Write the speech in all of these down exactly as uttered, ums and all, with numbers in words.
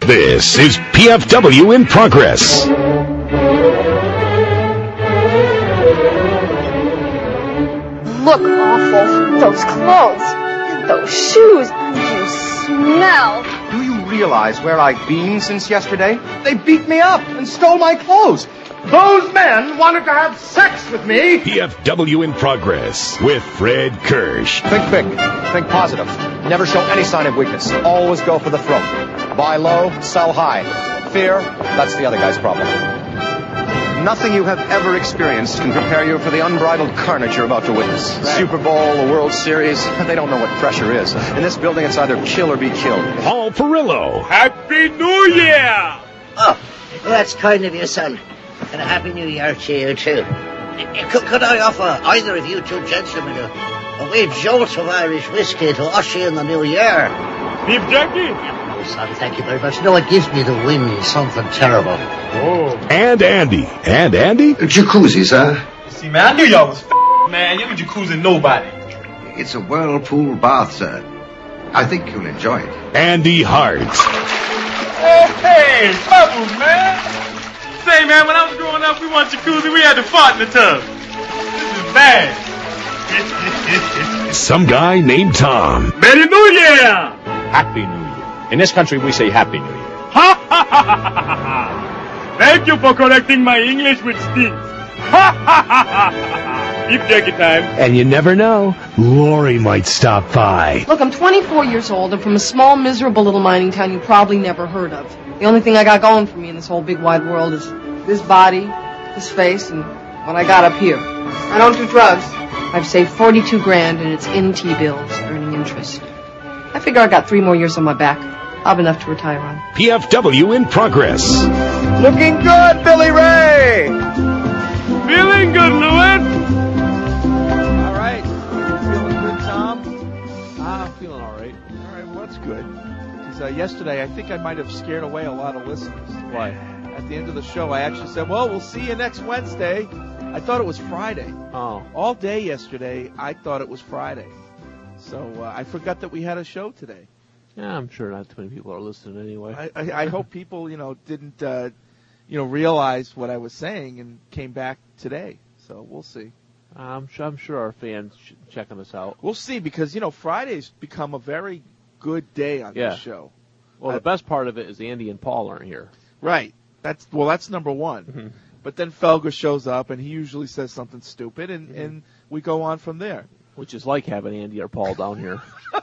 This is P F W in Progress. Look awful. Those clothes, those shoes, you smell. Do you realize where I've been since yesterday? They beat me up and stole my clothes. Those men wanted to have sex with me. P F W in Progress with Fred Kirsch. Think big. Think positive. Never show any sign of weakness. Always go for the throat. Buy low, sell high. Fear, that's the other guy's problem. Nothing you have ever experienced can prepare you for the unbridled carnage you're about to witness. Right. Super Bowl, the World Series, they don't know what pressure is. In this building, it's either kill or be killed. Paul Perillo. Happy New Year! Oh, well, that's kind of you, son. And a Happy New Year to you, too. Could, could I offer either of you two gentlemen a, a wee jolt of Irish whiskey to usher in the new year? Beef jerky? No, son, thank you very much. No, it gives me the wind, something terrible. Oh. And Andy. And Andy? Jacuzzi, sir. See, man, I knew y'all was f***ing, man. You ain't jacuzzi nobody. It's a whirlpool bath, sir. I think you'll enjoy it. Andy Hart. Hey, hey, bubbles, man. Say, man, when I was growing up, we wanted jacuzzi. We had to fart in the tub. This is bad. Some guy named Tom. Merry New Year! Happy New Year. In this country, we say Happy New Year. Ha ha ha ha ha! Thank you for correcting my English, which stinks. Ha ha ha ha ha! Beef jerky time. And you never know, Lori might stop by. Look, I'm twenty-four years old and from a small, miserable little mining town you probably never heard of. The only thing I got going for me in this whole big wide world is this body, this face, and what I got up here. I don't do drugs. I've saved forty-two grand and it's in T-bills, earning interest. I figure I got three more years on my back. I'll have enough to retire on. P F W in Progress. Looking good, Billy Ray! Feeling good, Lewis? All right. Feeling good, Tom? Ah, I'm feeling all right. All right, well, that's good. Because uh, yesterday, I think I might have scared away a lot of listeners. Why? At the end of the show, I actually said, well, we'll see you next Wednesday. I thought it was Friday. Oh. All day yesterday, I thought it was Friday. So uh, I forgot that we had a show today. Yeah, I'm sure not too many people are listening anyway. I, I, I hope people, you know, didn't, uh, you know, realize what I was saying and came back today. So we'll see. I'm sure, I'm sure our fans sh- checking us out. We'll see because, you know, Friday's become a very good day on yeah. this show. Well, uh, the best part of it is Andy and Paul aren't here. Right. That's well, that's number one. Mm-hmm. But then Felger shows up, and he usually says something stupid, and, mm-hmm. and we go on from there. Which is like having Andy or Paul down here.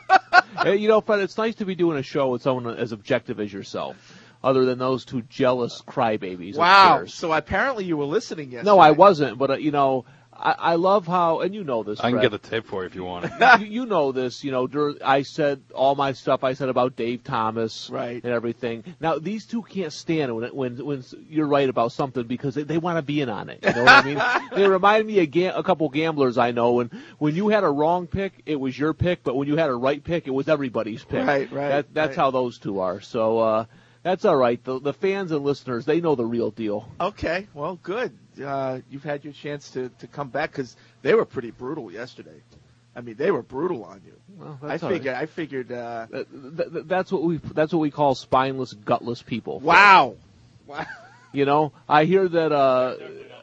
Hey, you know, Fred, it's nice to be doing a show with someone as objective as yourself, other than those two jealous crybabies. Wow. Upstairs. So apparently you were listening yesterday. No, I wasn't, but, uh, you know, I, I love how, and you know this, I can Fred. get the tape for you if you want it. you, you know this, you know, during, I said all my stuff I said about Dave Thomas right. and everything. Now, these two can't stand when when when you're right about something because they, they want to be in on it. You know what I mean? They remind me of ga- a couple gamblers I know, and when you had a wrong pick, it was your pick, but when you had a right pick, it was everybody's pick. Right, right. That, that's right. how those two are. So, uh, that's all right. The, the fans and listeners, they know the real deal. Okay, well, good. Uh, you've had your chance to, to come back because they were pretty brutal yesterday. I mean, they were brutal on you. Well, I that's figured. all right. I figured. Uh, that, that, that's what we. That's what we call spineless, gutless people. Wow. Wow. You know, I hear that. Uh,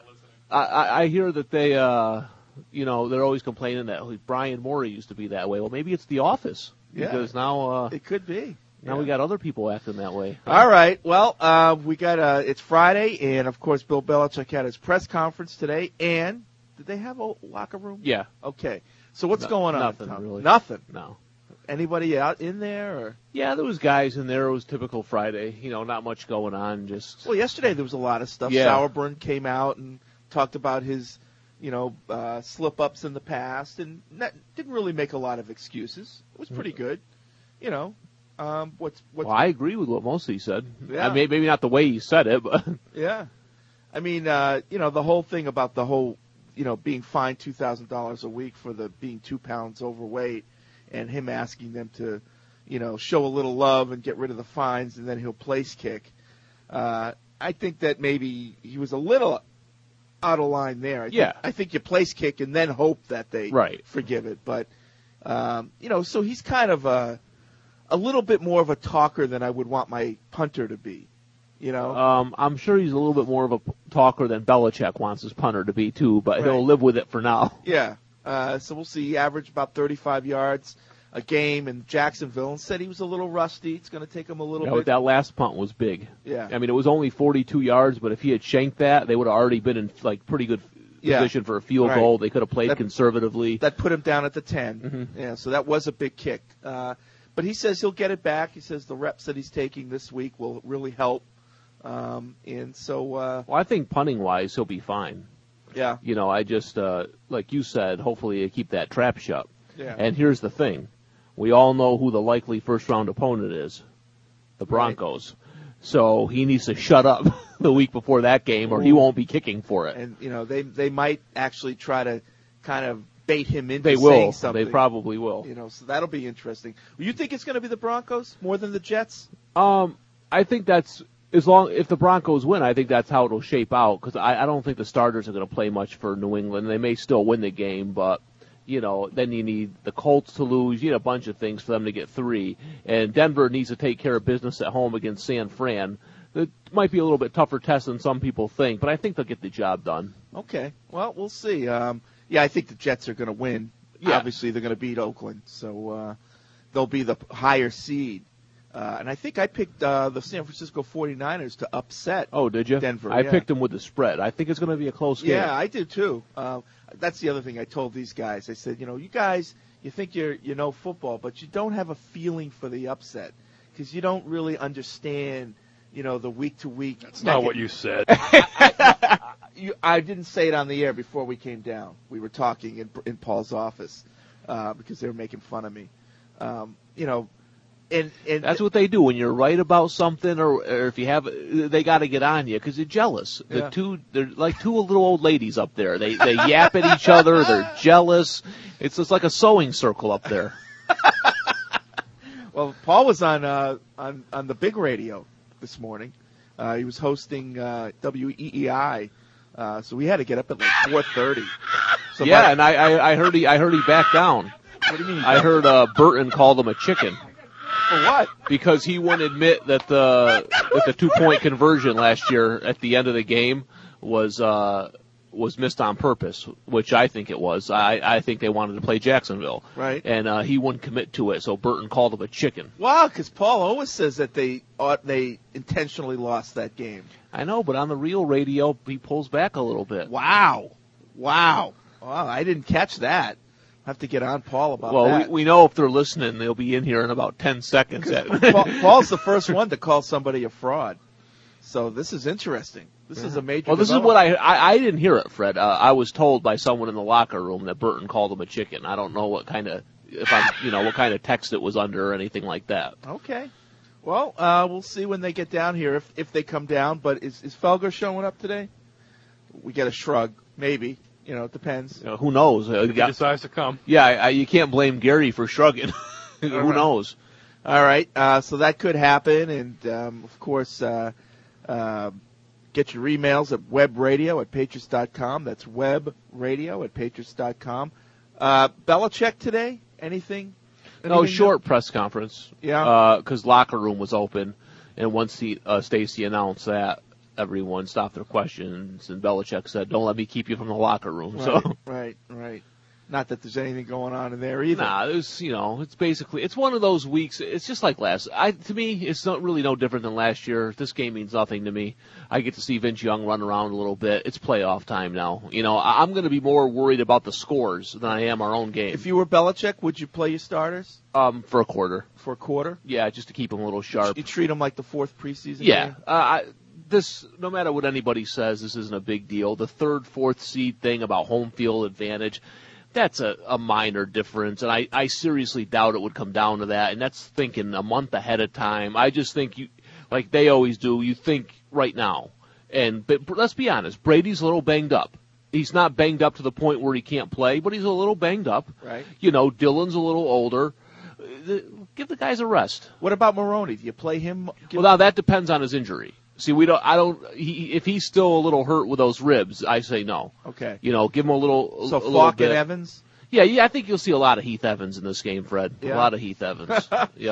I, I hear that they. Uh, you know, they're always complaining that oh, Brian Morey used to be that way. Well, maybe it's The Office yeah. because now. Uh, it could be. Now yeah. we got other people acting that way. All right. Well, uh, we got uh, it's Friday, and of course, Bill Belichick had his press conference today. And did they have a locker room? Yeah. Okay. So what's no, going on? Nothing Tom? really. Nothing. No. Anybody out in there? Or? Yeah, there was guys in there. It was typical Friday. You know, not much going on. Just. Well, yesterday there was a lot of stuff. Yeah. Sauerbrunn came out and talked about his, you know, uh, slip-ups in the past, and not, didn't really make a lot of excuses. It was pretty good. You know. Um, what's, what's well, I agree with what most he said. Yeah. I mean, maybe not the way he said it, but yeah. I mean, uh, you know, the whole thing about the whole, you know, being fined two thousand dollars a week for the being two pounds overweight, and him asking them to, you know, show a little love and get rid of the fines, and then he'll place kick. Uh, I think that maybe he was a little out of line there. I think, yeah. I think you place kick and then hope that they right. forgive it. But, um, you know, so he's kind of a. a little bit more of a talker than I would want my punter to be. You know, um, I'm sure he's a little bit more of a talker than Belichick wants his punter to be too, but Right. he'll live with it for now. Yeah. Uh, so we'll see. He averaged about thirty-five yards a game in Jacksonville, and said he was a little rusty. It's going to take him a little Yeah, bit. but that last punt was big. Yeah. I mean, it was only forty-two yards, but if he had shanked that, they would have already been in like pretty good Yeah. position for a field Right. goal. They could have played That- conservatively. That put him down at the ten. Mhm. Yeah, so that was a big kick. Uh, but he says he'll get it back. He says the reps that he's taking this week will really help. Um, and so, uh, Well, I think punting wise, he'll be fine. yeah, You know, I just uh, like you said, hopefully they keep that trap shut. yeah. And here's the thing. We all know who the likely first-round opponent is, the Broncos. So he needs to shut up the week before that game, or he Ooh. won't be kicking for it. And, you know, they they might actually try to kind of bait him into They saying will. something. They probably will. You know, so that'll be interesting. You think it's going to be the Broncos more than the Jets? Um, I think that's as long if the Broncos win, I think that's how it'll shape out. Because I, I don't think the starters are going to play much for New England. They may still win the game, but you know, then you need the Colts to lose. You need a bunch of things for them to get three. And Denver needs to take care of business at home against San Fran. It might be a little bit tougher test than some people think, but I think they'll get the job done. Okay. Well, we'll see. Um, yeah, I think the Jets are going to win. Yeah. Obviously, they're going to beat Oakland, so uh, they'll be the higher seed. Uh, and I think I picked uh, the San Francisco forty-niners to upset. Oh, did you? Denver, I yeah. picked them with the spread. I think it's going to be a close game. Yeah, I do too. Uh, that's the other thing I told these guys. I said, you know, you guys, you think you're you know football, but you don't have a feeling for the upset because you don't really understand, you know, the week to week. That's not what you said. You, I didn't say it on the air before we came down. We were talking in, in Paul's office uh, because they were making fun of me. Um, you know, and, and That's what they do when you're right about something, or, or if you have, they got to get on you because you're jealous. The Yeah. two, they're like two little old ladies up there. They they yap at each other. They're jealous. It's just like a sewing circle up there. Well, Paul was on uh, on on the big radio this morning. Uh, he was hosting uh, W E E I, uh, so we had to get up at like four thirty. So yeah, my- and I, I I heard he I heard he backed down. what do you mean? I heard uh, Burton called him a chicken For what? because he wouldn't admit that the that the two point conversion last year at the end of the game was uh, was missed on purpose, which I think it was. I I think they wanted to play Jacksonville, Right. and uh, he wouldn't commit to it, so Burton called him a chicken. Wow, because Paul always says that they ought, they intentionally lost that game. I know, but on the real radio, he pulls back a little bit. Wow, wow, wow! I didn't catch that. I have to get on Paul about Well, that. we, we know if they're listening, they'll be in here in about ten seconds. Paul, Paul's the first one to call somebody a fraud. So this is interesting. This is a major. Well, this is what I, I I didn't hear it, Fred. Uh, I was told by someone in the locker room that Burton called him a chicken. I don't know what kind of if I'm you know what kind of text it was under or anything like that. Okay. Well, uh, we'll see when they get down here if if they come down. But is is Felger showing up today? We get a shrug, maybe. You know, it depends. You know, who knows? Uh, If he yeah, decides to come. yeah I, I, you can't blame Gary for shrugging. who right. knows? All right. Uh, so that could happen, and um, of course, uh, uh, get your emails at webradio at patriots dot com. That's webradio at patriots dot com. Uh, Belichick today? Anything? No, Anything short press conference. Yeah. Because locker room was open, and once he, uh, Stacy announced that, everyone stopped their questions, and Belichick said, "Don't let me keep you from the locker room." Right, So, right, right. Not that there's anything going on in there either. nah, it's you know, it's basically it's one of those weeks. It's just like last. I to me, it's not really no different than last year. This game means nothing to me. I get to see Vince Young run around a little bit. It's playoff time now. You know, I, I'm going to be more worried about the scores than I am our own game. If you were Belichick, would you play your starters um, for a quarter, for a quarter? yeah, just to keep them a little sharp. You treat them like the fourth preseason Yeah, game? uh, I, this no matter what anybody says, this isn't a big deal. The third, fourth seed thing about home field advantage, that's a, a minor difference, and I, I seriously doubt it would come down to that. And that's thinking a month ahead of time. I just think you, like they always do, you think right now. And but let's be honest, Brady's a little banged up. He's not banged up to the point where he can't play, but he's a little banged up. Right. You know, Dylan's a little older. The- Give the guys a rest. What about Maroney? Do you play him? Give Well, now that depends on his injury. See, we don't. I don't. He, if he's still a little hurt with those ribs, I say no. Okay. You know, give him a little. So a little Falk bit. and Evans? Yeah, yeah. I think you'll see a lot of Heath Evans in this game, Fred. Yeah. A lot of Heath Evans. Yep.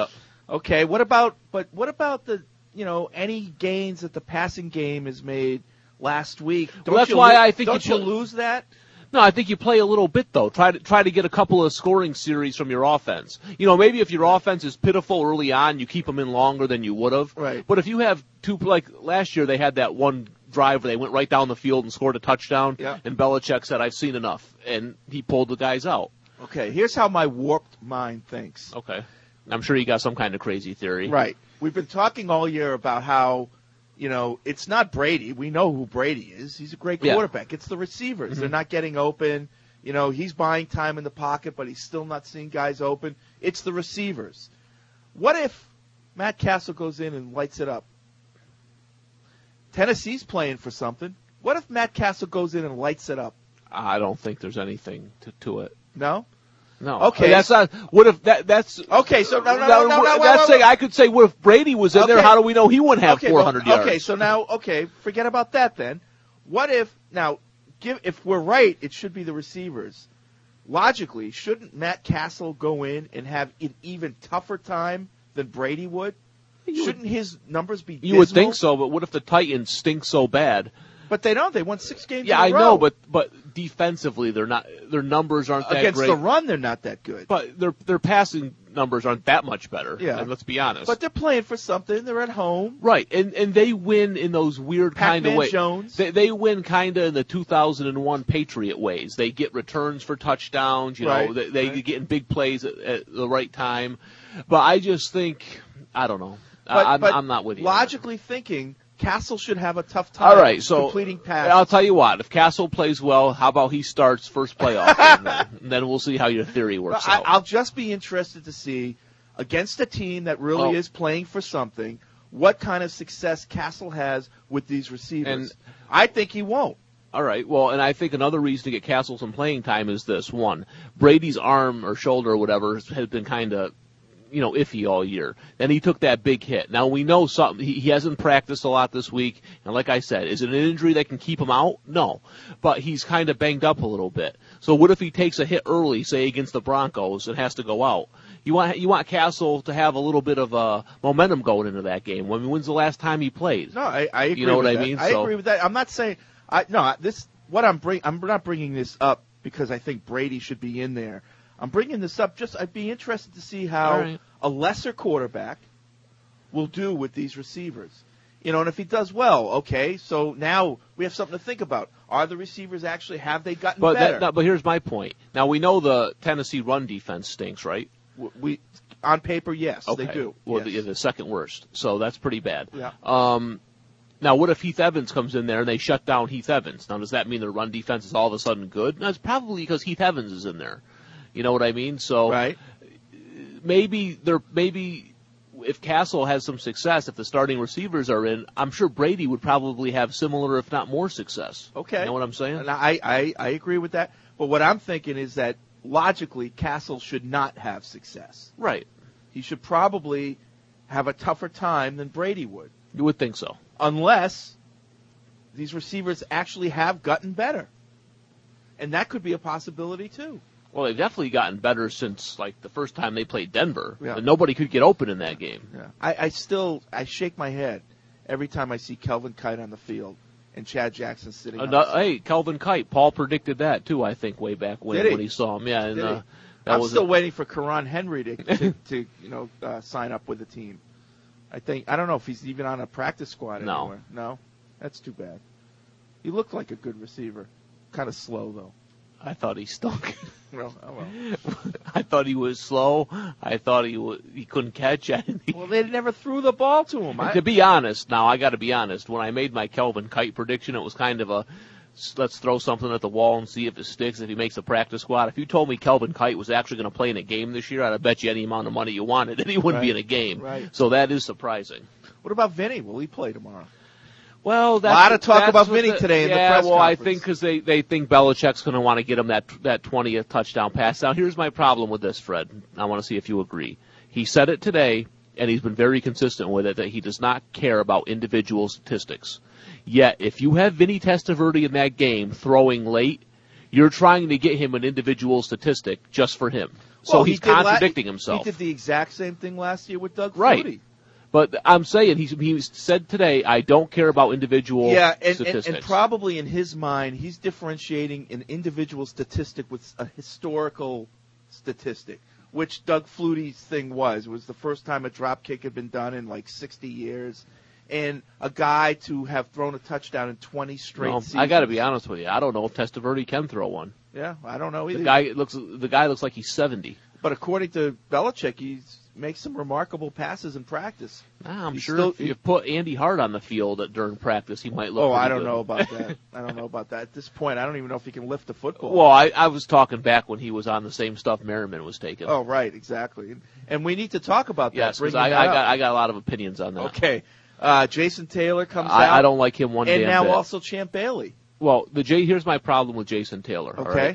Okay, what about, but what about the, you know, any gains that the passing game has made last week? Don't Well, that's you why lo- I think don't you you put- lose that? No, I think you play a little bit though. Try to try to get a couple of scoring series from your offense. You know, maybe if your offense is pitiful early on, you keep them in longer than you would have. Right. But if you have two, like last year, they had that one drive where they went right down the field and scored a touchdown. Yeah. And Belichick said, "I've seen enough," and he pulled the guys out. Okay, here's how my warped mind thinks. Okay. I'm sure you got some kind of crazy theory. Right. We've been talking all year about how, you know, it's not Brady. We know who Brady is. He's a great Yeah. quarterback. It's the receivers. Mm-hmm. They're not getting open. You know, he's buying time in the pocket, but he's still not seeing guys open. It's the receivers. What if Matt Castle goes in and lights it up? Tennessee's playing for something. What if Matt Castle goes in and lights it up? I don't think there's anything to, to it. No? No. Okay. That's not. What if that? That's Okay, so no, no, no, no, no, wait, that's wait, saying wait. I could say, what if Brady was in there? Okay. How do we know he wouldn't have okay, four hundred well, yards? Okay, so now, okay, forget about that then. What if, now, give if we're right, it should be the receivers. Logically, shouldn't Matt Castle go in and have an even tougher time than Brady would? You Shouldn't would, his numbers be you would dismal? think so, but what if the Titans stink so bad? But they don't. They won six games Yeah, in a I row. know, but but defensively, they're not. Their numbers aren't that against great. the run, they're not that good. But their their passing numbers aren't that much better. Yeah. And let's be honest. But they're playing for something. They're at home. Right, and and they win in those weird kind of Pac-Man ways. Jones. They, they win kind of in the two thousand one Patriot ways. They get returns for touchdowns. You know, Right, they, they right. get in big plays at, at the right time. But I just think, I don't know. But, I, I'm, but I'm not with you. on that. Logically thinking, Castle should have a tough time All right, so completing passes. I'll tell you what. If Castle plays well, how about he starts first playoff game then? And then we'll see how your theory works I, out. I'll just be interested to see, against a team that really Oh. is playing for something, what kind of success Castle has with these receivers. And- I think he won't. All right. Well, and I think another reason to get Castle some playing time is this. One, Brady's arm or shoulder or whatever has been kind of, you know, iffy all year. Then he took that big hit. Now we know something. He, he hasn't practiced a lot this week. And like I said, is it an injury that can keep him out? No. But he's kind of banged up a little bit. So what if he takes a hit early, say against the Broncos, and has to go out? You want you want Castle to have a little bit of uh, momentum going into that game. When when's the last time he played? No, I, I agree You know with what I that. mean? I So- agree with that. I'm not saying I no this what I'm bring I'm not bringing this up because I think Brady should be in there. I'm bringing this up just I'd be interested to see how All right. a lesser quarterback will do with these receivers. You know, and if he does well, okay, so now we have something to think about. Are the receivers actually, have they gotten But better? that, no, but here's my point. Now we know the Tennessee run defense stinks, right? W- we, on paper, yes, Okay. they do. Well, Yes. the, the second worst. So that's pretty bad. Yeah. Um, now, what if Heath Evans comes in there and they shut down Heath Evans? Now, does that mean their run defense is all of a sudden good? No, it's probably because Heath Evans is in there. You know what I mean? So Right. maybe they're maybe if Castle has some success, if the starting receivers are in, I'm sure Brady would probably have similar, if not more, success. Okay. You know what I'm saying? And I, I, I agree with that. But what I'm thinking is that logically, Castle should not have success. Right. He should probably have a tougher time than Brady would, You would think so. unless these receivers actually have gotten better. And that could be a possibility, too. Well, they've definitely gotten better since like the first time they played Denver. Yeah. And nobody could get open in that game. Yeah. I, I still I shake my head every time I see Kelvin Kite on the field and Chad Jackson sitting on Uh, the hey, Kelvin Kite. Paul predicted that too. I think way back when Did he? when he saw him. Yeah, and Did he? uh, that I'm was still a- waiting for Karan Henry to, to, to you know uh, sign up with the team. I think I don't know if he's even on a practice squad No. anywhere. No, that's too bad. He looked like a good receiver, kind of slow though. I thought he stunk. Well, oh well. I thought he was slow. I thought he was, he couldn't catch. I didn't think- Well, they never threw the ball to him. I, to be honest, now I got to be honest. When I made my Kelvin Kite prediction, it was kind of a let's throw something at the wall and see if it sticks. If he makes a practice squad. If you told me Kelvin Kite was actually going to play in a game this year, I'd have bet you any amount of money you wanted, and he wouldn't be in Right. a game. Right. So that is surprising. What about Vinny? Will he play tomorrow? Well, that's, Lot of talk that's about what Vinny today in the yeah, press well, I conference. think because they, they think Belichick's going to want to get him that that twentieth touchdown pass. Now, here's my problem with this, Fred. I want to see if you agree. He said it today, and he's been very consistent with it, that he does not care about individual statistics. Yet, if you have Vinny Testaverde in that game throwing late, you're trying to get him an individual statistic just for him. So Well, he's he did la- contradicting himself. He did the exact same thing last year with Doug Right. Flutie. But I'm saying he's, he said today, I don't care about individual Yeah, and, and, statistics. and probably in his mind, he's differentiating an individual statistic with a historical statistic, which Doug Flutie's thing was. It was the first time a drop kick had been done in like sixty years. And a guy to have thrown a touchdown in twenty straight No, seasons. I got to be honest with you. I don't know if Testaverde can throw one. Yeah, I don't know either. The guy looks the guy looks like he's seventy. But according to Belichick, he makes some remarkable passes in practice. Nah, I'm He's sure still- if you put Andy Hart on the field at, during practice, he might look. Oh, pretty I don't good. know about that. I don't know about that. At this point, I don't even know if he can lift the football. Well, I, I was talking back when he was on the same stuff Merriman was taking. Oh, right, exactly. And we need to talk about that. yes, because bringing I, that I up. got I got a lot of opinions on that. Okay. Uh, Jason Taylor comes I, out. I don't like him one And damn now bit. also Champ Bailey. Well, the J here's my problem with Jason Taylor. all Okay. right?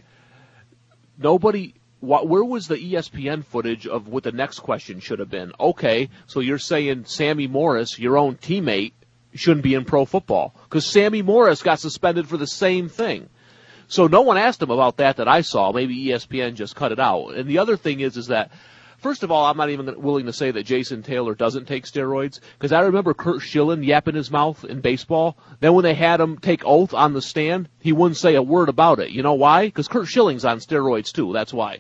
Nobody. What, where was the E S P N footage of what the next question should have been? Okay, so you're saying Sammy Morris, your own teammate, shouldn't be in pro football because Sammy Morris got suspended for the same thing. So no one asked him about that that I saw. Maybe E S P N just cut it out. And the other thing is, is that first of all, I'm not even willing to say that Jason Taylor doesn't take steroids because I remember Kurt Schilling yapping his mouth in baseball. Then when they had him take oath on the stand, he wouldn't say a word about it. You know why? Because Kurt Schilling's on steroids too. That's why.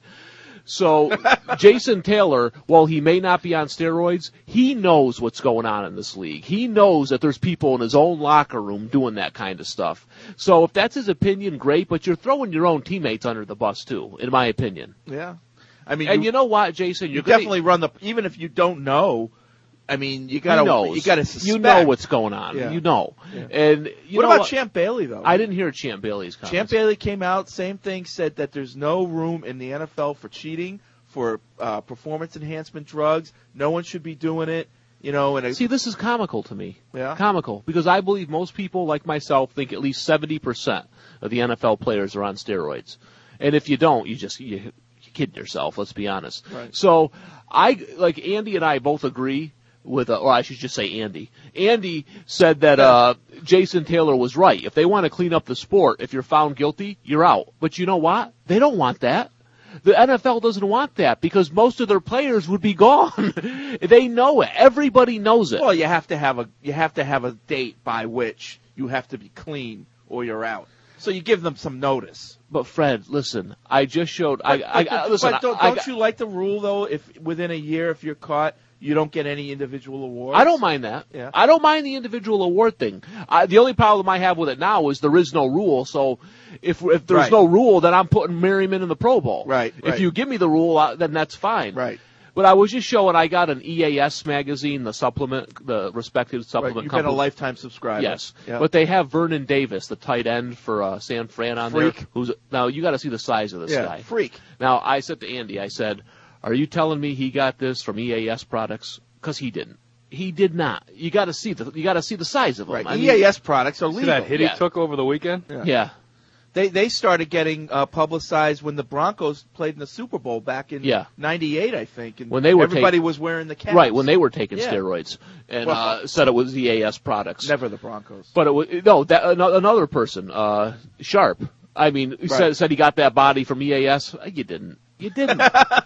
So Jason Taylor, while he may not be on steroids, he knows what's going on in this league. He knows that there's people in his own locker room doing that kind of stuff. So if that's his opinion, great, but you're throwing your own teammates under the bus too, in my opinion. Yeah. I mean, And you, you know what, Jason? you You're gonna- definitely run the, even if you don't know, I mean, you He gotta, knows. you gotta suspect. You know what's going on. Yeah. You know. Yeah. And you what know about what? Champ Bailey, though? I didn't hear Champ Bailey's comments. Champ Bailey came out, same thing, said that there's no room in the N F L for cheating, for uh, performance enhancement drugs. No one should be doing it. You know, and a, See, this is comical to me. Yeah. Comical. Because I believe most people, like myself, think at least seventy percent of the N F L players are on steroids. And if you don't, you just, you, you're kidding yourself, let's be honest. Right. So, I, like Andy and I both agree with, uh, or I should just say Andy. Andy said that, uh, Jason Taylor was right. If they want to clean up the sport, if you're found guilty, you're out. But you know what? They don't want that. The N F L doesn't want that because most of their players would be gone. They know it. Everybody knows it. well, you have to have a you have to have a date by which you have to be clean or you're out. So you give them some notice. But Fred, listen, I just showed. I, But, I, but- I listen. but don't, I, don't you like the rule though? If within a year, if you're caught, you don't get any individual awards. I don't mind that. Yeah. I don't mind the individual award thing. I, the only problem I have with it now is there is no rule. So if if there's Right. no rule, then I'm putting Merriman in the Pro Bowl. Right, If right. you give me the rule, uh, then that's fine. Right. But I was just showing. I got an E A S magazine, the supplement, the respected Right. supplement You've been a company. lifetime subscriber. Yes, Yeah. but they have Vernon Davis, the tight end for uh, San Fran, on Freak. there. Who's now you got to see the size of this yeah, guy. freak. Now I said to Andy, I said, "Are you telling me he got this from E A S products? Because he didn't. He did not. You got to see the you got to see the size of him. Right. I E mean, A S products are legal. See that hit Yeah. he took over the weekend? yeah, They they started getting uh, publicized when the Broncos played in the Super Bowl back in Yeah. ninety-eight, I think. And When they were everybody take- was wearing the caps. right. When they were taking Yeah. steroids and Well- uh, said it was E A S products. Never the Broncos. But it was no that ano- another person, uh, Sharp. I mean, he Right. said said he got that body from E A S. You didn't. You didn't.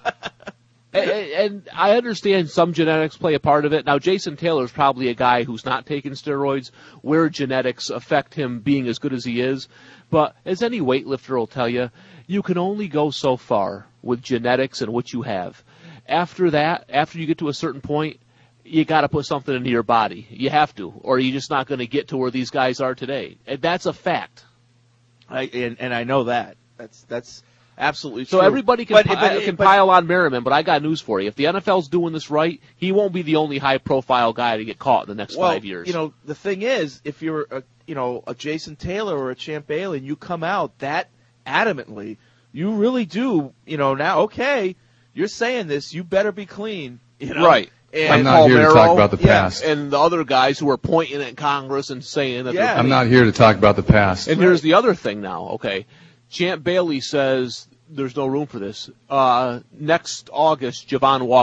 and, and I understand some genetics play a part of it. Now, Jason Taylor's probably a guy who's not taking steroids, where genetics affect him being as good as he is. But as any weightlifter will tell you, you can only go so far with genetics and what you have. After that, after you get to a certain point, you got to put something into your body. You have to, or you're just not going to get to where these guys are today. And that's a fact. I, and, and I know that. That's that's absolutely So true. everybody can, But- pi- but- can but- pile on Merriman, but I got news for you. If the N F L's doing this right, he won't be the only high-profile guy to get caught in the next well, five years. You know, the thing is, if you're a you know a Jason Taylor or a Champ Bailey, and you come out that adamantly, you really do. You know, now okay, you're saying this, you better be clean. You know? Right. And I'm not here to Palmero, talk about the yeah, past. and the other guys who are pointing at Congress and saying that Yeah. they're I'm not here to talk about the past. And here's the other thing now, okay. Champ Bailey says there's no room for this. Uh, next August, Javon Walker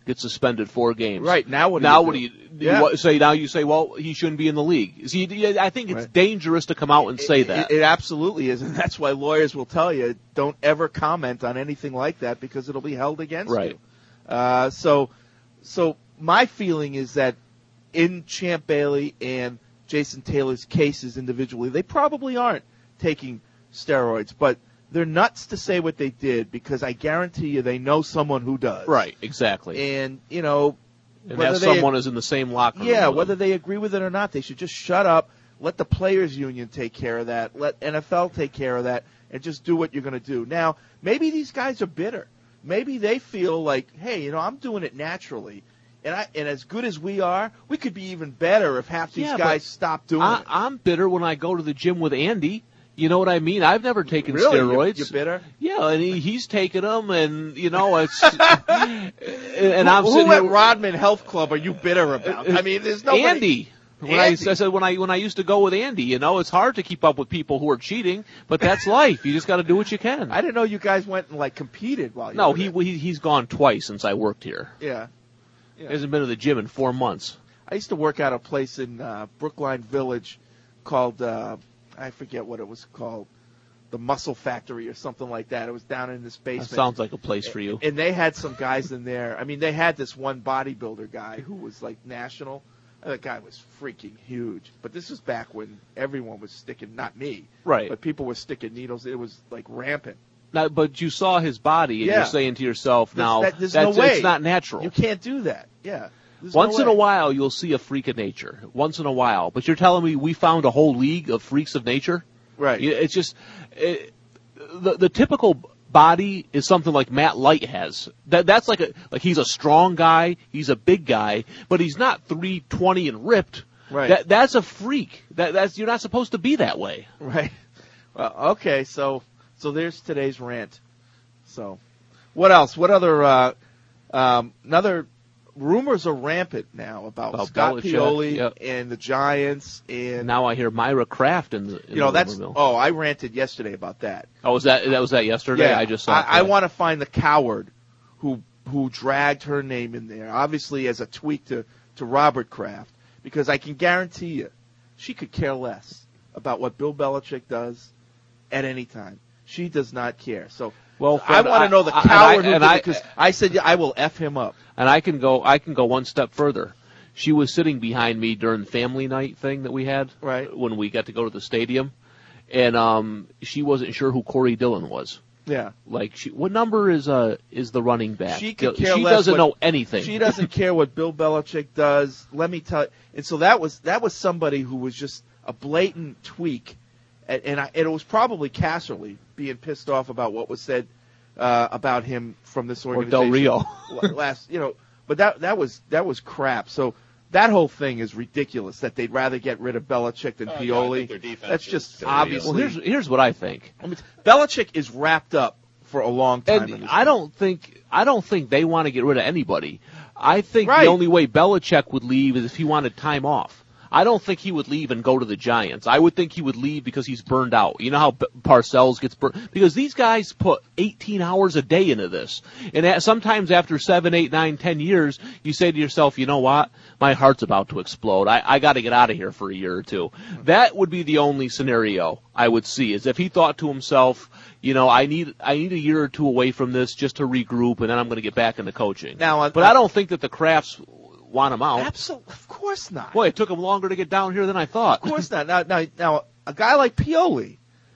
gets suspended four games. Right, now what do now you what do? do you, do Yeah. you wa- say? Now you say, well, he shouldn't be in the league. See, I think it's Right. dangerous to come out and say It- that. It, it absolutely is, and that's why lawyers will tell you, don't ever comment on anything like that because it'll be held against Right. you. Uh, so, so my feeling is that in Champ Bailey and Jason Taylor's cases individually, they probably aren't taking steroids, but they're nuts to say what they did because I guarantee you they know someone who does. Right, exactly. And, you know, And whether that they- someone is in the same locker room. yeah, with whether them. they agree with it or not, they should just shut up, let the players' union take care of that, let N F L take care of that, and just do what you're going to do. Now, maybe these guys are bitter. Maybe they feel like, hey, you know, I'm doing it naturally. And I, and as good as we are, we could be even better if half these Yeah, guys but stop doing I, it. I'm bitter when I go to the gym with Andy. You know what I mean? I've never taken Really? You're- steroids. you're bitter? Yeah, and he, he's taken them, and you know it's. and who, I'm who sitting at here- Rodman Health Club are you bitter about? I mean, there's nobody. Andy. When I, I Andy. said when I when I used to go with Andy, you know, it's hard to keep up with people who are cheating, but that's life. You just got to do what you can. I didn't know you guys went and like competed while you no, were he, there. he he's gone twice since I worked here. Yeah. Yeah. He hasn't been to the gym in four months. I used to work at a place in uh, Brookline Village called, uh, I forget what it was called, the Muscle Factory or something like that. It was down in this That basement. sounds like a place for you. And they had some guys in there. I mean, they had this one bodybuilder guy who was like national. That guy was freaking huge. But this was back when everyone was sticking, not me, Right. but people were sticking needles. It was like rampant. Now, but you saw his body, and Yeah. you're saying to yourself, There's- now that- there's that's, no way. it's not natural. You can't do that. Yeah. There's Once no in a way. while, you'll see a freak of nature. Once in a while, but you're telling me we found a whole league of freaks of nature? Right. Yeah, It's just it, the the typical body is something like Matt Light has. That that's like a like he's a strong guy, he's a big guy, but he's not three twenty and ripped. Right. That that's a freak. That that's you're not supposed to be that way. Right. Well, okay, so so there's today's rant. So, what else? What other uh, um, another rumors are rampant now about, About Scott Belichick, Pioli yep. and the Giants and Now I hear Myra Kraft in the in you know the that's rumor mill. oh I ranted yesterday about that. Oh, was that that was that yesterday? Yeah, I just saw. I, it I today. want to find the coward who who dragged her name in there, obviously as a tweak to to Robert Kraft, because I can guarantee you, she could care less about what Bill Belichick does at any time. She does not care. So Well, I Fred, want to know the I- and coward I- who and did I- it, because I said yeah, I will F him up. And I can go I can go one step further. She was sitting behind me during the family night thing that we had Right. when we got to go to the stadium, and um, she wasn't sure who Corey Dillon was. Yeah. Like, she, what number is uh is the running back? She could care She less doesn't what- know anything. She doesn't care what Bill Belichick does. Let me tell you. And so that was that was somebody who was just a blatant tweak, and, and, I, and it was probably Casserly being pissed off about what was said uh, about him from this Or organization. Del Rio. last, you know, but that that was that was crap. So that whole thing is ridiculous. That they'd rather get rid of Belichick than Oh, yeah, I Pioli. think their defense That's is just silly. obviously. Well, here's here's what I think. I mean, Belichick is wrapped up for a long time. in And this I don't think I don't think they want to get rid of anybody. I think Right. the only way Belichick would leave is if he wanted time off. I don't think he would leave and go to the Giants. I would think he would leave because he's burned out. You know how B- Parcells gets burned? Because these guys put eighteen hours a day into this. And at, sometimes after seven, eight, nine, ten years, you say to yourself, you know what? My heart's about to explode. I, I got to get out of here for a year or two. That would be the only scenario I would see, is if he thought to himself, you know, I need I need a year or two away from this just to regroup, and then I'm going to get back into coaching. Now, uh, but I don't think that the Crafts want him out. Absolutely, of course not. Boy, it took him longer to get down here than I thought. Of course not. Now, now, now, a guy like Pioli,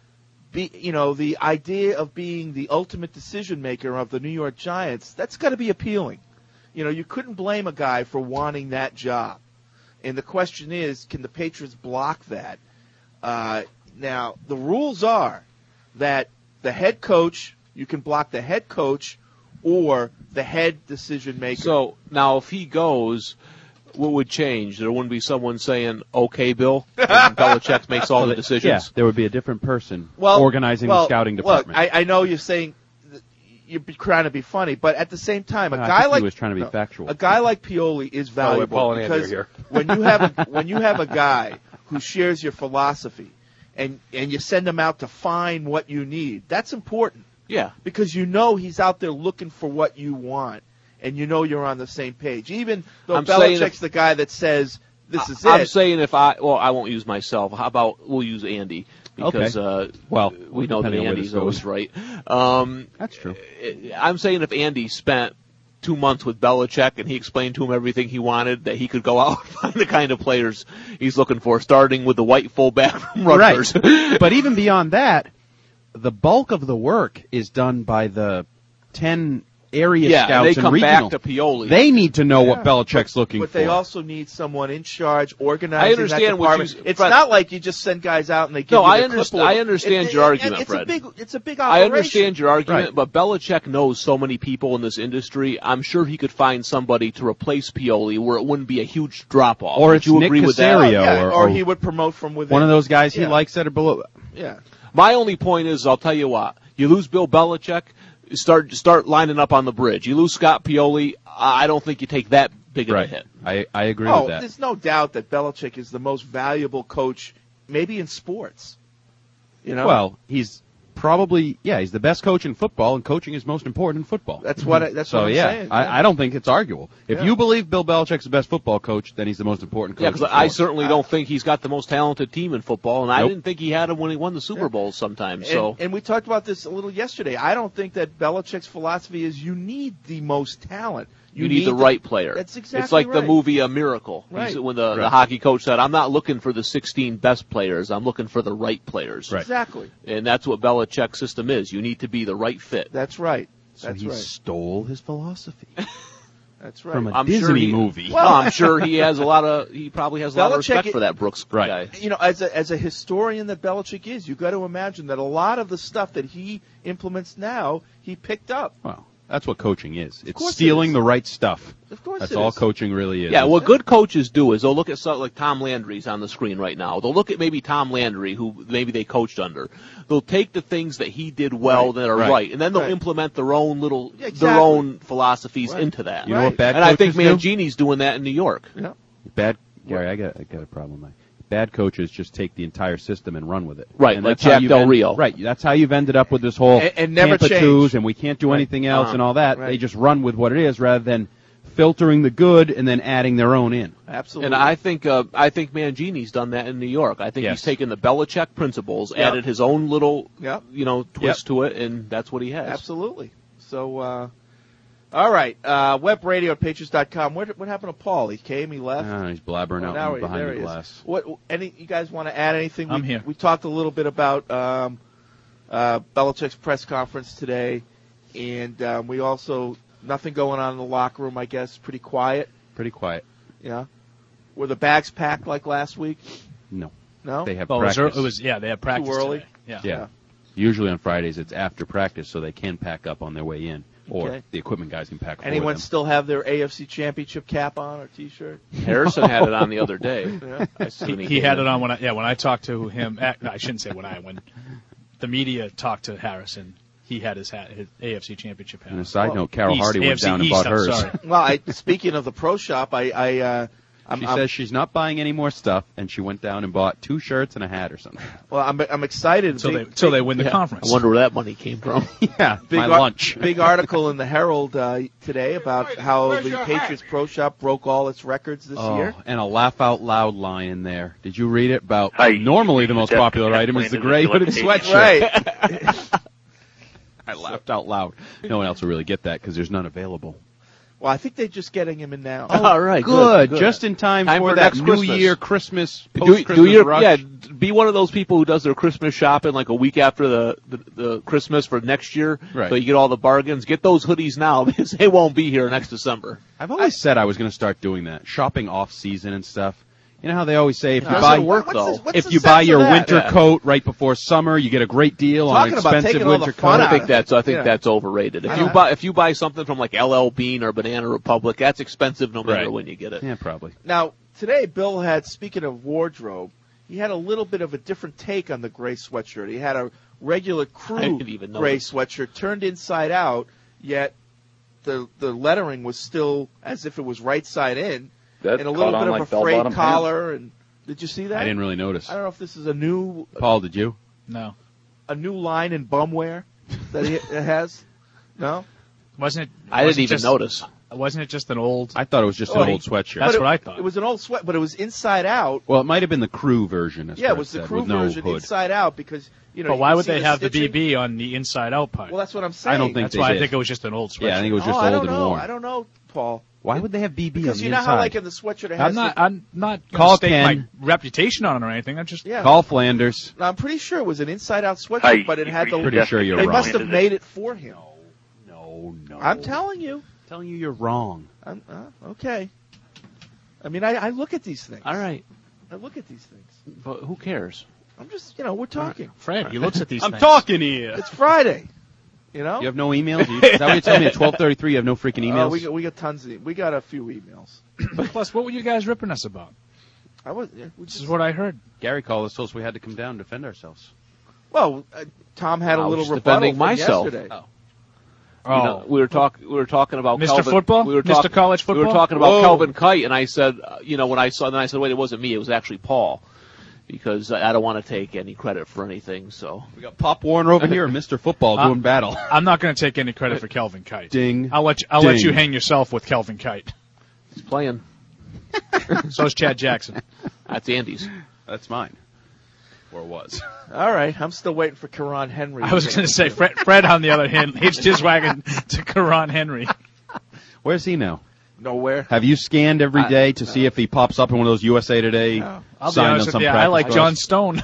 be, you know, the idea of being the ultimate decision maker of the New York Giants, that's got to be appealing. You know, you couldn't blame a guy for wanting that job. And the question is, can the Patriots block that? Uh, now, the rules are that the head coach, you can block the head coach or the head decision maker. So now, if he goes, what would change? There wouldn't be someone saying, "Okay, Bill," and Belichick makes all the Yeah, decisions. there would be a different person well, organizing well, the scouting look, department. I, I know you're saying that you're trying to be funny, but at the same time, a No, I guy think he like was trying to be no, factual. A guy like Pioli is valuable Paul and Andy are because here. when you have a, when you have a guy who shares your philosophy and and you send him out to find what you need, that's important. Yeah. Because you know he's out there looking for what you want. and you know you're on the same page. Even though I'm saying Belichick's if- the guy that says this is I'm it. saying if I, well, I won't use myself. How about we'll use Andy because Okay. uh, Well, we know that depending on where Andy's this goes. always right. Um, That's true. I'm saying if Andy spent two months with Belichick and he explained to him everything he wanted, that he could go out and find the kind of players he's looking for, starting with the white fullback from Rutgers. Right. But even beyond that, the bulk of the work is done by the ten area Yeah, scouts they and come regional. back to Pioli. They need to know what Yeah. Belichick's but, looking but for. they also need someone in charge, organizing I understand that what department. you- It's Fred- not like you just send guys out and they give No, you I the understand. clipboard. I understand It- your it- argument, it's Fred. A big, it's a big I operation. understand your argument, Right. but Belichick knows so many people in this industry. I'm sure he could find somebody to replace Pioli where it wouldn't be a huge drop off. Or Would it's you Nick agree with Oh, Caserio. that? yeah, or- or, or he would promote from within. One of those guys he Yeah. likes that are below. Yeah. My only point is, I'll tell you what: you lose Bill Belichick, start start lining up on the bridge. You lose Scott Pioli, I don't think you take that big of Right. a hit. I, I agree Oh, with that. there's no doubt that Belichick is the most valuable coach, maybe in sports. You know, Well, he's probably, yeah, he's the best coach in football, and coaching is most important in football. that's what I, that's so, what I'm yeah, saying. I, I don't think it's arguable. If Yeah. you believe Bill Belichick's the best football coach, then he's the most important coach. Yeah, in because I sports. certainly don't think he's got the most talented team in football, and I Nope. didn't think he had him when he won the Super Bowl sometimes. And, So and we talked about this a little yesterday. I don't think that Belichick's philosophy is you need the most talent. you, need, the right player. That's exactly It's like the right. movie A Miracle. He's- Right. when the, the Right. hockey coach said, "I'm not looking for the sixteen best players. I'm looking for the right players." Right. Exactly. And that's what Belichick's system is. You need to be the right fit. That's right. So That's he right. stole his philosophy That's right. from a I'm Disney sure he, movie. Well, I'm sure he has a lot of. He probably has a lot of Belichick respect i- for that Brooks Right. guy. you know, as a as a historian that Belichick is, you got to imagine that a lot of the stuff that he implements now, he picked up. Well, that's what coaching is. It's course it stealing is. the right stuff. Of course, That's it all is. coaching really is. Yeah, what good coaches do is they'll look at something like Tom Landry's on the screen right now. They'll look at maybe Tom Landry, who maybe they coached under. They'll take the things that he did well Right, that are right, right, and then they'll right. implement their own little, Yeah, exactly. their own philosophies Right. into that. You know what bad and I think coaches do? Mangini's doing that in New York. Yeah. Bad, Gary, I got, I got a problem. Mike. Bad coaches just take the entire system and run with it. Right, and like that's how Jack you've Del end- Rio. Right, that's how you've ended up with this whole And- and never Tampa change. twos, and we can't do Right. anything else Uh-huh. and all that. Right. They just run with what it is rather than filtering the good and then adding their own in. Absolutely. And I think uh, I think Mangini's done that in New York. I think Yes. he's taken the Belichick principles, Yep. added his own little, Yep. you know, twist to it, and that's what he has. Absolutely. So, uh, all right. Uh, web radio at patriots dot com. Where, what happened to Paul? He came, he left. Ah, he's blabbering Oh, out now from he- behind there the he is. glass. What? Any? You guys want to add anything? I'm we, here. We talked a little bit about um, uh, Belichick's press conference today, and um, we also nothing going on in the locker room. I guess pretty quiet. Pretty quiet. Yeah. Were the bags packed like last week? No. No. They have Well, it was, practice. ear- it was yeah, they had practice early? today. Yeah. yeah. Usually on Fridays it's after practice, so they can pack up on their way in, or Okay. the equipment guys can pack for Anyone them. still have their A F C Championship cap on or T-shirt? Harrison had it on the other day. Yeah. I seen He, when he came had in. it on when I yeah when I talked to him. At, no, I shouldn't say when I when the media talked to Harrison. He had his hat, his A F C Championship hat. And a side Well, note, Carol East, Hardy A went F C down and East, bought I'm hers. sorry. Well, I, speaking of the pro shop, I, I uh, I'm, She I'm, says she's not buying any more stuff, and she went down and bought two shirts and a hat or something. well, I'm, I'm excited. Until Big- they until they big- win the Yeah. conference. I wonder where that money came from. yeah, Big my ar- lunch. Big article in the Herald uh, today about how the Patriots Pro Shop broke all its records this Oh, year. and a laugh out loud line in there. Did you read it about Hi, normally the most Jeff popular item is the gray hooded sweatshirt? Right. I laughed out loud. No one else will really get that because there's none available. Well, I think they're just getting him in now. All right, Good, good. just in time, Time for, for that next New Christmas. Year Christmas Do, post do Christmas your rush. yeah. Be one of those people who does their Christmas shopping like a week after the, the, the Christmas for next year, Right. so you get all the bargains. Get those hoodies now because they won't be here next December. I've always said I was going to start doing that, shopping off season and stuff. You know how they always say if It you doesn't buy work, What's though. this- what's if the you buy sense your of that? winter Yeah. coat right before summer, you get a great deal on Talking an about expensive taking all the winter fun coat. I out think of that's I think Yeah. that's overrated. If I you know. buy if you buy something from like L L Bean or Banana Republic, that's expensive no matter Right. when you get it. Yeah, probably. Now, today, Bill had, speaking of wardrobe, he had a little bit of a different take on the gray sweatshirt. He had a regular I crew didn't even gray notice. sweatshirt turned inside out, yet the the lettering was still as if it was right side in, That and a little caught bit on of like a frayed bell-bottom collar. And did you see that? I didn't really notice. I don't know if this is a new Paul, did you? No, a new line in bumwear that he has. No, wasn't it? I didn't wasn't even just, notice. Wasn't it just an old? I thought it was just Oh, an he- old sweatshirt. That's But what it, I thought. It was an old sweat, but it was inside out. Well, it might have been the crew version. That's Yeah, what it was the said, crew with no version hood. inside out because you know. But you why can would see they the have the stitching. B B on the inside out part? Well, that's what I'm saying. I don't think That's they why did. I think it was just an old sweatshirt. Yeah, I think it was Oh, just I old don't and know. worn. I don't know, Paul. Why would they have B B Because on the you know inside? how, like in the sweatshirt, it has I'm not. the- I'm not gonna Call stake Ken. my reputation on it or anything. I'm just. Yeah. Call Flanders. No, I'm pretty sure it was an inside-out sweatshirt, Hey, but it had the. Pretty sure you're They wrong. must have made it for him. No, no. I'm telling you. I'm telling you, you're wrong. I'm, uh, okay. I mean, I, I look at these things. All right, I look at these things. but who cares? I'm just, you know, we're talking. Fred, he looks at these. I'm things. talking here. It's Friday. You know. You have no emails? You, is that what you tell me at twelve thirty-three? You have no freaking emails? Uh, we got we got tons of. We got a few emails. Plus, what were you guys ripping us about? I was. Yeah, we This just, is what I heard. Gary called us, told us we had to come down and defend ourselves. well, uh, Tom had a I little was rebuttal defending from myself. yesterday. Oh. Oh, You know, we were talk we were talking about Mister Calvin, Football? We were Mister talk- College We Football? were talking about Whoa. Calvin Kite, and I said, uh, you know, when I saw, then I said, wait, it wasn't me. It was actually Paul, because I I don't want to take any credit for anything. So We got Pop Warner over here and Mister Football Uh, doing battle. I'm not going to take any credit for Kelvin Kite. Ding. I'll let you, I'll let Ding. you hang yourself with Kelvin Kite. he's playing. So's Chad Jackson. That's Andy's. That's mine. Or was. All right, I'm still waiting for Karan Henry. I was going to say Fred, Fred, on the other hand, hitched his wagon to Karan Henry. Where's he now? Nowhere. Have you scanned every I- day to see if he pops up in one of those U S A Today No. I'll be signed on honest with some you, I practice like bus? John Stone.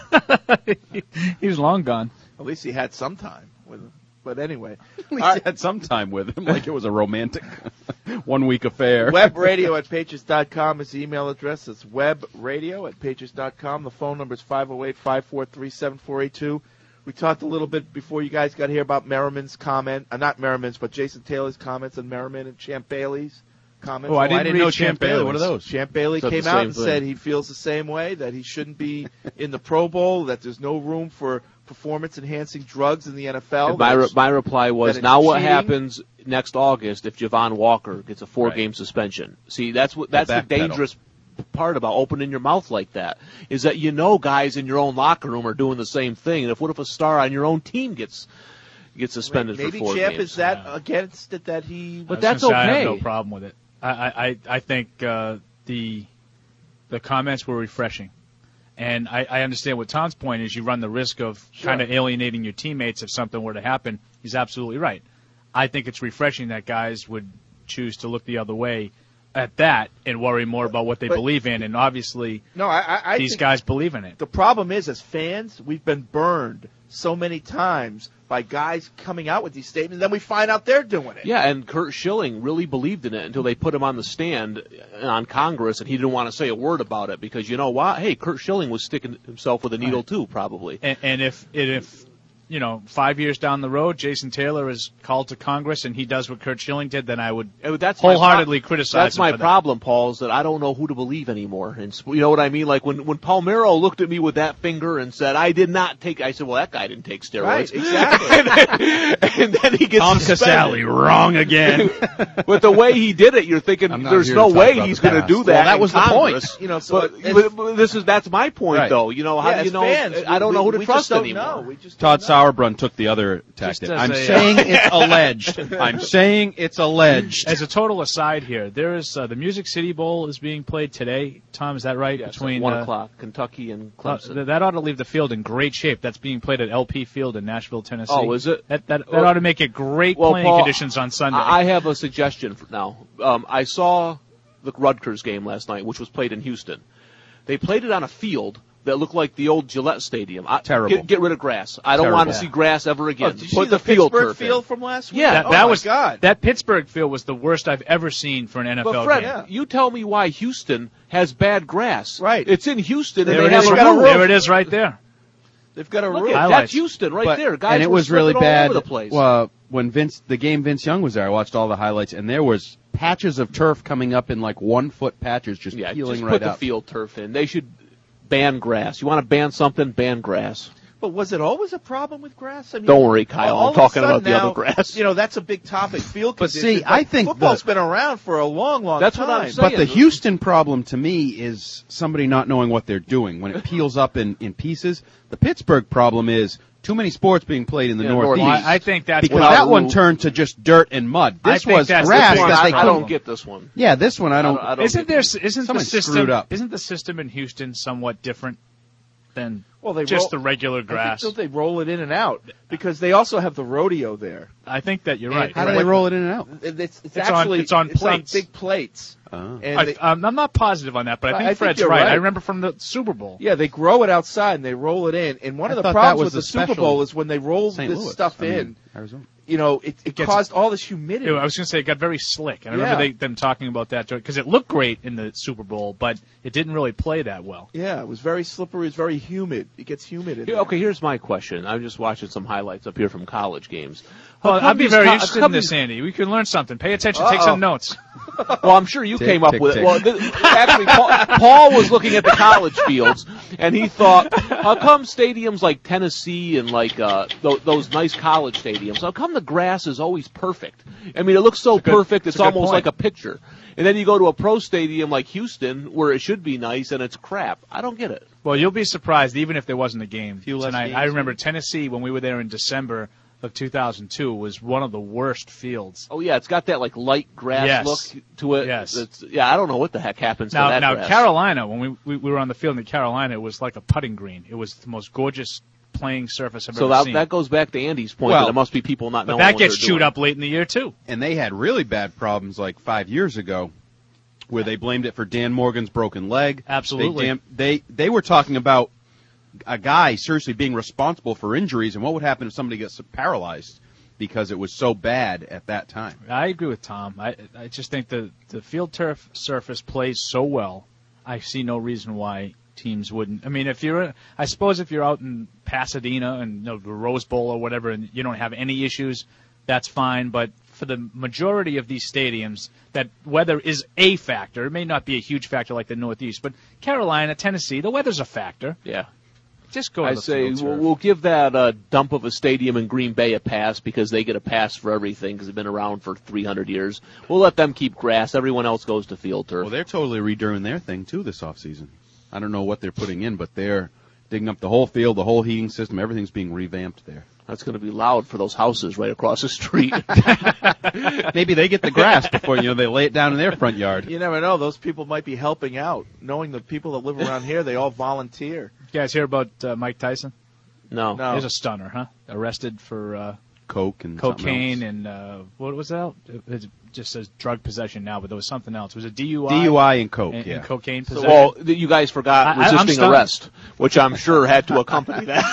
he was long gone. At least he had some time with him. But anyway, At least All he had some time with him, like it was a romantic one-week affair. webradio at patriots dot com is the email address. It's webradio at patriots dot com. The phone number is five oh eight, five four three, seven four eight two. We talked a little bit before you guys got here about Merriman's comment, uh, not Merriman's, but Jason Taylor's comments on Merriman and Champ Bailey's comments. Oh, I didn't, didn't read know Champ Champ Bailey. What are Bailey's. those? Champ Bailey Said came the out same and thing. said he feels the same way, that he shouldn't be in the Pro Bowl, that there's no room for performance-enhancing drugs in the N F L. And my, that re- it's- my reply that was, it's now what cheating. happens next August if Javon Walker gets a four-game suspension? See, that's what that's the backpedal. dangerous part about opening your mouth like that, is that you know guys in your own locker room are doing the same thing. And if what if a star on your own team gets gets suspended Maybe for four Champ games? is that Yeah. against it that he. But I was that's gonna say, I have okay. no problem with it. I I, I I think uh, the the comments were refreshing, and I, I understand what Tom's point is. You run the risk of Sure. kind of alienating your teammates if something were to happen. He's absolutely right. I think it's refreshing that guys would choose to look the other way at that and worry more about what they But- believe in. And obviously, No, I, I, I these think guys believe in it. the problem is, as fans, we've been burned so many times by guys coming out with these statements, then we find out they're doing it. Yeah, and Kurt Schilling really believed in it until they put him on the stand on Congress, and he didn't want to say a word about it because you know what? Hey, Kurt Schilling was sticking himself with a needle too, probably. And, and if and if you know five years down the road, Jason Taylor is called to Congress and he does what Kurt Schilling did, then I would Uh, That's my wholeheartedly pro- criticize. That's him my for that. problem, Paul, is that I don't know who to believe anymore. And sp- you know what I mean? Like when when Palmero looked at me with that finger and said, "I did not take," I said, "Well, that guy didn't take steroids." Right, exactly. and, then, and then he gets Tom suspended. Casale, wrong again. But the way he did it, you're thinking I'm not there's here no to talk way about he's the going to past. do that. Well, that in was the Congress. point. You know, so But, as- but, but this is that's my point, Right. though. You know, how yeah, do as you know? fans, I don't we, know who to we trust just don't anymore. Know. We just Todd don't know. Sauerbrunn took the other tactic. as I'm a- saying it's alleged. I'm saying it's alleged. As a total aside here, there is uh, the Music City Bowl is being played today. Tom, is that right? Yes, Between at one uh, o'clock, Kentucky and uh, Clemson. th- that ought to leave the field in great shape. That's being played at L P Field in Nashville, Tennessee. Oh, is it? That that, that Well- ought to make it great Well, playing Paul, conditions on Sunday. I I have a suggestion for now. Um, I saw the Rutgers game last night, which was played in Houston. They played it on a field that looked like the old Gillette Stadium. I, Terrible. Get, get rid of grass. I don't Terrible. want to see grass ever Oh, again. did you Put see the, the, field Pittsburgh turf in. field from last week? Yeah. that oh that my was God. that Pittsburgh field was the worst I've ever seen for an N F L But Fred, game. Yeah. you tell me why Houston has bad grass. Right. It's in Houston, and There they it have is. a got a roof. roof. There it is, right there. They've got a Look roof. at, Highlights. that's Houston right But- there. Guys and it were was really slipping all bad. over the place. Well, when Vince, the game Vince Young was there, I watched all the highlights, and there was patches of turf coming up in like one foot patches, just yeah, peeling just right put the up. field turf in. They should ban grass. You want to ban something? Ban grass. But was it always a problem with grass? I mean, Don't worry, Kyle. all I'm of a talking sudden about the now, other grass. You know, that's a big topic. Field But conditions. see, I think football's the- been around for a long, long That's time. what I'm saying. But the Houston problem to me is somebody not knowing what they're doing when it peels up in, in pieces. The Pittsburgh problem is too many sports being played in the Yeah, Northeast. Northeast. I, I think that's because what that I'll- one turned to just dirt and mud. I This think was that's the grass biggest because they I problem. couldn't. don't get this one. Yeah, this one I don't. I don't Isn't get there? it. Isn't the Someone system? screwed up. Isn't the system in Houston somewhat different than Well, they just roll- the regular I grass? think they roll it in and out because they also have the rodeo there. I think that you're right. How do they roll it in and out? It's, it's, It's on- actually it's on plates. big plates. Oh. And I, they- um, I'm not positive on that, but I I think think Fred's you're right. right. I remember from the Super Bowl. Yeah, they grow it outside and they roll it in. And one I of the thought that problems was with the the Super special Bowl is when they roll Saint this Louis. stuff I mean, in, Arizona. you know, it, it Gets- caused all this humidity. I was going to say it got very slick, and I remember Yeah. they, them talking about that because it looked great in the Super Bowl, but it didn't really play that well. Yeah, it was very slippery. It was very humid. It gets humid in Here- there. Okay, here's my question. I'm just watching some highlights up here from college games. Well, How I'd be come very these co- interested how in come this, these- Andy. We can learn something. Pay attention. Take Uh-oh. some notes. Well, I'm sure you Tick, came up tick, with tick. it. Well, th- actually, Paul, Paul was looking at the college fields, and he thought, how come stadiums like Tennessee and like uh, th- those nice college stadiums, how come the grass is always perfect? I mean, it looks so good- perfect, it's it's a good almost point. like a picture. And then you go to a pro stadium like Houston, where it should be nice, and it's crap. I don't get it. Well, you'll be surprised, even if there wasn't a game Few less tonight. games, I remember Tennessee when we were there in December of two thousand two was one of the worst fields. Oh yeah, it's got that like light grass Yes. look to it. Yes. It's, yeah, I don't know what the heck happens Now, to that now grass. Carolina, when we, we we were on the field in Carolina, it was like a putting green. It was the most gorgeous playing surface I've So ever that, seen. that goes back to Andy's point Well, that it must be people not but knowing that what gets they're chewed doing. up late in the year too. And they had really bad problems like five years ago where they blamed it for Dan Morgan's broken leg. Absolutely. They, dam- they, they were talking about a guy seriously being responsible for injuries and what would happen if somebody gets paralyzed because it was so bad at that time. I agree with Tom. I I just think the the field turf surface plays so well. I see no reason why teams wouldn't. I mean, if you're, I suppose if you're out in Pasadena and you know, the Rose Bowl or whatever, and you don't have any issues, that's fine. But for the majority of these stadiums, that weather is a factor. It may not be a huge factor like the Northeast, but Carolina, Tennessee, the weather's a factor. Yeah. Just go to I the say field we'll, turf. we'll give that uh, dump of a stadium in Green Bay a pass because they get a pass for everything because they've been around for three hundred years. We'll let them keep grass. Everyone else goes to field turf. Well, they're totally redoing their thing, too, this offseason. I don't know what they're putting in, but they're digging up the whole field, the whole heating system. Everything's being revamped there. That's going to be loud for those houses right across the street. Maybe they get the grass before, you know, they lay it down in their front yard. You never know. Those people might be helping out. Knowing the people that live around here, they all volunteer. You guys hear about uh, Mike Tyson? No. No. Here's a stunner, huh? Arrested for uh, Coke and something cocaine else. and uh, what was that? It, it just says drug possession now, but there was something else. It was a D U I. D U I and Coke, and, yeah. and cocaine So, possession. well, th- you guys forgot I- I- I'm resisting stunned. arrest, which I'm sure had to accompany that.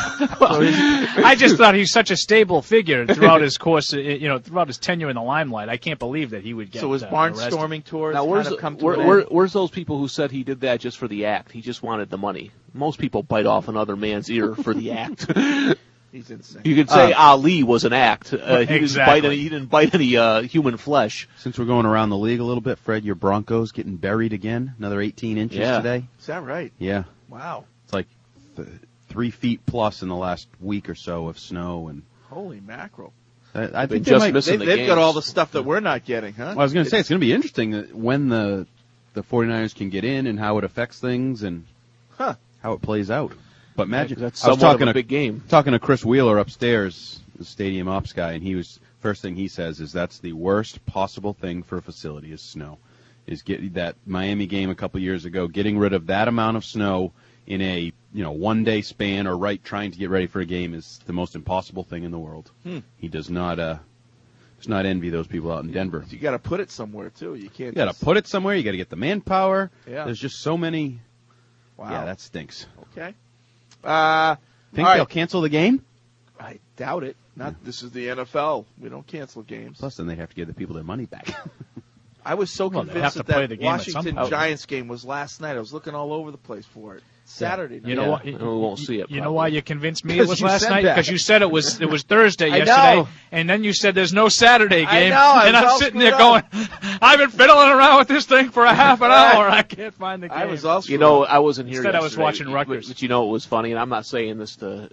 I just thought he's such a stable figure throughout his course, uh, you know, throughout his tenure in the limelight. I can't believe that he would get So his uh, arrested. barnstorming tours Now, where's, kind of come to where, an where, end? where's those people who said he did that just for the act? He just wanted the money. Most people bite off another man's ear for the act. He's insane. You could say Uh, Ali was an act. Uh, he, Exactly. didn't bite any, he didn't bite any uh, human flesh. Since we're going around the league a little bit, Fred, your Broncos getting buried again, another eighteen inches Yeah. today. Is that right? Yeah, Wow. it's like th- three feet plus in the last week or so of snow, and Holy mackerel. I, I Been think they just might. missing They, the they've got games. all the stuff that we're not getting, huh? Well, I was going to say it's going to be interesting that when the the 49ers can get in and how it affects things and Huh. how it plays out. But imagine Yeah, 'cause that's I was somewhat talking of a to big game. talking to Chris Wheeler upstairs, the stadium ops guy, and he was first thing he says is that's the worst possible thing for a facility is snow. Is get that Miami game a couple years ago, getting rid of that amount of snow in a you know one day span or right trying to get ready for a game is the most impossible thing in the world. Hmm. He does not uh does not envy those people out in Denver. You got to put it somewhere too. You can't. You got to just- put it somewhere. You got to get the manpower. Yeah. There's just so many. Wow. Yeah, that stinks. Okay. Uh, Think all right. they'll cancel the game? I doubt it. Not. This is the N F L. We don't cancel games. Plus, then they'd have to give the people their money back. I was so Well, they convinced have that to play that the game at some Washington point. Giants game was last night. I was looking all over the place for it. Saturday night. You know Yeah, what? we won't see it, You know probably. why you convinced me it Because was you last said night? that. Because you said it was it was Thursday I yesterday, know. and then you said there's no Saturday I game, know, I and was I'm all sitting there screwed going, up. I've been fiddling around with this thing for a half an hour. I can't find the game. I was all You screwed know, up. I wasn't here Instead I was yesterday, watching but- Rutgers. But you know it was funny, and I'm not saying this to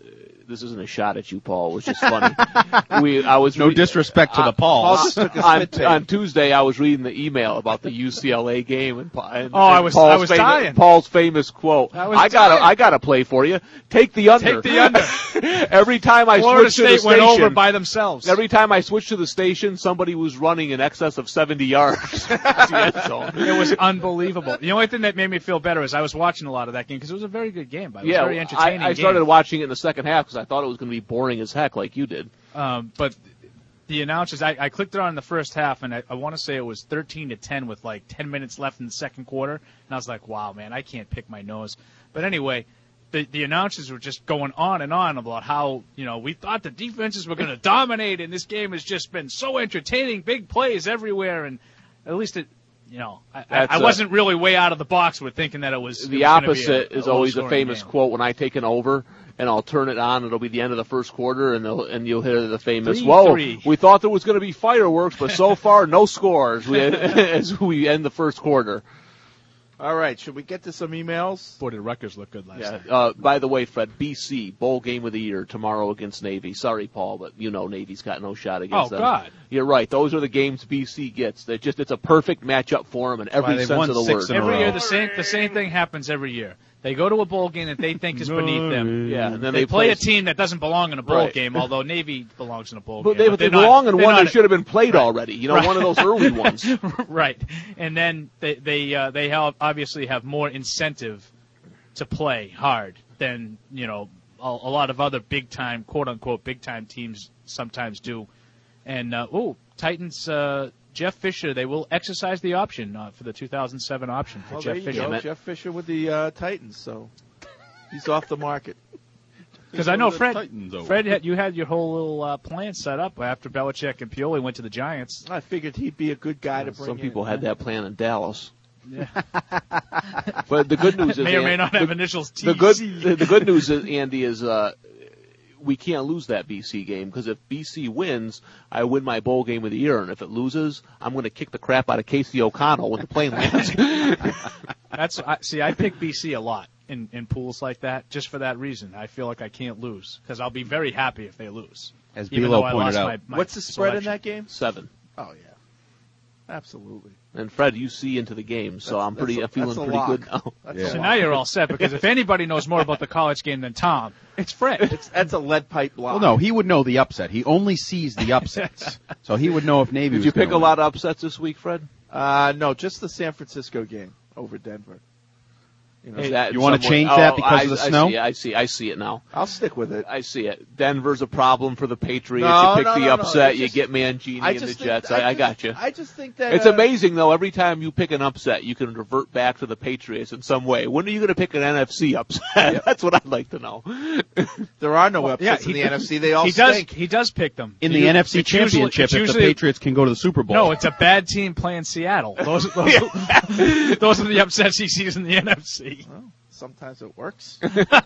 this isn't a shot at you, Paul. It was just funny. we, I was no re- disrespect to uh, the Pauls. Paul just took a on, spit take. on Tuesday, I was reading the email about the U C L A game, and, and Oh, I and was- Paul's I was famous, dying. Paul's famous quote. I was I got dying. I got to play for you. Take the under. Take the under. Every time I Florida switched to the State went station, over by themselves. every time I switched to the station, somebody was running in excess of seventy yards. to the end zone. It was unbelievable. The only thing that made me feel better is I was watching a lot of that game because it was a very good game. It was Yeah, a very entertaining I, I started game. watching it in the second half because I thought it was going to be boring as heck, like you did. Um, but the announcers, I, I clicked it on in the first half, and I, I want to say it was thirteen to ten with like ten minutes left in the second quarter. And I was like, wow, man, I can't pick my nose. But anyway, the, the announcers were just going on and on about how, you know, we thought the defenses were going to dominate, and this game has just been so entertaining, big plays everywhere. And at least it, you know, I, I, I a- wasn't really way out of the box with thinking that it was it The was gonna be opposite a, a is always a low-scoring famous game. quote when I take an over. And I'll turn it on. It'll be the end of the first quarter, and they'll, and you'll hear the famous, Three, "Whoa, three." we thought there was going to be fireworks, but so far no scores." We, as we end the first quarter. All right, should we get to some emails? Boy, did Rutgers look good last Yeah. night. Uh, by the way, Fred, B C bowl game of the year tomorrow against Navy. Sorry, Paul, but you know Navy's got no shot against Oh, them. God. You're right. Those are the games B C gets. They're just it's a perfect matchup for them in every they've sense won of the six word. in a Every row. year, the same the same thing happens every year. They go to a bowl game that they think is beneath them. Yeah, and then They, they play play a team that doesn't belong in a bowl Right. game, although Navy belongs in a bowl But game. they, but they they're not- belong in they're one not- that should have been played already. You know, Right. one of those early ones. right. And then they they uh, they have, obviously have more incentive to play hard than, you know, a, a lot of other big time, quote unquote, big time teams sometimes do. And uh, oh, Titans. Uh, Jeff Fisher, they will exercise the option uh, for the two thousand seven option for Well, Jeff there you Fisher. go. Jeff Fisher with the uh, Titans, so he's off the market. Because I know The Fred, Titans over. Fred, had, you had your whole little uh, plan set up after Belichick and Pioli went to the Giants. I figured he'd be a good guy to bring Some in. people had that plan in Dallas. Yeah. But the good news is, May or may An- not the, have initials T C. the good the, the good news is, Andy, is uh, we can't lose that B C game because if B C wins, I win my bowl game of the year, and if it loses, I'm going to kick the crap out of Casey O'Connell when the plane lands. That's I, see, I pick B C a lot in, in pools like that just for that reason. I feel like I can't lose because I'll be very happy if they lose. As even Bilo though I pointed lost out. my, my What's the spread selection. in that game? Seven. Oh yeah, absolutely. And Fred, you see into the game, so That's- I'm pretty, that's I'm a- feeling that's a pretty lock. good now. That's Yeah. a So lot. now you're all set because if anybody knows more about the college game than Tom, it's Fred. It's, that's a lead pipe lock. Well, no, he would know the upset. He only sees the upsets, so he would know if Navy Did was you pick gonna a lot of upsets this week, Fred? Uh, no, just the San Francisco game over Denver. You know, Is that You wanna somewhat- change that oh, because I, of the I snow? See, I see. I see it now. I'll stick with it. I see it. Denver's a problem for the Patriots. No, you pick no, the no, no. upset. It's You just- get Mangini I and the just think- Jets. I I, I just- got you. I just think that It's uh, amazing though. Every time you pick an upset, you can revert back to the Patriots in some way. When are you going to pick an N F C upset? That's what I'd like to know. There are no Well, upsets yeah, in he- the N F C. They all he does. stink. He does pick them in the You- N F C it's usually- Championship it's if the usually- Patriots can go to the Super Bowl. No, it's a bad team playing Seattle. Those, those, those are the upsets he sees in the N F C. Well, sometimes it works.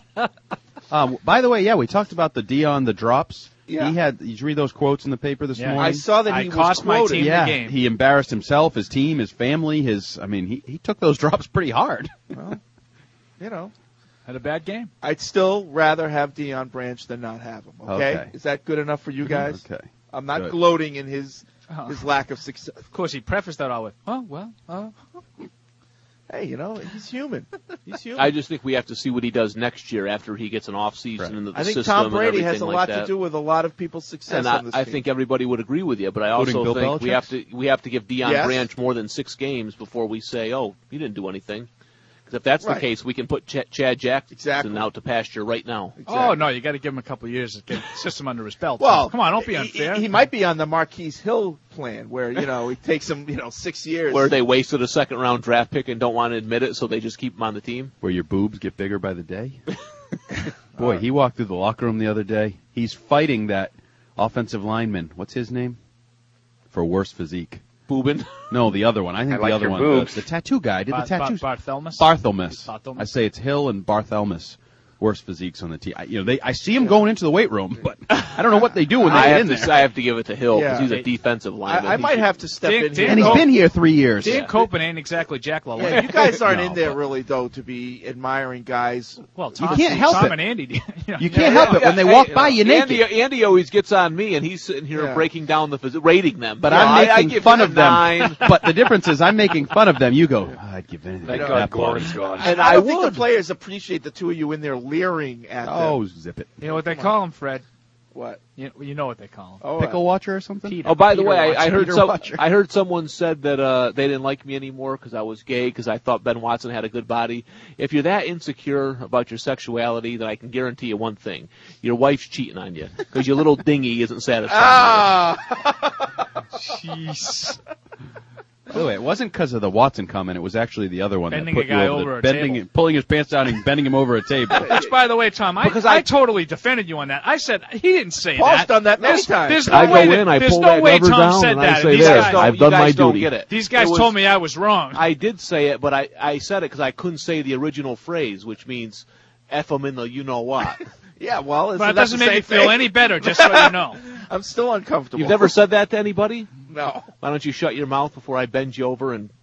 Um, by the way, yeah, we talked about the Dion, the drops. Yeah. He had. Did you read those quotes in the paper this Yeah. morning? I saw that I he was cost my quoted. team yeah, the game. he embarrassed himself, his team, his family, his. I mean, he he took those drops pretty hard. Well, you know, Had a bad game. I'd still rather have Deion Branch than not have him. Okay, Okay. is that good enough for you guys? Okay. I'm not Good. gloating in his Oh. his lack of success. Of course, he prefaced that all with, "Oh well, oh." Hey, you know, he's human. He's human. I just think we have to see what he does next year after he gets an off season Right. into the I think system Tom and Brady everything has a like lot that. to do with a lot of people's success And I, on this I team. think everybody would agree with you, but I Including also Bill think we Belichick's? have to we have to give Deion Yes. Branch more than six games before we say, oh, he didn't do anything. Because if that's Right. the case, we can put Ch- Chad Jackson Exactly. out to pasture right now. Oh no, you got to give him a couple of years to get the system under his belt. Well, come on, don't be he- unfair. He, he might be on the Marquise Hill plan, where you know it takes him, you know, six years. Where they wasted a second round draft pick and don't want to admit it, so they just keep him on the team. Where your boobs get bigger by the day. Boy, he walked through the locker room the other day. He's fighting that offensive lineman. What's his name? For worse physique. Boobin. No, the other one. I think I the like other your one. boobs. The, the tattoo guy did Bar- the tattoos. Bar- Barthelmess? Barthelmess. Barthelmess. I say it's Hill and Barthelmess. worst physiques on the team. I, you know, they I see them going into the weight room, but I don't know what they do when they I get have in to, there. I have to give it to Hill because Yeah. he's a defensive lineman. I, I He might should- have to step Dan- in Dan- here. And he's Oh, been here three years. Dan Copen ain't exactly Jack LaLanne. Yeah, you guys aren't No, in there but- really though to be admiring guys. Well, Tom, can't help Tom it. and Andy. You, know, You can't help it. When they Hey, walk by, you naked. Andy, Andy always gets on me, and he's sitting here Yeah. breaking down the phys- rating them. But You know, I'm I- I making give fun him of a them. nine. But the difference is I'm making fun of them. You go, oh, I'd give anything. Thank to God that ball." Gordon's gone. And I I don't think the would. players appreciate the two of you in there leering at Oh, them. zip it. You know what they call him, Fred? What? You, you know what they call him. Oh, Pickle watcher or something? Peter. Oh, by the Peter way, I, I Watson. heard Peter some. Watcher. I heard someone said that uh, they didn't like me anymore because I was gay because I thought Ben Watson had a good body. If you're that insecure about your sexuality, then I can guarantee you one thing: your wife's cheating on you because your little dingy isn't satisfying. Ah! Jeez. By the way, it wasn't because of the Watson comment. It was actually the other one Bending that put a guy you over, over the, a bending, table. pulling his pants down and bending him over a table. Which, by the way, Tom, I, Because I, I- totally defended you on that. I said he didn't say Paul's that. done that many there's, times. There's no I go way in, that, I there's pull no that way lever Tom down, said and that. I and say, these "There, guys, I've don't, done you my guys don't duty." get it. These guys It was- told me I was wrong. I did say it, but I, I said it because I couldn't say the original phrase, which means "F them in the you know what." Yeah, well, but it that's doesn't the make me same feel thing. any better, just so you know. I'm still uncomfortable. You've never said that to anybody? No. Why don't you shut your mouth before I bend you over and?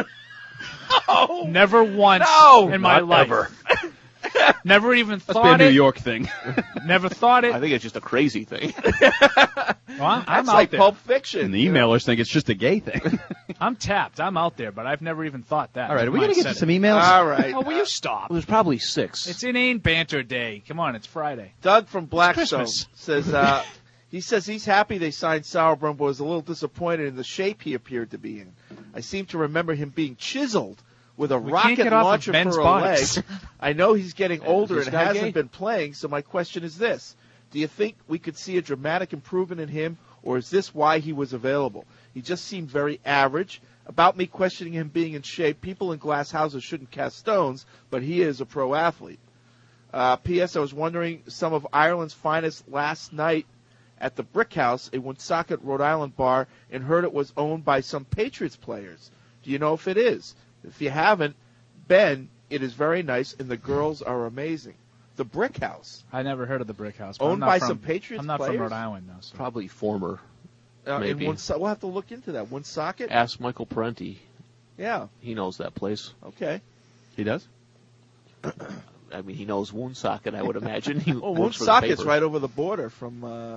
Oh, Never once No, in my not life. ever. Never even That's thought been a it. New York thing. Never thought it. I think it's just a crazy thing. Well, I'm, I'm that's out like there. Pulp Fiction. And the emailers think it's just a gay thing. I'm tapped. I'm out there, but I've never even thought that. All right, are we Never going to mind get to said some it. emails? All right. Oh, will you stop? There's probably six. It's inane banter day. Come on, it's Friday. Doug from Blackstone Christmas. says uh, he says he's happy they signed Sauerbrunn, but was a little disappointed in the shape he appeared to be in. I seem to remember him being chiseled with a We can't rocket get off of launcher Ben's for a box. leg. I know he's getting older this and guy hasn't gay? been playing, so my question is this. Do you think we could see a dramatic improvement in him, or is this why he was available? He just seemed very average. About me questioning him being in shape, people in glass houses shouldn't cast stones, but he is a pro athlete. Uh, P S. I was wondering, some of Ireland's finest last night at the Brick House, a Woonsocket, Rhode Island bar, and heard it was owned by some Patriots players. Do you know if it is? If you haven't, Ben, it is very nice, and the girls are amazing. The Brick House. I never heard of the Brick House. but I'm Owned not by from- some Patriots I'm not players? from Rhode Island, though. So. Probably former. Uh, in Maybe. Woonso- we'll have to look into that. Woonsocket? Ask Michael Parenti. Yeah, He knows that place. okay. He does? I mean, he knows Woonsocket, I would imagine. He Well, works for the Woonsocket's paper. right over the border from uh,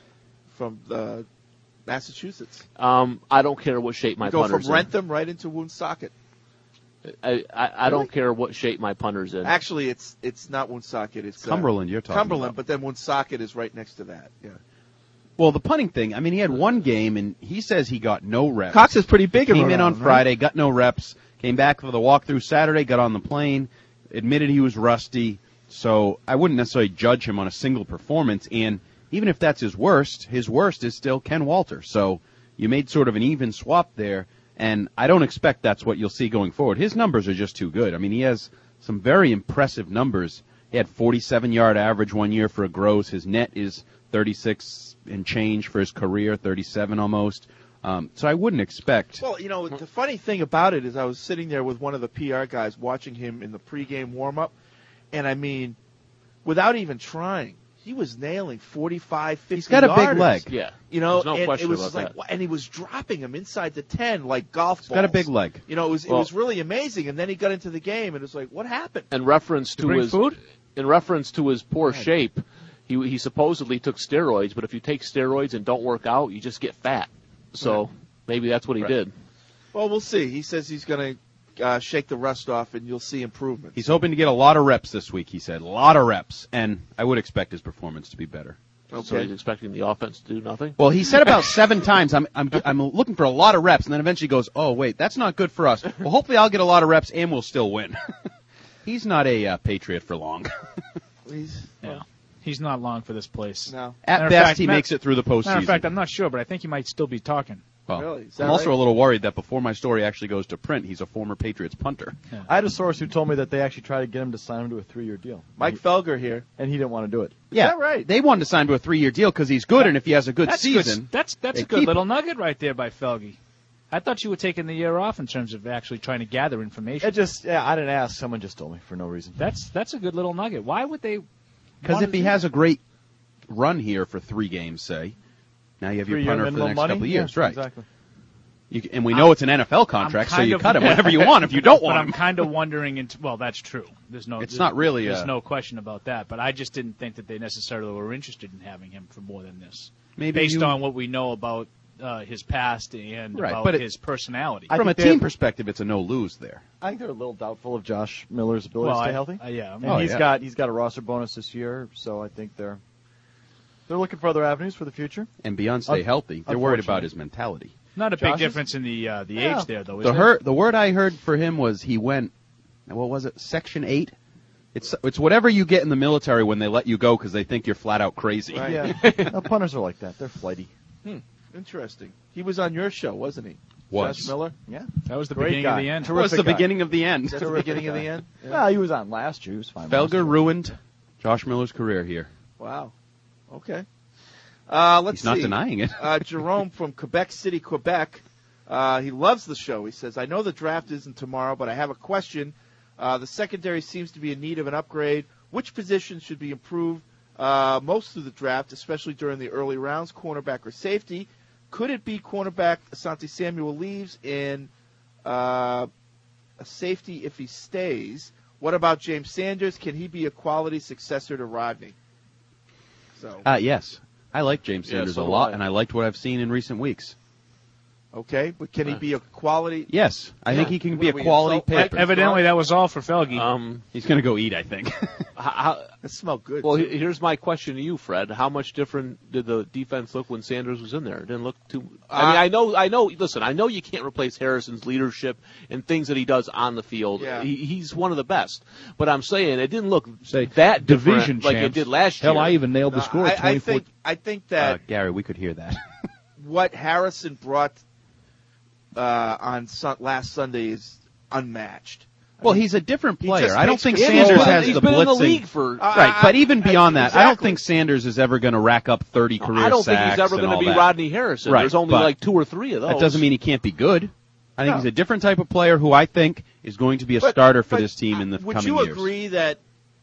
from uh, Massachusetts. Um, I don't care what shape my You go punter's from Rentham right into Woonsocket. in. I, I, I don't care what shape my punter's in. Actually, it's it's not Woonsocket. It's uh, Cumberland you're talking Cumberland, about. but then Woonsocket is right next to that. Yeah. Well, the punting thing, I mean, he had one game, and he says he got no reps. Cox is pretty big in Came Rhode in on Island, right? Friday, got no reps, came back for the walkthrough Saturday, got on the plane, admitted he was rusty. So I wouldn't necessarily judge him on a single performance. And even if that's his worst, his worst is still Ken Walter. So you made sort of an even swap there, and I don't expect that's what you'll see going forward. His numbers are just too good. I mean, he has some very impressive numbers. He had forty-seven yard average one year for a gross. His net is thirty-six and change for his career, thirty-seven almost. Um, so I wouldn't expect. Well, you know, the funny thing about it is I was sitting there with one of the P R guys watching him in the pregame warm-up, and I mean, without even trying, he was nailing forty-five, fifty He's got a big yarders. leg. Yeah. You know, There's no and question it was about just like, that. wa- and he was dropping him inside the ten like golf balls. He's got a big leg. You know, it was it Well- was really amazing. And then he got into the game, and it was like, what happened? In reference To to bring his food? in reference to his poor shape, he he supposedly took steroids, but if you take steroids and don't work out, you just get fat. So Right. maybe that's what he Right. did. Well, we'll see. He says he's going to uh, shake the rust off, and you'll see improvements. He's hoping to get a lot of reps this week, he said. A lot of reps. And I would expect his performance to be better. So he's expecting the offense to do nothing. Well, he said about seven times, I'm, I'm, I'm looking for a lot of reps, and then eventually goes, oh, wait, that's not good for us. Well, hopefully I'll get a lot of reps, and we'll still win. He's not a uh, Patriot for long. He's, Yeah. He's not long for this place. no. At Matter of best, fact, he matter- makes it through the postseason. Matter of fact, I'm not sure, but I think he might still be talking. Well, Really? Is that I'm also right? a little worried that before my story actually goes to print, he's a former Patriots punter. I had a source who told me that they actually tried to get him to sign him to a three-year deal. Mike Felger here. And he didn't want to do it. Yeah, that right? They wanted to sign to a three-year deal because he's good, and if he has a good That's season, Good. That's that's they a good keep little nugget right there by Felge. I thought you were taking the year off in terms of actually trying to gather information. It just, yeah, I didn't ask. Someone just told me for no reason. That's that's a good little nugget. Why would they? Because if he has a great run here for three games, say, now you have your Three-year punter for the minimum next money? couple of years, Yeah, right? Exactly. You, and we know it's an N F L contract, so kind you of- cut him whenever you want if you don't But want I'm him. kind of wondering. Into, well, that's true. There's no. It's there's- not really There's a- no question about that. But I just didn't think that they necessarily were interested in having him for more than this. Maybe based you- on what we know about uh, his past and Right, about but it- his personality. I From a think team they're- perspective, it's a no-lose there. I think they're a little doubtful of Josh Miller's ability Well, to stay I- healthy. uh, yeah. and Oh, he's yeah. got he's got a roster bonus this year, so I think they're they're looking for other avenues for the future. And beyond stay Un- healthy, they're worried about unfortunately. his mentality. Not a big Josh's? difference in the uh, the Yeah. age there, though. Is The there? her, the word I heard for him was he went, what was it, Section eight? It's it's whatever you get in the military when they let you go because they think you're flat out crazy. Right. Yeah, no, punters are like that. They're flighty. Hmm. Interesting. He was on your show, wasn't he? Was. Josh Miller? Yeah, That was the Great beginning guy. of the end. Terrific Was the guy. beginning of the end. Is that the beginning of the end? Yeah. Well, he was on last year. He was fine. last Felger year. ruined Josh Miller's career here. Wow. Okay. Uh, let's He's not see. denying it. uh, Jerome from Quebec City, Quebec. Uh, he loves the show. He says, I know the draft isn't tomorrow, but I have a question. Uh, the secondary seems to be in need of an upgrade. Which positions should be improved uh, most of the draft, especially during the early rounds, cornerback or safety? Could it be cornerback Asante Samuel leaves and uh, a safety if he stays? What about James Sanders? Can he be a quality successor to Rodney? So, Uh, yes. I like James Yeah, Sanders so a do lot, I. and I liked what I've seen in recent weeks. okay, but can he be a quality? Yes, I think he can be a What, we quality insult pick. Mike? Evidently, that was all for Felge. Um, He's going to go eat, I think. how, That smelled good. well, too. he- here's my question to you, Fred. How much different did the defense look when Sanders was in there? It didn't look too. I mean, Uh, I know, I know. Listen, I know you can't replace Harrison's leadership and things that he does on the field. Yeah. He, he's one of the best. But I'm saying it didn't look Say, that different division like it champs. did last Hell, year. I even nailed the No, score. I, I twenty-four. think I think Uh, that Gary, we could hear that. what Harrison brought uh, on sun, last Sunday is unmatched. Well, he's a different He player. just I don't makes think good Sanders plays. has he's the been in the blitzing. league for. Uh, Right, I- but even I- beyond that, I don't exactly. think Sanders is ever going to rack up thirty career I don't think sacks he's ever and going to all be that. Rodney Harrison. Right, There's only but like two or three of those. That doesn't mean he can't be good. I think No. he's a different type of player who I think is going to be a But- starter for but, this team in the uh, would coming you years. agree that,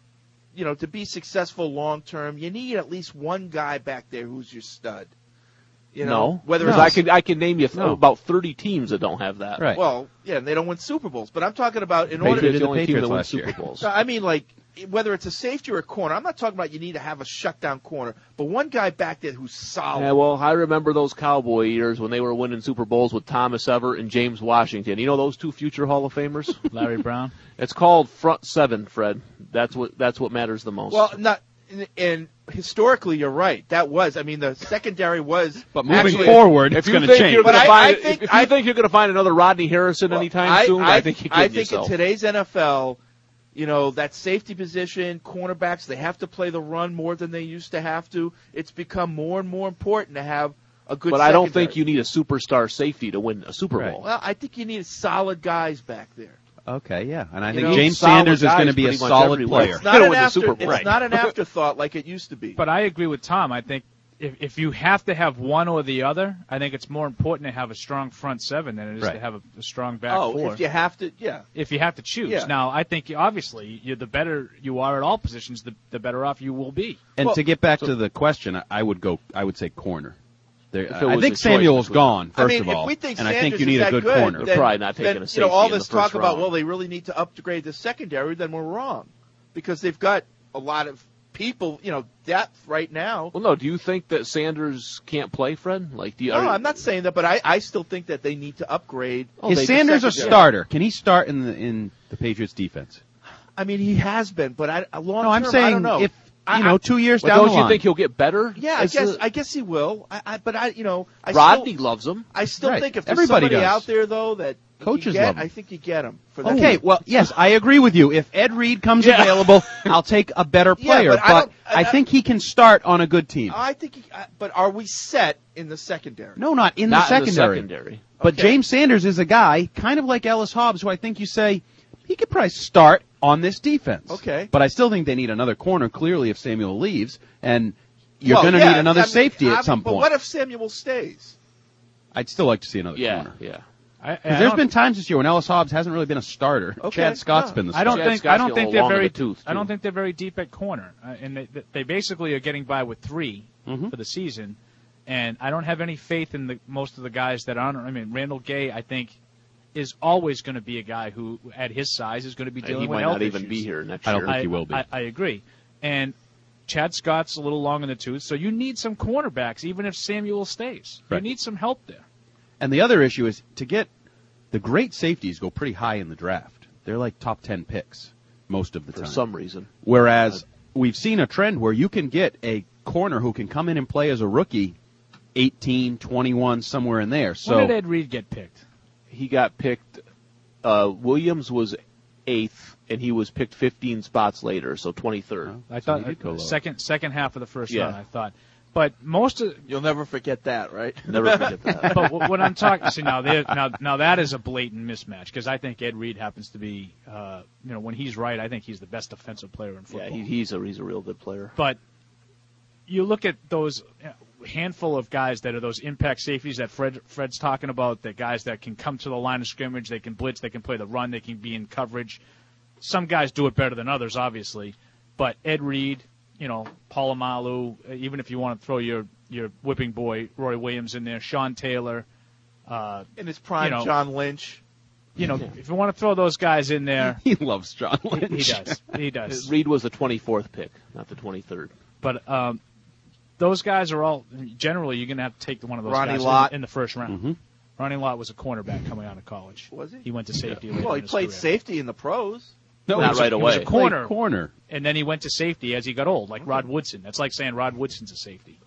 you know, to be successful long term, you need at least one guy back there who's your stud? You know, no, whether because it's I can I can name you No. about thirty teams that don't have that. Right. well, yeah, and they don't win Super Bowls. But I'm talking about in Patriots order. Patriots did the only the team that Patriots wins last year. Super Bowls. No, I mean, like, whether it's a safety or a corner, I'm not talking about you need to have a shutdown corner, but one guy back there who's solid. Yeah, well, I remember those Cowboy years when they were winning Super Bowls with Thomas Everett and James Washington. You know those two future Hall of Famers? Larry Brown. It's called front seven, Fred. That's what that's what matters the most. Well, not and, and historically, you're right. That was, I mean, the secondary was. But moving actually- forward, if it's you going to think change. you're But going I- to find, I if- think- if you I- think you're going to find another Rodney Harrison Well, anytime I, soon, I, I think you're I kidding think yourself. in today's N F L, you know, that safety position, cornerbacks, they have to play the run more than they used to have to. It's become more and more important to have a good. But I don't think secondary. you need a superstar safety to win a Super Right. Bowl. Well, I think you need solid guys back there. Okay, yeah, and I You think know, James solid Sanders is guys going to be a pretty much solid everywhere. player. It's not They don't an win the after. Super Bowl. It's not an afterthought like it used to be. But I agree with Tom. I think if if you have to have one or the other, I think it's more important to have a strong front seven than it is Right. to have a, a strong back oh, four. if you have to, yeah. if you have to choose. Yeah. Now, I think obviously you're the better you are at all positions, the, the better off you will be. And Well, to get back to the question, I- I would go. I would say corner. There, If it I was think a choice Samuel's between- gone I first mean, of all, if we think and I Sanders think you need is a that good, good, corner. They're probably not taking then, a you know, safety all in the this talk first about round. well, they really need to upgrade the secondary. Then we're wrong because they've got a lot of people, you know, depth right now. Well, no. Do you think that Sanders can't play, Fred? Like, do you? No, are- I'm not saying that, but I, I still think that they need to upgrade. Oh, Is they- Sanders a secondary. starter? Can he start in the in the Patriots defense? I mean, he has been, but I, a long No, I'm term, saying I don't know. if I- you know I- two years But down don't the you line. think he'll get better? Yeah, I As guess the- I guess he will. I, I, but I, you know, I Rodney still, loves him. I still Right. think if there's Everybody somebody does. out there though that you Coaches get, love him. I think you get him for that. Okay, well, yes, I agree with you. If Ed Reed comes Yeah. available, I'll take a better Yeah, player. but I don't- I, I- think he can start on a good team. I think, he, I- but are we set in the secondary? No, not in Not the in the secondary. secondary. But Okay. James Sanders is a guy, kind of like Ellis Hobbs, who I think you say he could probably start on this defense. Okay. But I still think they need another corner, clearly, if Samuel leaves. And you're Well, going to yeah, need another I mean, safety I at some mean, but point. what if Samuel stays? I'd still like to see another Yeah, corner. yeah. I, I Because there's don't- been times this year when Ellis Hobbs hasn't really been a starter. Okay, Chad Scott's no. been the I starter. don't think I don't think they're very tooth, I don't think they're very deep at corner, uh, and they they basically are getting by with three Mhm. for the season. And I don't have any faith in the most of the guys that aren't. I mean, Randall Gay, I think, is always going to be a guy who, at his size, is going to be dealing he with might health not even issues. be here next I don't year. think he will be. I, I agree. And Chad Scott's a little long in the tooth, so you need some cornerbacks, even if Samuel stays. Right. You need some help there. And the other issue is to get the great safeties go pretty high in the draft. They're like top ten picks most of the For time. some reason. Whereas we've seen a trend where you can get a corner who can come in and play as a rookie, eighteen, twenty-one, somewhere in there. So when did Ed Reed get picked? He got picked. Uh, Williams was eighth, and he was picked fifteen spots later, so twenty-third. I thought he did go uh, low. second second half of the first Yeah. round. I thought, but most of You'll never forget that, right? Never forget that. but w- when I'm talking, see now, there- now, now that is a blatant mismatch because I think Ed Reed happens to be, uh, you know, when he's right, I think he's the best defensive player in football. Yeah, he, he's a he's a real good player. But you look at those uh, handful of guys that are those impact safeties that Fred Fred's talking about, the guys that can come to the line of scrimmage, they can blitz, they can play the run, they can be in coverage. Some guys do it better than others, obviously, but Ed Reed, you know, Polamalu, uh, even if you want to throw your your whipping boy Roy Williams in there, Sean Taylor, uh, In his prime, you know, John Lynch. you know, if you want to throw those guys in there, he loves John Lynch. he does, he does. Reed was the twenty-fourth pick, not the twenty-third. But um, those guys are all generally you're going to have to take one of those Ronnie guys in- Lott. in the first round. Mhm. Ronnie Lott was a cornerback coming out of college. Was he? He went to safety. later Well, he in his played career. safety in the pros. No, He Not was a- right he was away. a corner, Played corner. and then he went to safety as he got old, like Rod Woodson. That's like saying Rod Woodson's a safety.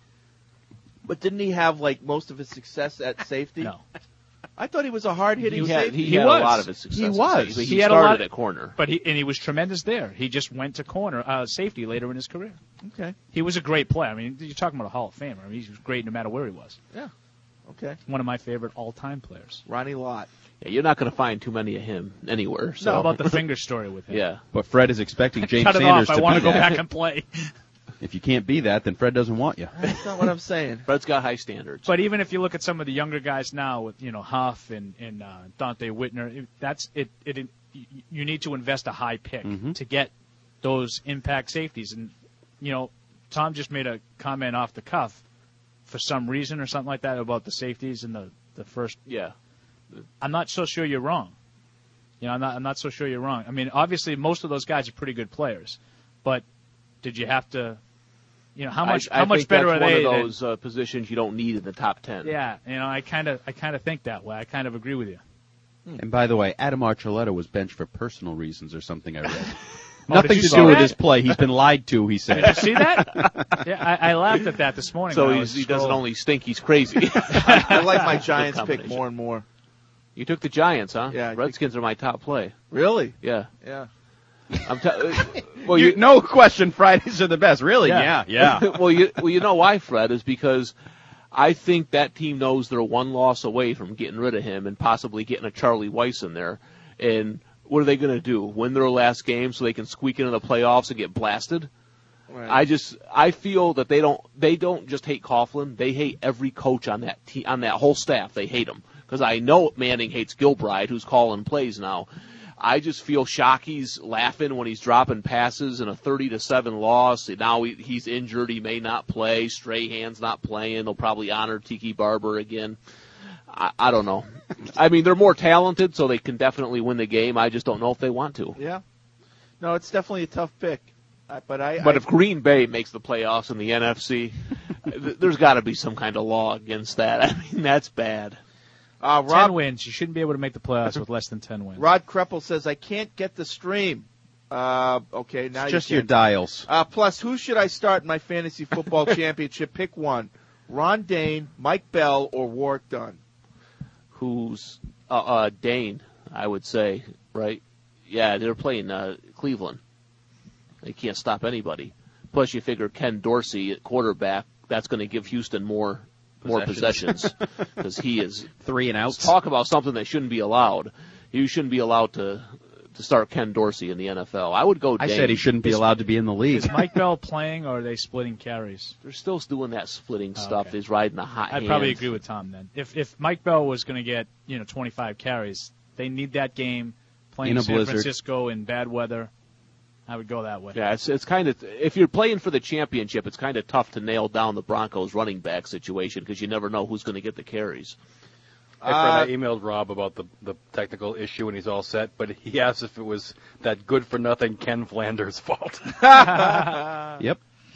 But didn't he have like most of his success at safety? No, I thought he was a hard hitting He had, safety. he He had was. a lot of his success. He at was. safety, but He he, had a started lot- at corner. but he and he was tremendous there. He just went to corner uh, safety later in his career. Okay. He was a great player. I mean, you're talking about a Hall of Famer. I mean, he was great no matter where he was. Okay. One of my favorite all-time players. Ronnie Lott. Yeah, you're not going to find too many of him anywhere. So How about the finger story with him? yeah. But Fred is expecting James Cut it Sanders off. I to want be to go that. back and play. If you can't be that, then Fred doesn't want you. That's not what I'm saying. Fred's got high standards. But even if you look at some of the younger guys now, with you know Huff and and uh, Dante Whitner, it, that's it, it. It you need to invest a high pick Mhm. to get those impact safeties. And you know, Tom just made a comment off the cuff for some reason or something like that about the safeties in the the first. Yeah. I'm not so sure you're wrong. You know, I'm not. I'm not so sure you're wrong. I mean, obviously, most of those guys are pretty good players, but did you have to? You know, how much I, I how much think better that's are they? one than- of those uh, positions you don't need in the top ten. Yeah, you know, I kind of, I kind of think that way. I kind of agree with you. And by the way, Adam Archuleta was benched for personal reasons or something I read. Oh, Nothing did you to see do with that? his play. He's been lied to, he Did said. you see that? Yeah, I, I laughed at that this morning. So when I he's, was he doesn't scrolling. only stink, he's crazy. I like my Good Giants pick combination. more and more. You took the Giants, huh? Yeah, I Redskins are my top play. Really? Yeah. Yeah. I'm t- well, You, you, no question, Fridays are the best. Really? Yeah, Yeah. yeah. well, you well, you know why, Fred, is because I think that team knows they're one loss away from getting rid of him and possibly getting a Charlie Weiss in there. And what are they going to do? Win their last game so they can squeak into the playoffs and get blasted? Right. I just I feel that they don't they don't just hate Coughlin. They hate every coach on that team, on that whole staff. They hate him because I know Manning hates Gilbride, who's calling plays now. I just feel Shockey's laughing when he's dropping passes in a thirty to seven loss. Now he, he's injured. He may not play. Strahan's not playing. They'll probably honor Tiki Barber again. I, I don't know. I mean, they're more talented, so they can definitely win the game. I just don't know if they want to. Yeah. No, it's definitely a tough pick. Uh, but I. But I, if Green Bay makes the playoffs in the N F C, th- there's got to be some kind of law against that. I mean, that's bad. uh, ten Rob wins. You shouldn't be able to make the playoffs with less than ten wins. Rod Kreppel says I can't get the stream. Uh, okay, now It's you just your can. dials. Uh, plus, who should I start in my fantasy football championship? Pick one: Ron Dane, Mike Bell, or Warwick Dunn. Who's uh, uh, Dane? I would say, right? Yeah, they're playing uh, Cleveland. They can't stop anybody. Plus, you figure Ken Dorsey at quarterback. That's going to give Houston more more possessions because he is Three and outs. talk about something that shouldn't be allowed. You shouldn't be allowed to to start Ken Dorsey in the N F L. I would go I Dame. said he shouldn't be Is- allowed to be in the league. Is Mike Bell playing, or are they splitting carries? They're still doing that splitting Oh, stuff. okay. He's riding a hot I'd hand. probably agree with Tom then. If if Mike Bell was going to get you know twenty-five carries, they need that game playing In a San blizzard. Francisco in bad weather. I would go that way. Yeah, it's it's kind of if you're playing for the championship, it's kind of tough to nail down the Broncos running back situation because you never know who's going to get the carries. Hey, Fred, I emailed Rob about the, the technical issue, and he's all set, but he asked if it was that good-for-nothing Ken Flanders' fault. Yep.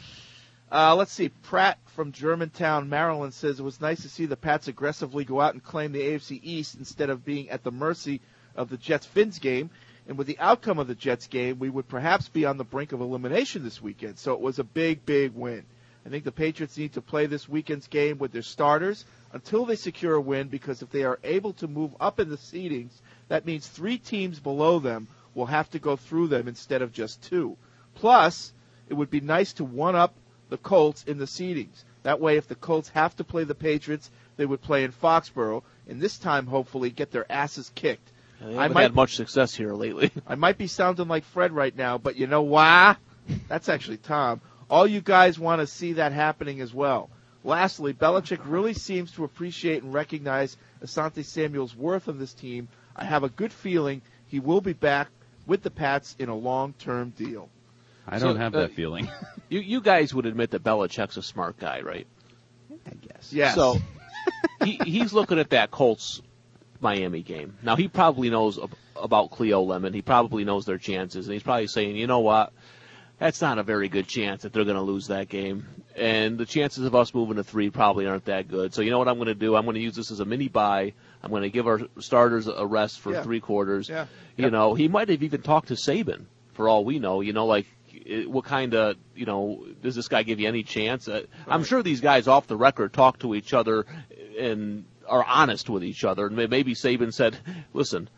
Uh, let's see. Pratt from Germantown, Maryland says it was nice to see the Pats aggressively go out and claim the A F C East instead of being at the mercy of the Jets-Fins game. And with the outcome of the Jets game, we would perhaps be on the brink of elimination this weekend. So it was a big, big win. I think the Patriots need to play this weekend's game with their starters until they secure a win, because if they are able to move up in the seedings, that means three teams below them will have to go through them instead of just two. Plus, it would be nice to one-up the Colts in the seedings. That way, if the Colts have to play the Patriots, they would play in Foxborough, and this time, hopefully, get their asses kicked. They haven't had much success here lately. I might be sounding like Fred right now, but you know why? That's actually Tom. All you guys want to see that happening as well. Lastly, Belichick really seems to appreciate and recognize Asante Samuel's worth on this team. I have a good feeling he will be back with the Pats in a long-term deal. I don't So, have uh, that feeling. You you guys would admit that Belichick's a smart guy, right? I guess. Yes. So he he's looking at that Colts Miami game. Now he probably knows ab- about Cleo Lemon. He probably knows their chances, and he's probably saying, you know what? That's not a very good chance that they're going to lose that game. And the chances of us moving to three probably aren't that good. So you know what I'm going to do? I'm going to use this as a mini bye. I'm going to give our starters a rest for Yeah. three quarters. Yeah. You Yep. know, he might have even talked to Saban, for all we know. You know, like, it- what kind of, you know, does this guy give you any chance? Uh, I'm sure these guys off the record talk to each other and are honest with each other. And maybe Saban said, listen,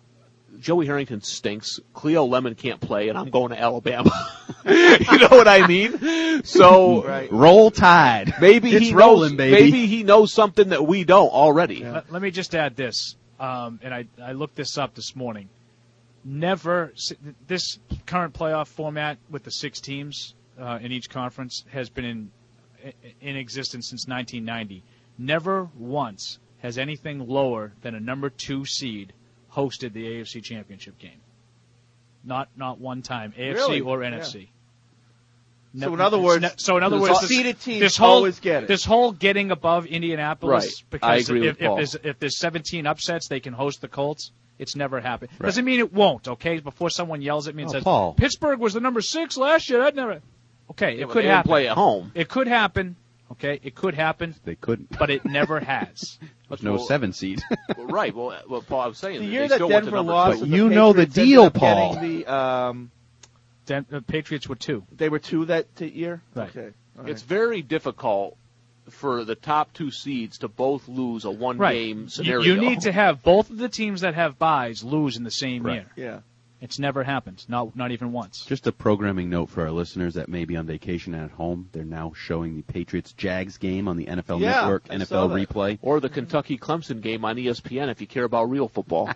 Joey Harrington stinks. Cleo Lemon can't play, and I'm going to Alabama. You know what I mean? So Right. Roll Tide. maybe It's he rolling, knows, baby. Maybe he knows something that we don't already. Let, let me just add this, um, and I, I looked this up this morning. Never, this current playoff format with the six teams uh, in each conference has been in in existence since nineteen ninety. Never once has anything lower than a number two seed hosted the A F C Championship game. Not not one time, A F C Really? or Yeah. N F C. So in other words, Ne- so in other the words, this, seeded teams this whole always get it. this whole getting above Indianapolis, Right. because I agree if, with if Paul. there's if there's seventeen upsets, they can host the Colts. It's never happened. Right. Doesn't mean it won't. Okay, before someone yells at me and Oh, says Paul. Pittsburgh was the number six last year, that never. Okay, Yeah, it but could they didn't happen. play at home. It could happen. Okay, it could happen, They couldn't. but it never has. There's no Well- seven seed. Well, right. Well, well, Paul, I was saying the that year they that still went to Denver number lost, two. and the You know the Patriots ended deal, up Paul. getting The, um, Den- the Patriots were two. they were two that t- year? Right. Okay. All It's very difficult for the top two seeds to both lose a one-game Right. You, scenario. you need to have both of the teams that have buys lose in the same Right. year. Yeah. It's never happened. Not not even once. Just a programming note for our listeners that may be on vacation and at home. They're now showing the Patriots-Jags game on the N F L Yeah, Network, I N F saw L that. replay. Or the Kentucky-Clemson game on E S P N if you care about real football.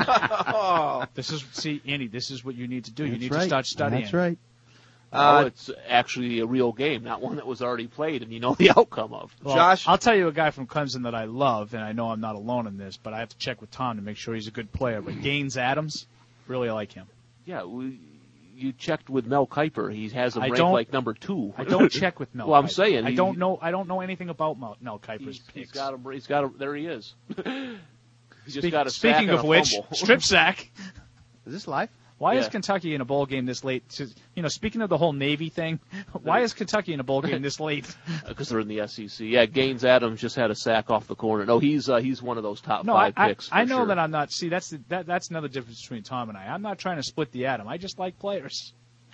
Oh. This is see, Andy. This is what you need to do. you That's need right. to start studying. That's right. Oh, Uh, it's actually a real game, not one that was already played and you know the outcome of. Well, Josh? I'll tell you a guy from Clemson that I love, and I know I'm not alone in this, but I have to check with Tom to make sure he's a good player. But Gaines Adams, really like him. Yeah, we, you checked with Mel Kiper. He has him I ranked don't- like number two. I don't check with Mel. Well, I'm Kiper. saying I he- don't know. I don't know anything about Mel, Mel Kiper's He's, picks. he's got him. He's got him. There he is. He just Speak- got a sack speaking and of a which, fumble. strip sack. Is this live? Why is Yeah. Kentucky in a bowl game this late? To- You know, speaking of the whole Navy thing, why is Kentucky in a bowl game this late? Because they're in the S E C. Yeah, Gaines Adams just had a sack off the corner. No, he's uh, he's one of those top No, I, five I, picks. I for know sure. that I'm not. See, that's the, that that's another difference between Tom and I. I'm not trying to split the atom. I just like players.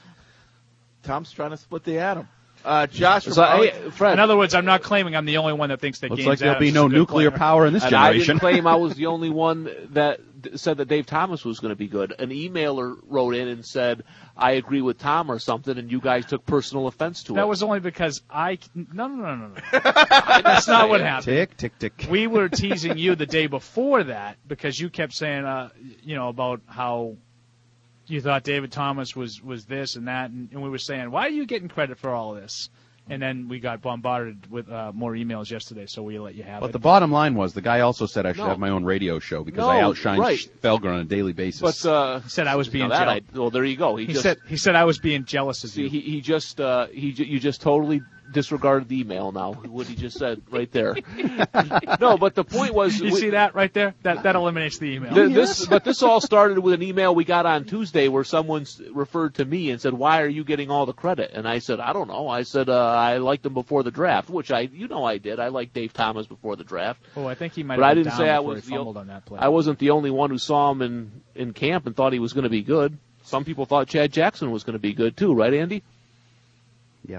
Tom's trying to split the atom. Uh, Josh, So, from hey, Arlington- Fred, In other words, I'm not claiming I'm the only one that thinks that Looks Gaines like there'll Adams be is no a good nuclear player. power in this and I generation. didn't claim I was the only one that d- said that Dave Thomas was going to be good. An emailer wrote in and said, I agree with Tom or something, and you guys took personal offense to it. That was only because I. No, no, no, no, no. That's not what happened. Tick, tick, tick. We were teasing you the day before that because you kept saying, uh, you know, about how you thought David Thomas was, was this and that, and, and we were saying, why are you getting credit for all of this? And then we got bombarded with uh, more emails yesterday, so we let you have but it. But the bottom line was the guy also said I should No. have my own radio show because No, I outshine right. Felger on a daily basis. But uh, he said I was being now that jealous. I, well, there you go. He, He just, said he said I was being jealous of see, you. he, he just uh, he ju- you just totally disregarded the email now. What he just said right there. No, but the point was. You we, see that right there? That that eliminates the email. th- this, but this all started with an email we got on Tuesday where someone s- referred to me and said, "Why are you getting all the credit?" And I said, "I don't know." I said, uh, "I liked him before the draft," which I, you know, I did. I liked Dave Thomas before the draft. Oh, I think he might. But have I been didn't down say I before was he the fumbled o- on that play. I wasn't the only one who saw him in in camp and thought he was going to be good. Some people thought Chad Jackson was going to be good too, right, Andy? Yeah.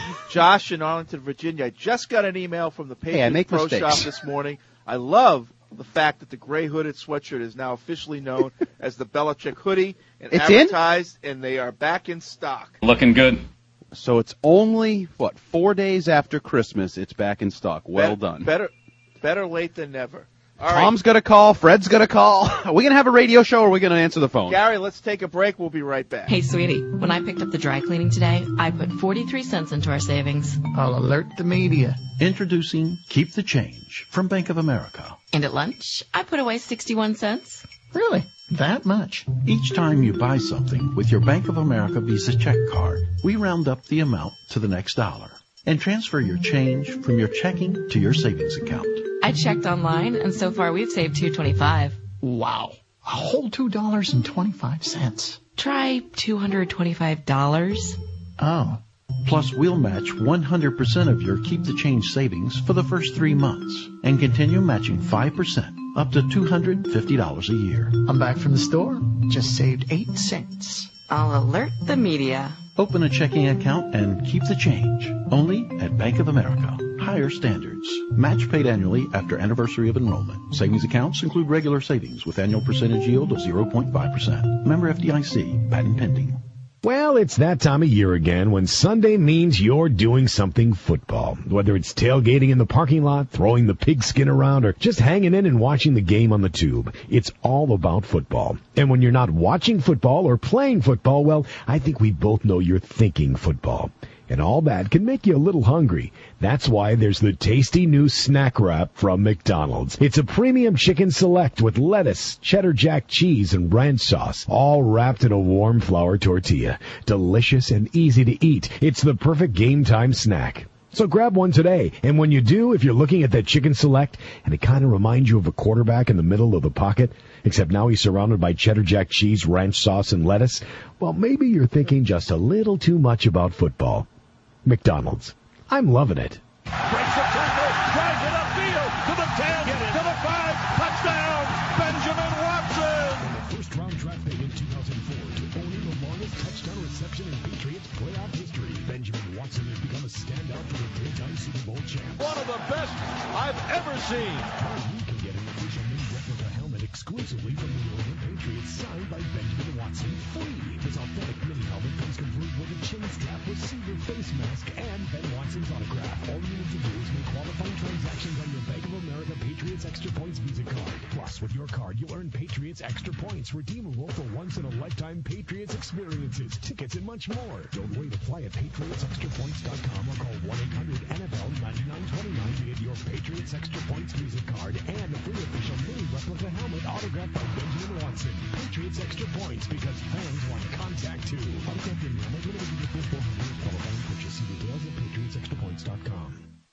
Josh in Arlington, Virginia. I just got an email from the Patriot Hey, I make Pro mistakes. Shop this morning. I love the fact that the gray hooded sweatshirt is now officially known as the Belichick hoodie and It's in? advertised, and they are back in stock. Looking good. So it's only, what, four days after Christmas it's back in stock. Well Bet- done. Better, better late than never. All right, Tom's going to call. Fred's going to call. Are we going to have a radio show or are we going to answer the phone? Gary, let's take a break. We'll be right back. Hey, sweetie, when I picked up the dry cleaning today, I put forty-three cents into our savings. I'll alert the media. Introducing Keep the Change from Bank of America. And at lunch, I put away sixty-one cents. Really? That much? Each time you buy something with your Bank of America Visa check card, we round up the amount to the next dollar and transfer your change from your checking to your savings account. I checked online, and so far we've saved two twenty-five. Wow. A whole two dollars and twenty-five cents. Try two hundred twenty-five dollars. Oh. Plus, we'll match one hundred percent of your Keep the Change savings for the first three months and continue matching five percent up to two hundred fifty dollars a year. I'm back from the store. Just saved eight cents. I'll alert the media. Open a checking account and keep the change. Only at Bank of America. Higher standards. Match paid annually after anniversary of enrollment. Savings accounts include regular savings with annual percentage yield of zero point five percent. Member F D I C. Patent pending. Well, it's that time of year again when Sunday means you're doing something football. Whether it's tailgating in the parking lot, throwing the pigskin around, or just hanging in and watching the game on the tube. It's all about football. And when you're not watching football or playing football, well, I think we both know you're thinking football. And all that can make you a little hungry. That's why there's the tasty new snack wrap from McDonald's. It's a premium chicken select with lettuce, cheddar jack cheese, and ranch sauce, all wrapped in a warm flour tortilla. Delicious and easy to eat. It's the perfect game time snack. So grab one today. And when you do, if you're looking at that chicken select and it kind of reminds you of a quarterback in the middle of the pocket, except now he's surrounded by cheddar jack cheese, ranch sauce, and lettuce, well, maybe you're thinking just a little too much about football. McDonald's. I'm loving it. Breaks the tackle, drives it upfield, to the ten, to the five, touchdown, Benjamin Watson! The first round draft pick in two thousand four to owning the longest touchdown reception in Patriots playoff history, Benjamin Watson has become a standout for the three-time Super Bowl champ. One of the best I've ever seen. Now you can get an official new replica helmet exclusively from the New England Patriots, signed by Benjamin Watson, free. His authentic mini helmet comes complete with a chin strap, receiver face mask, and Ben Watson's autograph. All you need to do is make qualifying transactions on your Bank of America Patriots Extra Points Visa card. Plus, with your card, you'll earn Patriots Extra Points, redeemable for once-in-a-lifetime Patriots experiences, tickets, and much more. Don't wait. Apply at patriots extra points dot com or call one eight hundred N F L ninety-nine twenty-nine to get your Patriots Extra Points Visa card and a free official mini replica helmet autographed by Benjamin Watson. Patriots Extra Points, because fans want contact too. Autograph your helmet, limited to the four hundred qualifying purchase. See details at patriots extra points dot com.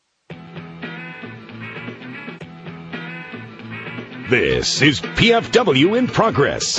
This is P F W in progress.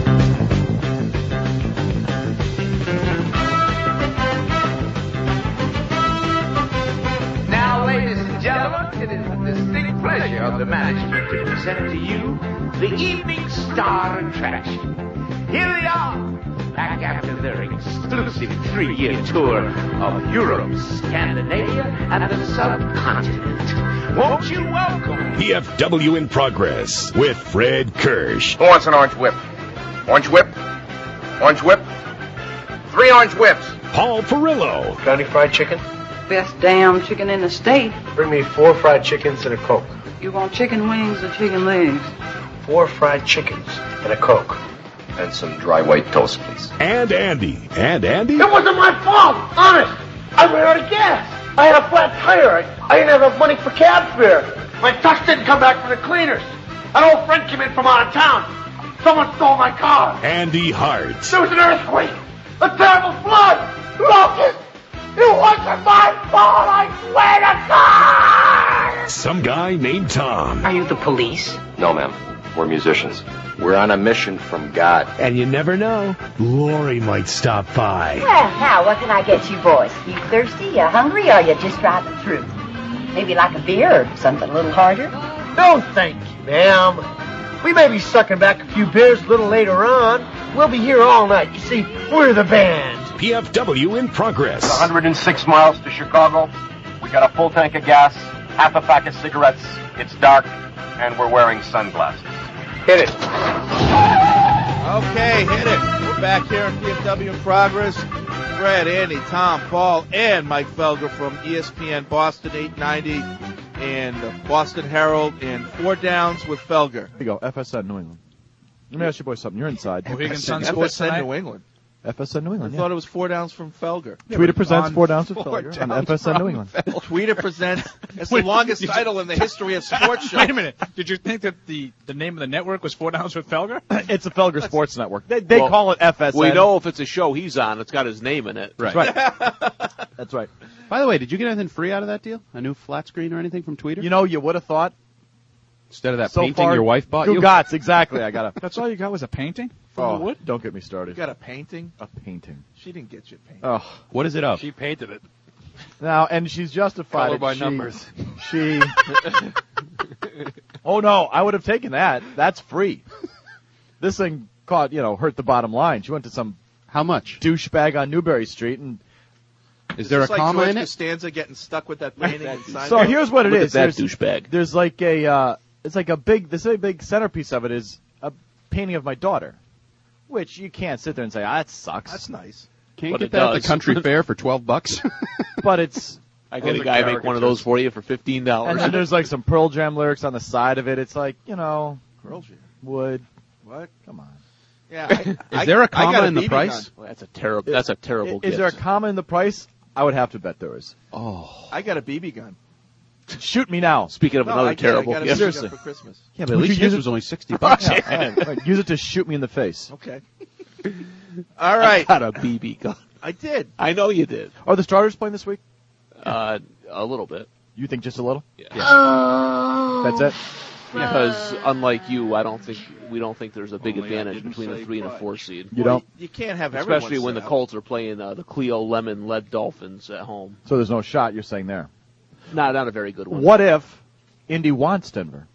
Now, ladies and gentlemen, it is the distinct pleasure of the management to present to you the evening star attraction. Here they are, back after their exclusive three-year tour of Europe, Scandinavia, and the subcontinent. Won't you welcome P F W in progress with Fred Kirsch. Who wants an orange whip? Orange whip? Orange whip? Three orange whips. Paul Perillo. Got any fried chicken? Best damn chicken in the state. Bring me four fried chickens and a Coke. You want chicken wings or chicken legs? Four fried chickens and a Coke. And some dry white toast, please. And Andy. And Andy? It wasn't my fault, honest. I ran out of gas. I had a flat tire. I, I didn't have enough money for cab fare. My tux didn't come back from the cleaners. An old friend came in from out of town. Someone stole my car. Andy Hart. There was an earthquake. A terrible flood. Locust. It wasn't my fault. I swear to God. Some guy named Tom. Are you the police? No, ma'am. We're musicians. We're on a mission from God. And you never know. Lori might stop by. Well, now, what can I get you boys? You thirsty, you hungry, or you just driving through? Maybe like a beer or something a little harder? No, thank you, ma'am. We may be sucking back a few beers a little later on. We'll be here all night. You see, we're the band. P F W in progress. one hundred six miles to Chicago. We got a full tank of gas, half a pack of cigarettes. It's dark, and we're wearing sunglasses. Hit it. Okay, hit it. We're back here at P F W in progress. Fred, Andy, Tom, Paul, and Mike Felger from E S P N Boston eight ninety and the Boston Herald and Four Downs with Felger. Here you go, F S N New England. Let me ask you boys something. You're inside. Mohegan Sun F Sports S N tonight? New England. F S N New I England, thought yeah. it was Four Downs from Felger. Tweeter presents Four Downs with Four Felger on Downs F S N New from England. Tweeter presents. It's the Wait, longest did you- title in the history of sports shows. Wait a minute. Did you think that the, the name of the network was Four Downs with Felger? It's a Felger Sports Network. They, they Well, call it F S N. We know if it's a show he's on, it's got his name in it. Right. That's right. That's right. By the way, did you get anything free out of that deal? A new flat screen or anything from Tweeter? You know, you would have thought. Instead of that so painting far, your wife bought Who you? Gots, exactly. I got a. That's all you got was a painting? From Oh, the wood? don't get me You started. got a painting? A painting. She didn't get you a painting. Oh, What is it of? She painted it. now and she's justified. Color it. by She- numbers. She. Oh no, I would have taken that. That's free. This thing caught, you know, hurt the bottom line. She went to some How much? douchebag on Newberry Street and. Is there a It's like comma George in it? Costanza getting stuck with that painting and signing So it. here's what it Look is. at that There's- douchebag. There's like a, uh, it's like a big, this very big centerpiece of it is a painting of my daughter, which you can't sit there and say, ah, that sucks. That's nice. Can't But get it that at the does. country fair for twelve bucks. But it's, I get a guy make one of those for you for fifteen and dollars. then there's like some Pearl Jam lyrics on the side of it. It's like, you know, Pearl Jam. wood. What? Come on. Yeah. I, Is I- there a I comma got a in the B B price? gun. That's a terrible. That's a terrible. Is gift. there a comma in the price? I would have to bet there is. Oh. I got a B B gun. Shoot me now. Speaking of No, another I did. terrible I got a gift. B B gun Seriously. for Christmas. Yeah, but at We least could his use was it- only sixty bucks. Right, use it to shoot me in the face. Okay. All right. I got a B B gun. I did. I know you did. Are the starters playing this week? Uh, a little bit. You think just a little? Yeah. That's it? Because unlike you, I don't think we don't think there's a big Only I advantage didn't between a say three and a fudge. four seed. You don't? You can't have everyone Especially when the sit out. Colts are playing uh, the Cleo Lemon led Dolphins at home. So there's no shot you're saying there. Not not a very good one. What if Indy wants Denver?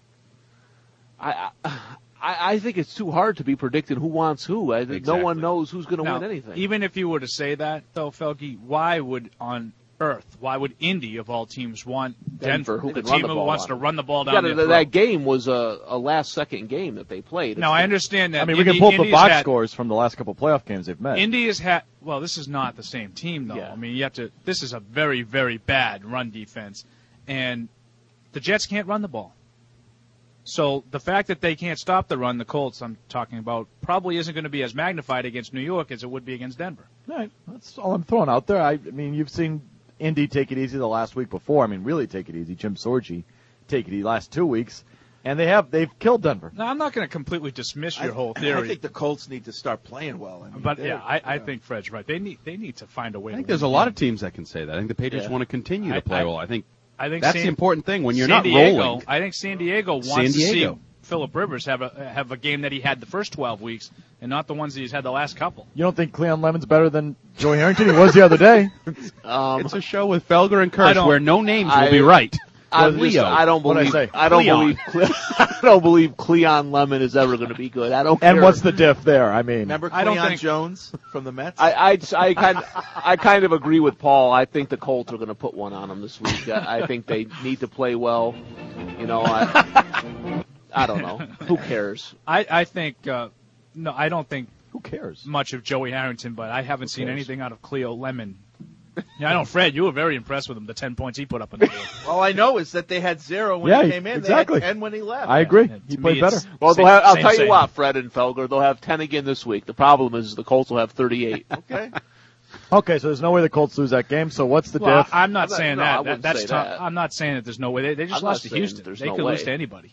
I, I I think it's too hard to be predicting who wants who. I, Exactly. No one knows who's going to Now, win anything. even if you were to say that, though, Felge, why would on Earth, why would Indy, of all teams, want Denver, Denver, who the can run team the who ball wants on to them. run the ball Yeah, down th- their that throat? game was a, a last second game that they played. No, I understand that. I mean, we Indy, can pull up the Indy's box had, scores from the last couple playoff games they've met. Indy has had. Well, this is not the same team, though. Yeah. I mean, you have to. This is a very, very bad run defense, and the Jets can't run the ball. So the fact that they can't stop the run, the Colts I'm talking about, probably isn't going to be as magnified against New York as it would be against Denver. Right. That's all I'm throwing out there. I, I mean, you've seen Indy take it easy the last week before. I mean, really take it easy. Jim Sorgi take it easy last two weeks, and they have they've killed Denver. Now, I'm not going to completely dismiss your I, whole I theory, think the Colts need to start playing well. I mean, but they're- yeah, I, I you know. think Fred's right. They need they need to find a way. I to think there's win a the lot game. of teams that can say that. I think the Patriots Yeah. want to continue I- to play I- well. I think I think that's San, the important thing when you're San not Diego, rolling. I think San Diego wants San to Diego. see Phillip Rivers have a have a game that he had the first twelve weeks, and not the ones that he's had the last couple. You don't think Cleon Lemon's better than Joey Harrington? He was the other day. Um, It's a show with Felger and I Kirsch don't- where no names I- will be right. I'm Or just- Leo. I don't What'd I believe. say? I, don't Cleon. believe. Cle- I don't believe Cleon Lemon is ever going to be good. I don't. And care. what's the diff there? I mean, Remember I don't Cleon think- Jones from the Mets? I, I, I kind I kind of agree with Paul. I think the Colts are going to put one on them this week. I, I think they need to play well. You know, I, I don't know. Who cares? I I think uh, no, I don't think who cares? much of Joey Harrington, but I haven't seen cares? anything out of Cleo Lemon Yeah, I know, Fred, you were very impressed with him, the ten points he put up on the board. All I know is that they had zero when Yeah, he came in, exactly. they had ten when he left. I agree. Yeah, He to played me, better. it's- Well, Same- they'll have, I'll same tell you same. what, Fred and Felger, they'll have ten again this week. The problem is the Colts will have thirty-eight. Okay. Okay, so there's no way the Colts lose that game. So what's the Well, diff? I'm not I'm not- saying no, I that. that wouldn't that's say tough. that. I'm not saying that there's no way. They, they just I'm not lost to saying Houston. there's They no could lose way. to anybody.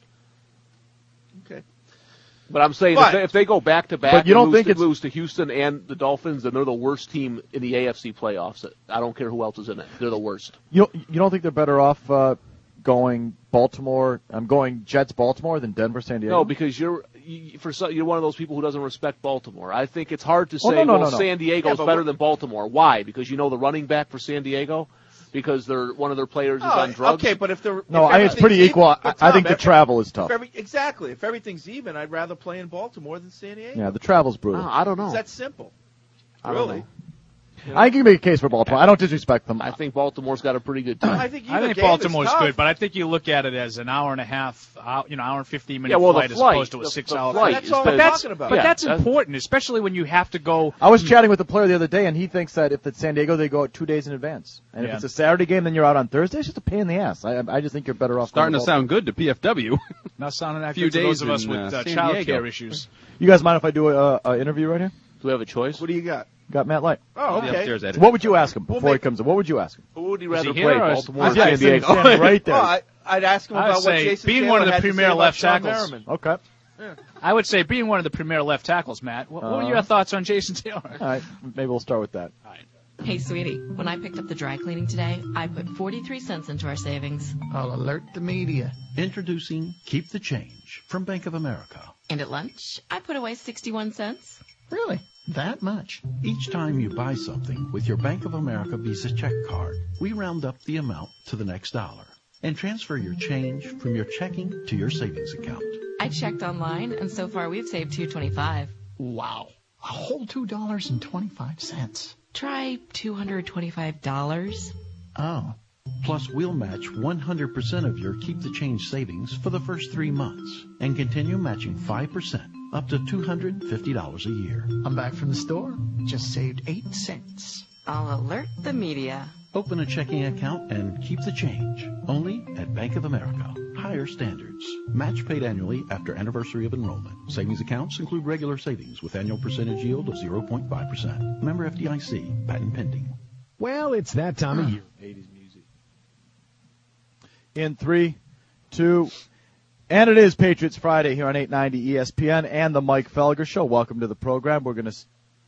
Okay. But I'm saying But- if, they, if they go back to back, But you don't and lose, think to, it's- lose to Houston and the Dolphins, then they're the worst team in the A F C playoffs. I don't care who else is in it; they're the worst. You you don't think they're better off uh, going Baltimore? I'm going Jets Baltimore than Denver San Diego. No, because you're you, for some, you're one of those people who doesn't respect Baltimore. I think it's hard to Oh, say, no, no, well, no, no. San Diego's Yeah, but better what- than Baltimore. Why? Because you know the running back for San Diego, because they're one of their players is Oh, on drugs. okay, but if they're No, if I think it's pretty everything's equal. even- I- but I think Tom, the if- travel is if tough. every- exactly. If everything's even, I'd rather play in Baltimore than San Diego. Yeah, the travel's brutal. Oh, I don't know. It's that simple. I don't Really. know. I can make a case for Baltimore. I don't disrespect them. I think Baltimore's got a pretty good team. I think, I either think game is Baltimore's tough. good, but I think you look at it as an hour and a half, hour, you know, hour and fifteen minute Yeah, well, the flight as flight, opposed to a the- six the hour flight flight. is all but I'm that's, talking about. But Yeah, that's that's- important, especially when you have to go. I was chatting with the player the other day, and he thinks that if it's San Diego, they go out two days in advance. And if Yeah. it's a Saturday game, then you're out on Thursday. It's just a pain in the ass. I, I just think you're better off. Starting going to Baltimore. sound good to P F W. Not sounding that Few good to those days of us in, with uh, uh, San child Diego. care issues. You guys mind if I do a, a interview right here? Do we have a choice? What do you got? Got Matt Light. Oh, The okay. upstairs editor. What would you ask him We'll before make- he comes in? What would you ask him? Who would you Is rather he play, here or is- Baltimore or Yeah, San he's standing- Diego? standing right there. Well, I, I'd ask him I would about what say Jason being Taylor one of the had to premier say about left Sean tackles. Merriman. Okay. I would say being one of the premier left tackles, Matt. What, what are Uh, your thoughts on Jason Taylor? All right. Maybe we'll start with that. Hey, sweetie, when I picked up the dry cleaning today, I put forty-three cents into our savings. I'll alert the media. Introducing Keep the Change from Bank of America. And at lunch, I put away sixty-one cents. Really? That much? Each time you buy something with your Bank of America Visa check card, we round up the amount to the next dollar and transfer your change from your checking to your savings account. I checked online, and so far we've saved two twenty-five. Wow. A whole two dollars and twenty-five cents. Try two hundred twenty-five dollars. Oh. Plus, we'll match one hundred percent of your Keep the Change savings for the first three months and continue matching five percent up to two hundred fifty dollars a year. I'm back from the store. Just saved eight cents. I'll alert the media. Open a checking account and keep the change. Only at Bank of America. Higher standards. Match paid annually after anniversary of enrollment. Savings accounts include regular savings with annual percentage yield of zero point five percent. Member F D I C. Patent pending. Well, it's that time of year. eighties music. In three, two, and it is Patriots Friday here on eight ninety E S P N and the Mike Felger Show. Welcome to the program. We're going to.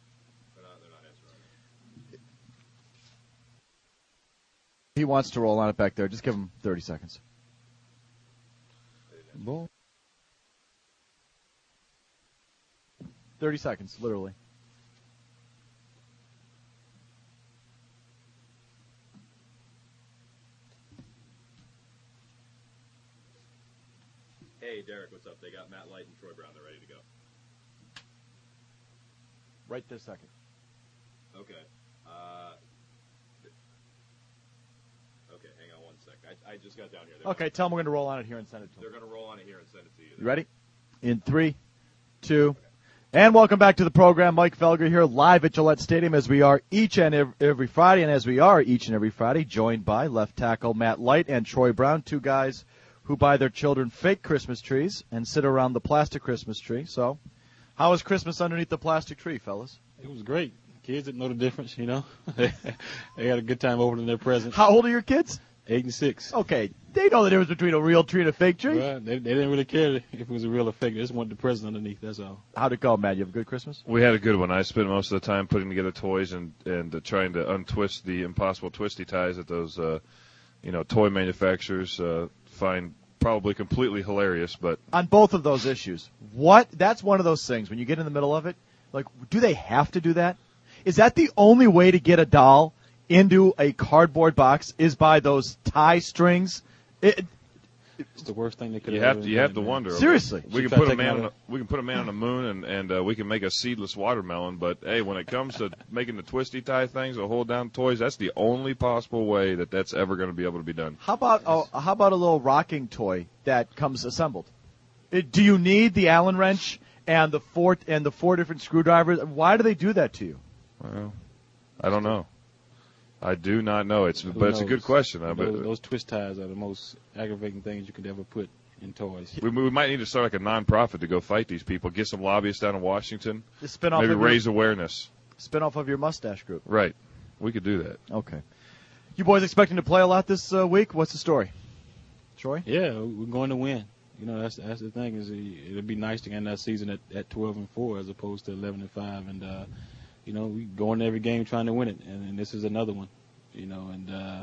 He wants to roll on it back there. Just give him thirty seconds. thirty seconds, literally. Hey, Derek, what's up? They got Matt Light and Troy Brown. They're ready to go. Right this second. Okay. Uh, okay, hang on one sec. I, I just got down here. They're Okay, tell him we're going to roll on it here and send it to him. They're going to roll on it here and send it to you. You ready? In three, two, and welcome back to the program. Mike Felger here, live at Gillette Stadium, as we are each and ev- every Friday, and as we are each and every Friday, joined by left tackle Matt Light and Troy Brown, two guys who buy their children fake Christmas trees and sit around the plastic Christmas tree. So, how was Christmas underneath the plastic tree, fellas? It was great. Kids didn't know the difference, you know. they had a good time opening their presents. How old are your kids? Eight and six. Okay, they know the difference between a real tree and a fake tree. Well, they, they didn't really care if it was a real or fake. They just wanted the present underneath, that's all. How'd it go, Matt? You have a good Christmas? We had a good one. I spent most of the time putting together toys and and uh, trying to untwist the impossible twisty ties that those, uh, you know, toy manufacturers uh, find probably completely hilarious. But On both of those issues, what? That's one of those things when you get in the middle of it. Like, do they have to do that? Is that the only way to get a doll into a cardboard box? Is by those tie strings? It, It's the worst thing they could you have have to you have to wonder. Seriously. we Should can try put a taking man out on a- a, we can put a man on the moon and and uh, we can make a seedless watermelon. But hey, when it comes to making the twisty tie things that hold down toys, that's the only possible way that that's ever going to be able to be done. How about a, how about a little rocking toy that comes assembled? It, do you need the Allen wrench and the four and the four different screwdrivers? Why do they do that to you? Well, I don't know. I do not know. It's Who but it's a good knows? question. I Those, bet. those twist ties are the most aggravating things you could ever put in toys. We, we might need to start like a nonprofit to go fight these people. Get some lobbyists down in Washington. The spin-off Maybe of your- raise awareness. Spin off of your mustache group. Right. We could do that. Okay. You boys expecting to play a lot this uh, week? What's the story? Troy? Yeah, we're going to win. You know, that's that's the thing is it, it'd be nice to end that season at, at twelve and four as opposed to eleven and five, and uh, you know we go into every game trying to win it, and, and this is another one. You know, and uh,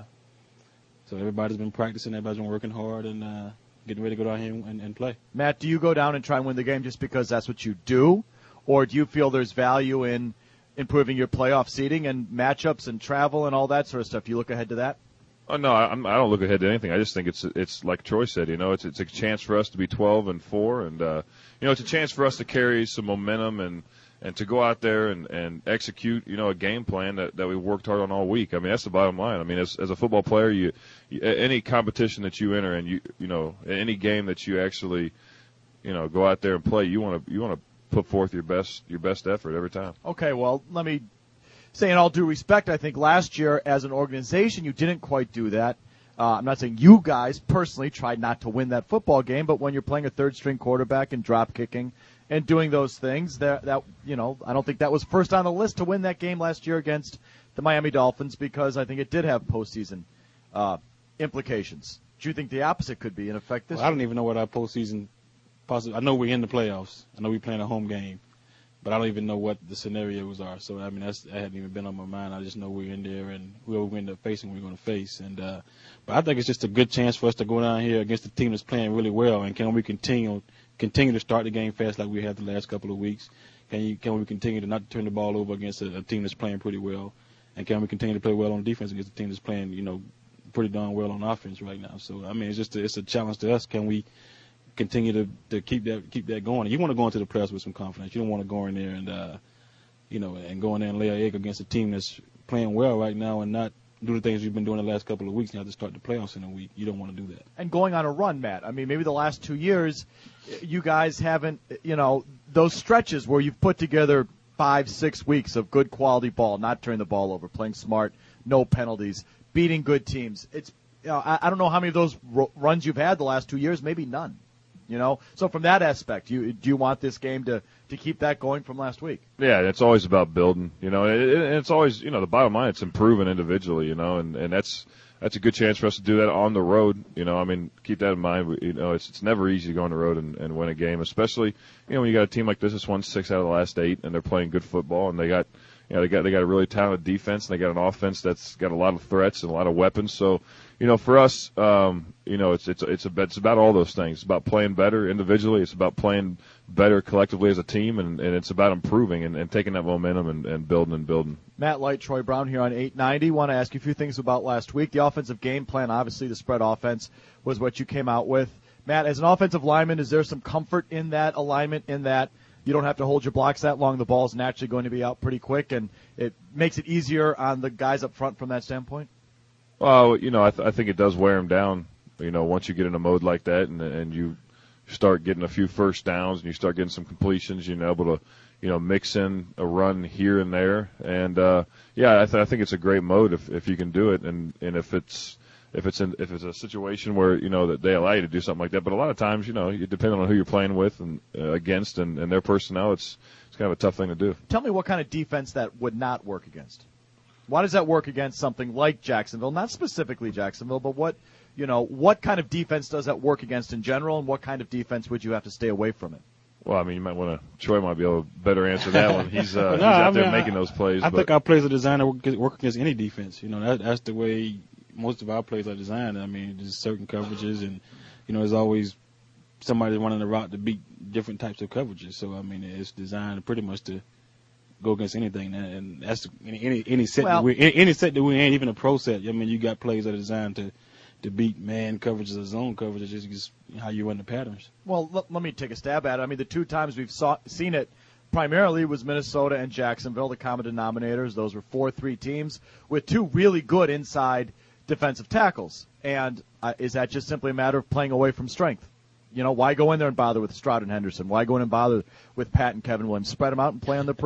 so everybody's been practicing, everybody's been working hard, and uh, getting ready to go down here and, and play. Matt, do you go down and try and win the game just because that's what you do, or do you feel there's value in improving your playoff seeding and matchups and travel and all that sort of stuff? Do you look ahead to that? Oh no, I, I'm, I don't look ahead to anything. I just think it's it's like Troy said. You know, it's it's a chance for us to be twelve and four, and uh, you know, it's a chance for us to carry some momentum and and to go out there and, and execute, you know, a game plan that, that we worked hard on all week. I mean, that's the bottom line. I mean, as as a football player, you, you any competition that you enter and you you know any game that you actually, you know, go out there and play, you want to you want to put forth your best your best effort every time. Okay, well, let me say in all due respect, I think last year as an organization you didn't quite do that. Uh, I'm not saying you guys personally tried not to win that football game, but when you're playing a third-string quarterback and drop kicking and doing those things, that, that you know, I don't think that was first on the list to win that game last year against the Miami Dolphins because I think it did have postseason uh, implications. Do you think the opposite could be in effect this Well, I year? don't even know what our postseason possible. I know we're in the playoffs. I know we're playing a home game, but I don't even know what the scenarios are. So I mean, that's that hadn't even been on my mind. I just know we're in there, and whoever we end up facing, we're going to face. And uh, but I think it's just a good chance for us to go down here against a team that's playing really well. And can we continue continue to start the game fast like we have the last couple of weeks? Can you can we continue to not turn the ball over against a, a team that's playing pretty well? And can we continue to play well on defense against a team that's playing, you know, pretty darn well on offense right now? So I mean, it's just a, it's a challenge to us. Can we continue to, to keep that keep that going? And you want to go into the playoffs with some confidence. You don't want to go in there and uh, you know and go in there and lay an egg against a team that's playing well right now and not do the things you've been doing the last couple of weeks and have to start the playoffs in a week. You don't want to do that. And going on a run, Matt. I mean, maybe the last two years, you guys haven't, you know, those stretches where you've put together five, six weeks of good quality ball, not turning the ball over, playing smart, no penalties, beating good teams. It's, you know, I, I don't know how many of those r- runs you've had the last two years, maybe none. You know, so from that aspect, you do you want this game to, to keep that going from last week? Yeah, it's always about building, you know, and it, it's always, you know, the bottom line, it's improving individually, you know, and, and that's that's a good chance for us to do that on the road, you know. I mean, keep that in mind. We, you know, it's it's never easy to go on the road and, and win a game, especially, you know, when you got a team like this that's won six out of the last eight, and they're playing good football, and they got, you know, they got they got a really talented defense, and they got an offense that's got a lot of threats and a lot of weapons. So, you know, for us, um, you know, it's it's it's, a, it's about all those things. It's about playing better individually. It's about playing better collectively as a team, and, and it's about improving and, and taking that momentum and, and building and building. Matt Light, Troy Brown here on eight ninety. Want to ask you a few things about last week. The offensive game plan, obviously the spread offense was what you came out with. Matt, as an offensive lineman, is there some comfort in that alignment, in that you don't have to hold your blocks that long? The ball's naturally going to be out pretty quick, and it makes it easier on the guys up front from that standpoint? Well, you know, I, th- I think it does wear them down. You know, once you get in a mode like that, and and you start getting a few first downs, and you start getting some completions, you're able to, you know, mix in a run here and there. And uh, yeah, I, th- I think it's a great mode if if you can do it, and and if it's if it's in, if it's a situation where, you know, that they allow you to do something like that. But a lot of times, you know, you depending on who you're playing with and uh, against and, and their personnel, it's it's kind of a tough thing to do. Tell me what kind of defense that would not work against. Why does that work against something like Jacksonville? Not specifically Jacksonville, but what, you know, what kind of defense does that work against in general, and what kind of defense would you have to stay away from it? Well, I mean, you might want to. Troy might be able to better answer that one. He's, uh, no, he's out I there mean, making I, those plays. I but think our plays are designed to work, work against any defense. You know, that, that's the way most of our plays are designed. I mean, there's certain coverages, and you know, there's always somebody running the route to beat different types of coverages. So I mean, it's designed pretty much to go against anything, and that's any any, any set Well, that we any, any set that we ain't even a pro set. I mean, you got plays that are designed to to beat man coverages or zone coverages. It's just how you run the patterns. Well, let, let me take a stab at it. I mean, the two times we've saw, seen it primarily was Minnesota and Jacksonville, the common denominators. Those were four three teams with two really good inside defensive tackles. And uh, is that just simply a matter of playing away from strength? You know, why go in there and bother with Stroud and Henderson? Why go in and bother with Pat and Kevin Williams? Spread them out and play on the perimeter.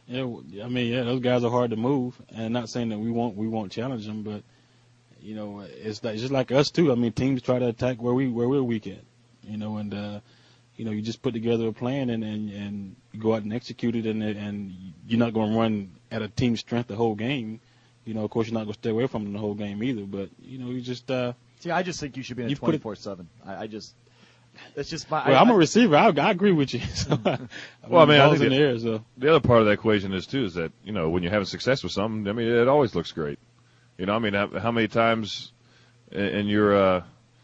Yeah, I mean, yeah, those guys are hard to move, and not saying that we won't we won't challenge them, but you know, it's, like, it's just like us too. I mean, teams try to attack where we where we're weak at, you know, and uh, you know, you just put together a plan and and, and you go out and execute it, and and you're not going to run at a team strength the whole game. You know, of course, you're not going to stay away from them the whole game either, but you know, you just uh, see. I just think you should be in a twenty-four seven. I, I just. It's just my. Well, I, I'm a receiver. I, I agree with you. So I, well, I mean, I think in the, the, air, so. the other part of that equation is too is that you know when you're having success with something, I mean, it always looks great. You know, I mean, how, how many times in, in your uh,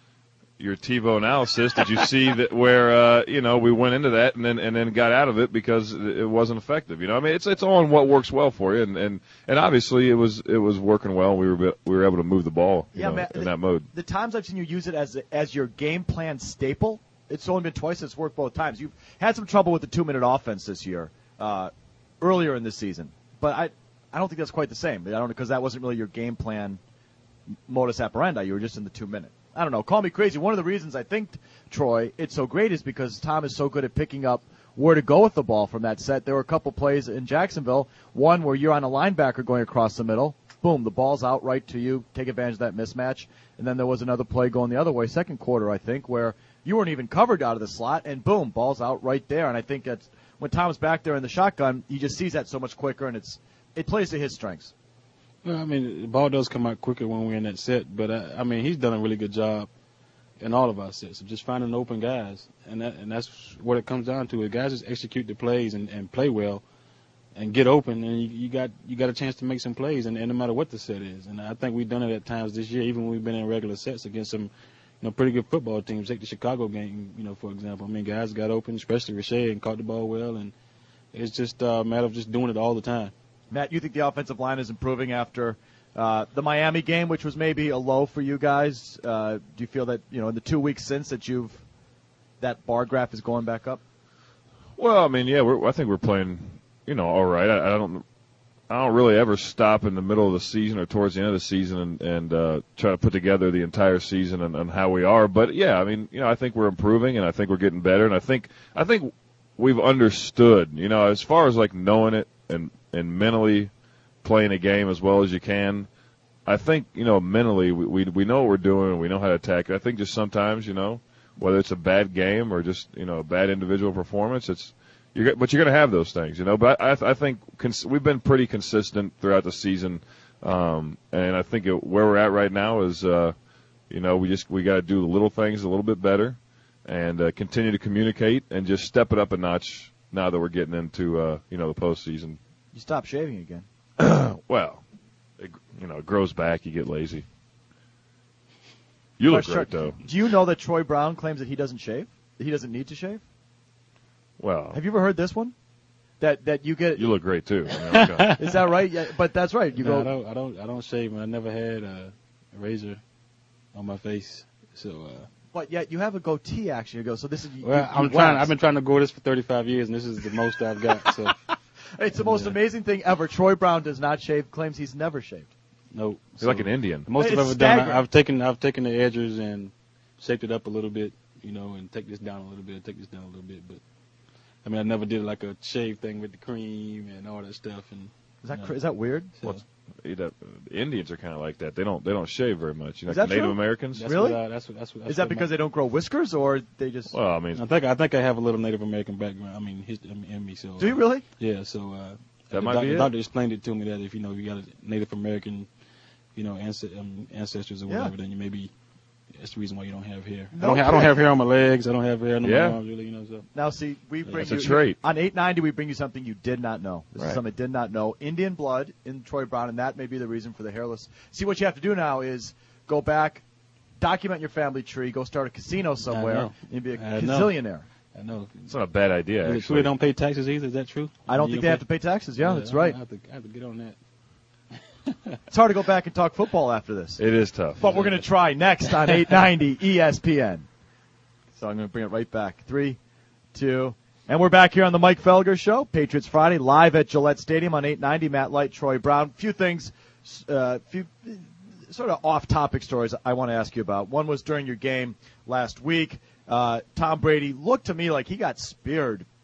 your TiVo analysis did you see that where uh, you know we went into that and then and then got out of it because it wasn't effective? You know, I mean, it's it's all on what works well for you, and and, and obviously it was it was working well. We were we were able to move the ball you yeah, know, man, in the, that mode. The times I've seen you use it as as your game plan staple. It's only been twice. It's worked both times. You've had some trouble with the two-minute offense this year, uh, earlier in the season. But I, I don't think that's quite the same. I don't because that wasn't really your game plan modus operandi. You were just in the two-minute. I don't know. Call me crazy. One of the reasons I think, Troy, it's so great is because Tom is so good at picking up where to go with the ball from that set. There were a couple plays in Jacksonville. One where you're on a linebacker going across the middle. Boom, the ball's out right to you. Take advantage of that mismatch. And then there was another play going the other way, second quarter, I think, where you weren't even covered out of the slot, and boom, ball's out right there. And I think that's when Tom's back there in the shotgun, he just sees that so much quicker, and it's it plays to his strengths. Well, I mean, the ball does come out quicker when we're in that set, but uh, I mean, he's done a really good job in all of our sets of just finding open guys, and that and that's what it comes down to. Is guys just execute the plays and, and play well, and get open, and you, you got you got a chance to make some plays, and, and no matter what the set is. And I think we've done it at times this year, even when we've been in regular sets against some, you know, pretty good football teams. Take the Chicago game, you know, for example. I mean, guys got open, especially Rashay, and caught the ball well, and it's just a matter of just doing it all the time. Matt, you think the offensive line is improving after uh, the Miami game, which was maybe a low for you guys? Uh, do you feel that, you know, in the two weeks since that you've that bar graph is going back up? Well, I mean, yeah, we're, I think we're playing, you know, all right. I, I don't, I don't really ever stop in the middle of the season or towards the end of the season and, and uh, try to put together the entire season and, and how we are. But yeah, I mean, you know, I think we're improving and I think we're getting better, and I think, I think we've understood, you know, as far as like knowing it and and mentally playing a game as well as you can. I think, you know, mentally we we, we know what we're doing and we know how to attack it. I think just sometimes, you know, whether it's a bad game or just, you know, a bad individual performance, it's you're but you're going to have those things, you know. But I I think cons- we've been pretty consistent throughout the season, um, and I think it, where we're at right now is, uh, you know, we just we got to do the little things a little bit better and uh, continue to communicate and just step it up a notch now that we're getting into, uh, you know, the postseason. You stop shaving again. Well, it, you know, it grows back. You get lazy. You look Question, great, though. Do you know that Troy Brown claims that he doesn't shave? That he doesn't need to shave? Well, have you ever heard this one? That that you get. You look great too. I mean, okay. Is that right? Yeah, but that's right. You no, go. I don't. I don't. I don't shave. I never had a, a razor on my face. So. Uh, But yet you have a goatee. Actually, you go. So this is. You, well, you I'm wax. trying. I've been trying to grow this for thirty-five years, and this is the most I've got. So. It's the most yeah. amazing thing ever. Troy Brown does not shave. Claims he's never shaved. Nope. He's so, like an Indian. The most it's I've ever staggering. done. I've taken. I've taken the edges and shaped it up a little bit, you know, and take this down a little bit, take this down a little bit. But I mean, I never did like a shave thing with the cream and all that stuff. And is that you know, cr- is that weird? So. Well, you know, Indians are kind of like that. They don't. They don't shave very much. You know, is that like Native true? Americans. That's really? What I, that's what. That's what. That's is that what because my, they don't grow whiskers, or they just? Well, I mean, I think I think I have a little Native American background. I mean, his, I mean in me. So. Do you really? Yeah. So. Uh, that the might doc, be the it. doctor explained it to me that if you know you got a Native American, you know, anc- um, ancestors or whatever, yeah. then you maybe. That's the reason why you don't have hair. No I don't have, I don't have hair on my legs. I don't have hair on yeah. my arms, really. You know. So. Now, see, we bring That's you a trait. on eight ninety. We bring you something you did not know. This right. is something I did not know. Indian blood in Troy Brown, and that may be the reason for the hairless. See, what you have to do now is go back, document your family tree, go start a casino somewhere, and be a I know. gazillionaire. I know. It's not a bad idea. Is it actually. true they don't pay taxes either? Is that true? I don't You think they have to pay taxes. Yeah, Yeah, that's I- right. I have, to, I have to get on that. It's hard to go back and talk football after this. It is tough. But we're going to try next on eight ninety E S P N. So I'm going to bring it right back. Three, two, and we're back here on the Mike Felger Show, Patriots Friday, live at Gillette Stadium on eight ninety. Matt Light, Troy Brown. Few things, uh, few sort of off-topic stories I want to ask you about. One was during your game last week. Uh, Tom Brady looked to me like he got speared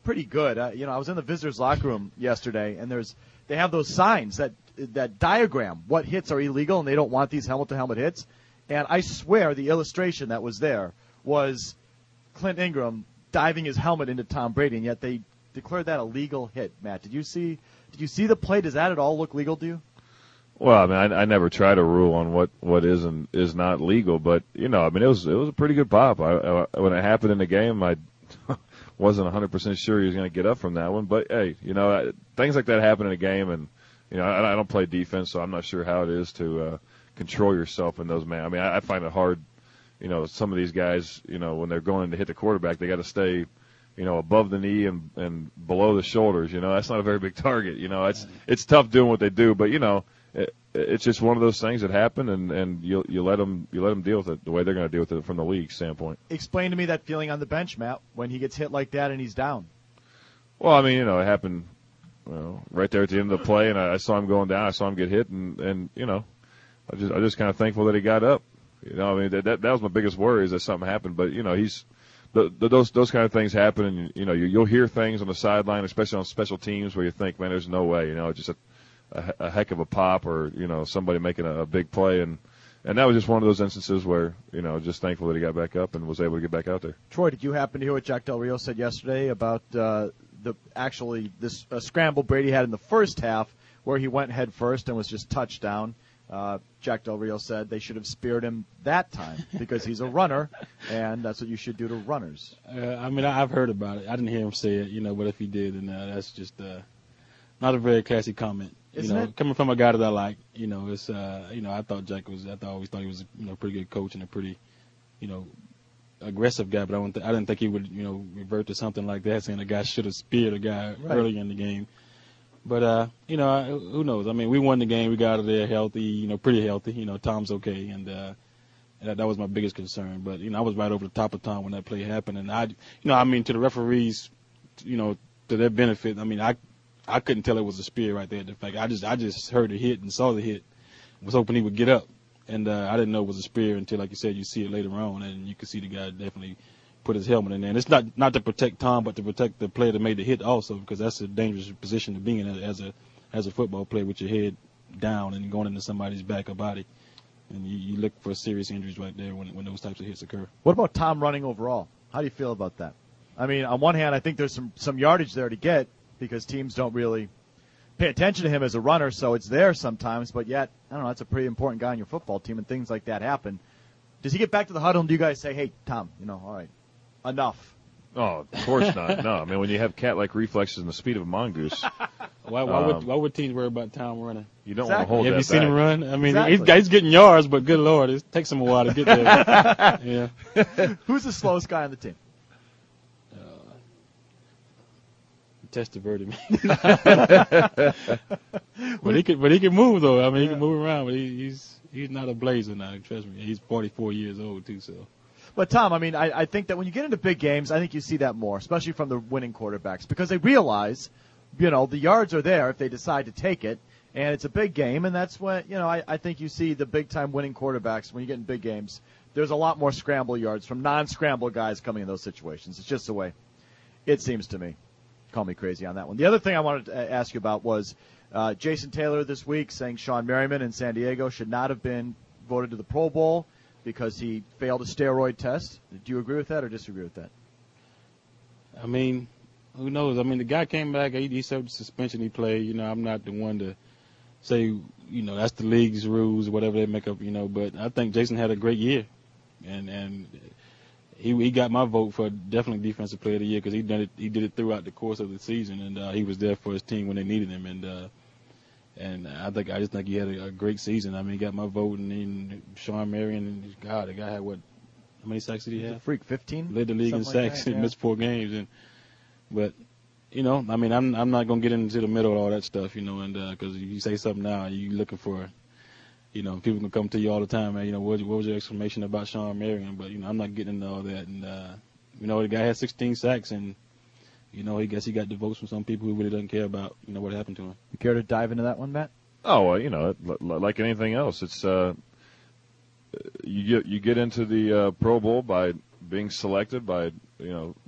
pretty good. Uh, you know, I was in the visitors' locker room yesterday, and there's they have those signs that that diagram what hits are illegal, and they don't want these helmet-to-helmet hits. And I swear the illustration that was there was Clint Ingram diving his helmet into Tom Brady, and yet they declared that a legal hit. Matt, did you see? Did you see the play? Does that at all look legal to you? Well, I mean, I, I never try to rule on what, what is and is not legal, but you know, I mean, it was it was a pretty good pop. I, I, when it happened in the game, I wasn't one hundred percent sure he was going to get up from that one. But hey, you know, I, things like that happen in a game, and you know, I, I don't play defense, so I'm not sure how it is to uh, control yourself in those man. I mean, I, I find it hard. You know, some of these guys, you know, when they're going to hit the quarterback, they got to stay, you know, above the knee and and below the shoulders. You know, that's not a very big target. You know, it's it's tough doing what they do, but you know. It, it's just one of those things that happen, and, and you you let them you let them deal with it the way they're going to deal with it from the league standpoint. Explain to me that feeling on the bench, Matt, when he gets hit like that and he's down. Well, I mean, you know, it happened, you know, right there at the end of the play, and I, I saw him going down. I saw him get hit, and, and you know, I just I just kind of thankful that he got up. You know, I mean, that that, that was my biggest worry is that something happened. But you know, he's the, the, those those kind of things happen, and you know, you, you'll hear things on the sideline, especially on special teams, where you think, man, there's no way. You know, it's just a A, a heck of a pop, or you know, somebody making a, a big play, and and that was just one of those instances where you know, just thankful that he got back up and was able to get back out there. Troy, did you happen to hear what Jack Del Rio said yesterday about uh, the actually this uh, scramble Brady had in the first half, where he went head first and was just touchdown? Uh, Jack Del Rio said they should have speared him that time because he's a runner, and that's what you should do to runners. Uh, I mean, I, I've heard about it. I didn't hear him say it, you know, but if he did, then uh, that's just uh, not a very classy comment. You Isn't know, it? coming from a guy that I like, you know, it's, uh, you know, I thought Jack was, I thought, always thought he was, you know, a pretty good coach and a pretty, you know, aggressive guy, but I don't, th- I didn't think he would, you know, revert to something like that, saying a guy should have speared a guy Right. earlier in the game. But, uh, you know, I, who knows? I mean, we won the game. We got out of there healthy, you know, pretty healthy. You know, Tom's okay, and, uh, and that, that was my biggest concern. But, you know, I was right over the top of Tom when that play happened. And I, you know, I mean, to the referees, you know, to their benefit, I mean, I, I couldn't tell it was a spear right there. In fact, I just I just heard the hit and saw the hit. Was hoping he would get up, and uh, I didn't know it was a spear until, like you said, you see it later on, and you can see the guy definitely put his helmet in there. And it's not not to protect Tom, but to protect the player that made the hit also, because that's a dangerous position to be in as a as a football player with your head down and going into somebody's back or body. And you, you look for serious injuries right there when when those types of hits occur. What about Tom running overall? How do you feel about that? I mean, on one hand, I think there's some some yardage there to get, because teams don't really pay attention to him as a runner, so it's there sometimes. But yet, I don't know, that's a pretty important guy on your football team, and things like that happen. Does he get back to the huddle, and do you guys say, hey, Tom, you know, all right, enough? Oh, of course not. No, I mean, when you have cat-like reflexes and the speed of a mongoose. Why, why, um, would, why would teams worry about Tom running? You don't Exactly. want to hold Have that you seen back. him run? I mean, Exactly. he's, he's getting yards, but good Lord, it takes him a while to get there. Yeah. Who's the slowest guy on the team? Testaverde, but he could, but he can move though. I mean, he can move around, but he, he's he's not a blazer now. Trust me, he's forty-four years old too. So, But, Tom, I mean, I, I think that when you get into big games, I think you see that more, especially from the winning quarterbacks, because they realize, you know, the yards are there if they decide to take it, and it's a big game, and that's when, you know, I, I think you see the big-time winning quarterbacks, when you get in big games, there's a lot more scramble yards from non-scramble guys coming in those situations. It's just the way it seems to me. Call me crazy on that one. The other thing I wanted to ask you about was uh, Jason Taylor this week saying Sean Merriman in San Diego should not have been voted to the Pro Bowl because he failed a steroid test. Do you agree with that or disagree with that? I mean, who knows? I mean, the guy came back. He, he served the suspension. He played. You know, I'm not the one to say, you know, that's the league's rules or whatever they make up. You know, but I think Jason had a great year, and and. He he got my vote for definitely defensive player of the year because he done it. He did it throughout the course of the season, and uh, he was there for his team when they needed him. And uh, and I think I just think he had a, a great season. I mean, he got my vote, and then Sean Marion, and God, the guy had what? How many sacks did he He's have? a freak, fifteen. Led the league in Something like sacks that, and yeah. missed four games. And but you know, I mean, I'm I'm not gonna get into the middle of all that stuff, you know, and because uh, you say something now, you looking for. You know, people can come to you all the time, man. You know, what, what was your exclamation about Sean Marion? But, you know, I'm not getting into all that. And, uh, you know, the guy had sixteen sacks, and, you know, he guess he got the votes from some people who really doesn't care about, you know, what happened to him. You care to dive into that one, Matt? Oh, well, you know, l- l- like anything else, it's uh, you get you get into the uh, Pro Bowl by being selected by, you know,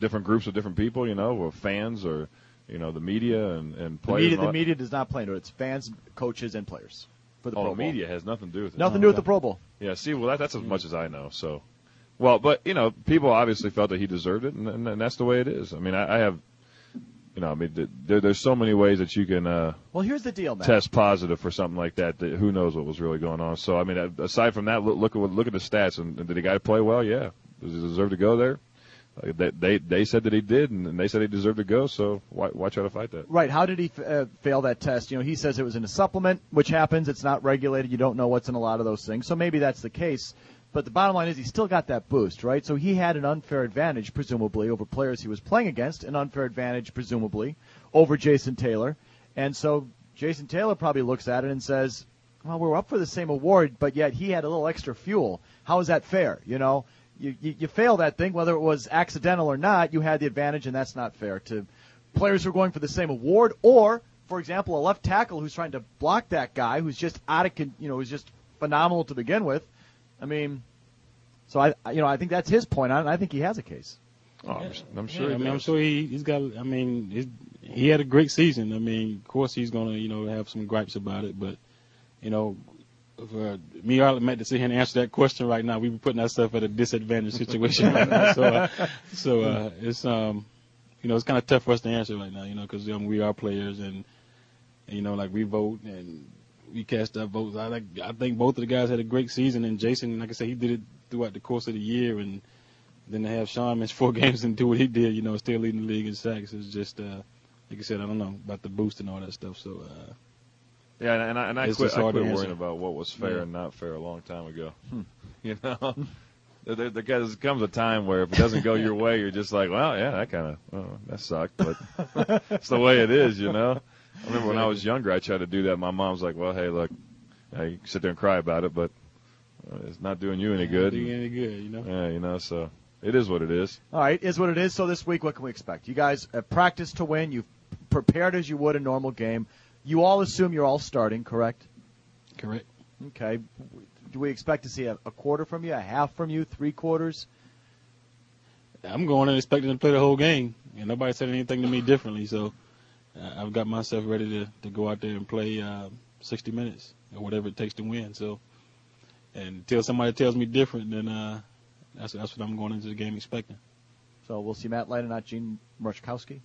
different groups of different people, you know, or fans or, you know, the media and, and The players. media, and all the that. media does not play into it. It's fans, coaches, and players for the oh, Pro the Bowl. media has nothing to do with it. Nothing to do with the Pro Bowl. Yeah, see, well, that, that's as much as I know. So, well, but you know, people obviously felt that he deserved it, and, and, and that's the way it is. I mean, I, I have, you know, I mean, there, there's so many ways that you can uh, Well, here's the deal, Matt. test positive for something like that. That who knows what was really going on? So, I mean, aside from that, look, look at what- look at the stats. And, and did the guy play well? Yeah. Does he deserve to go there? Uh, they, they they said that he did, and, and they said he deserved to go. So why why try to fight that? Right. How did he f- uh, fail that test? You know, he says it was in a supplement, which happens. It's not regulated. You don't know what's in a lot of those things. So maybe that's the case. But the bottom line is he still got that boost, right? So he had an unfair advantage, presumably, over players he was playing against, an unfair advantage, presumably, over Jason Taylor. And so Jason Taylor probably looks at it and says, well, we're up for the same award, but yet he had a little extra fuel. How is that fair? You know, you, you, you fail that thing, whether it was accidental or not, you had the advantage, and that's not fair to players who are going for the same award, or, for example, a left tackle who's trying to block that guy who's just out of, con- you know, who's just phenomenal to begin with. I mean, so I, I- you know, I think that's his point on it, and I think he has a case. Oh, I'm, I'm sure. Yeah, he I mean, I'm does. sure he, he's got. I mean, he's, he had a great season. I mean, of course, he's gonna, you know, have some gripes about it. But, you know, for me, or Matt, to sit here and answer that question right now, we be putting ourselves at a disadvantaged situation right now. So, uh, so uh, it's um, you know, it's kind of tough for us to answer right now, you know, because um, we are players and, and, you know, like we vote and we cast our votes. I like. I think both of the guys had a great season, and Jason, like I said, he did it throughout the course of the year, and then to have Sean miss four games and do what he did, you know, still leading the league in sacks is just, uh, like I said, I don't know about the boost and all that stuff. So, uh, Yeah, and, and I, and I It's quit, just I hard to quit answer. worrying about what was fair Yeah. and not fair a long time ago. Hmm. You know, there, there, there comes- comes a time where if it doesn't go your way, you're just like, well, yeah, that kind of, oh, that sucked, but it's the way it is, you know. I remember when I was younger, I tried to do that. My mom's like, well, hey, look, uh, you can sit there and cry about it, but uh, it's not doing you any good. do you any good, you know. Yeah, you know, so it is what it is. All right, is what it is. So this week, what can we expect? You guys have practiced to win. You've prepared as you would a normal game. You all assume you're all starting, correct? Correct. Okay. Do we expect to see a, a quarter from you, a half from you, three quarters? I'm going in expecting to play the whole game, and nobody said anything to me differently. So uh, I've got myself ready to, to go out there and play uh, sixty minutes or whatever it takes to win. So, and until somebody tells me different, then uh, that's that's what I'm going into the game expecting. So we'll see Matt Light and not Gene Mruczkowski?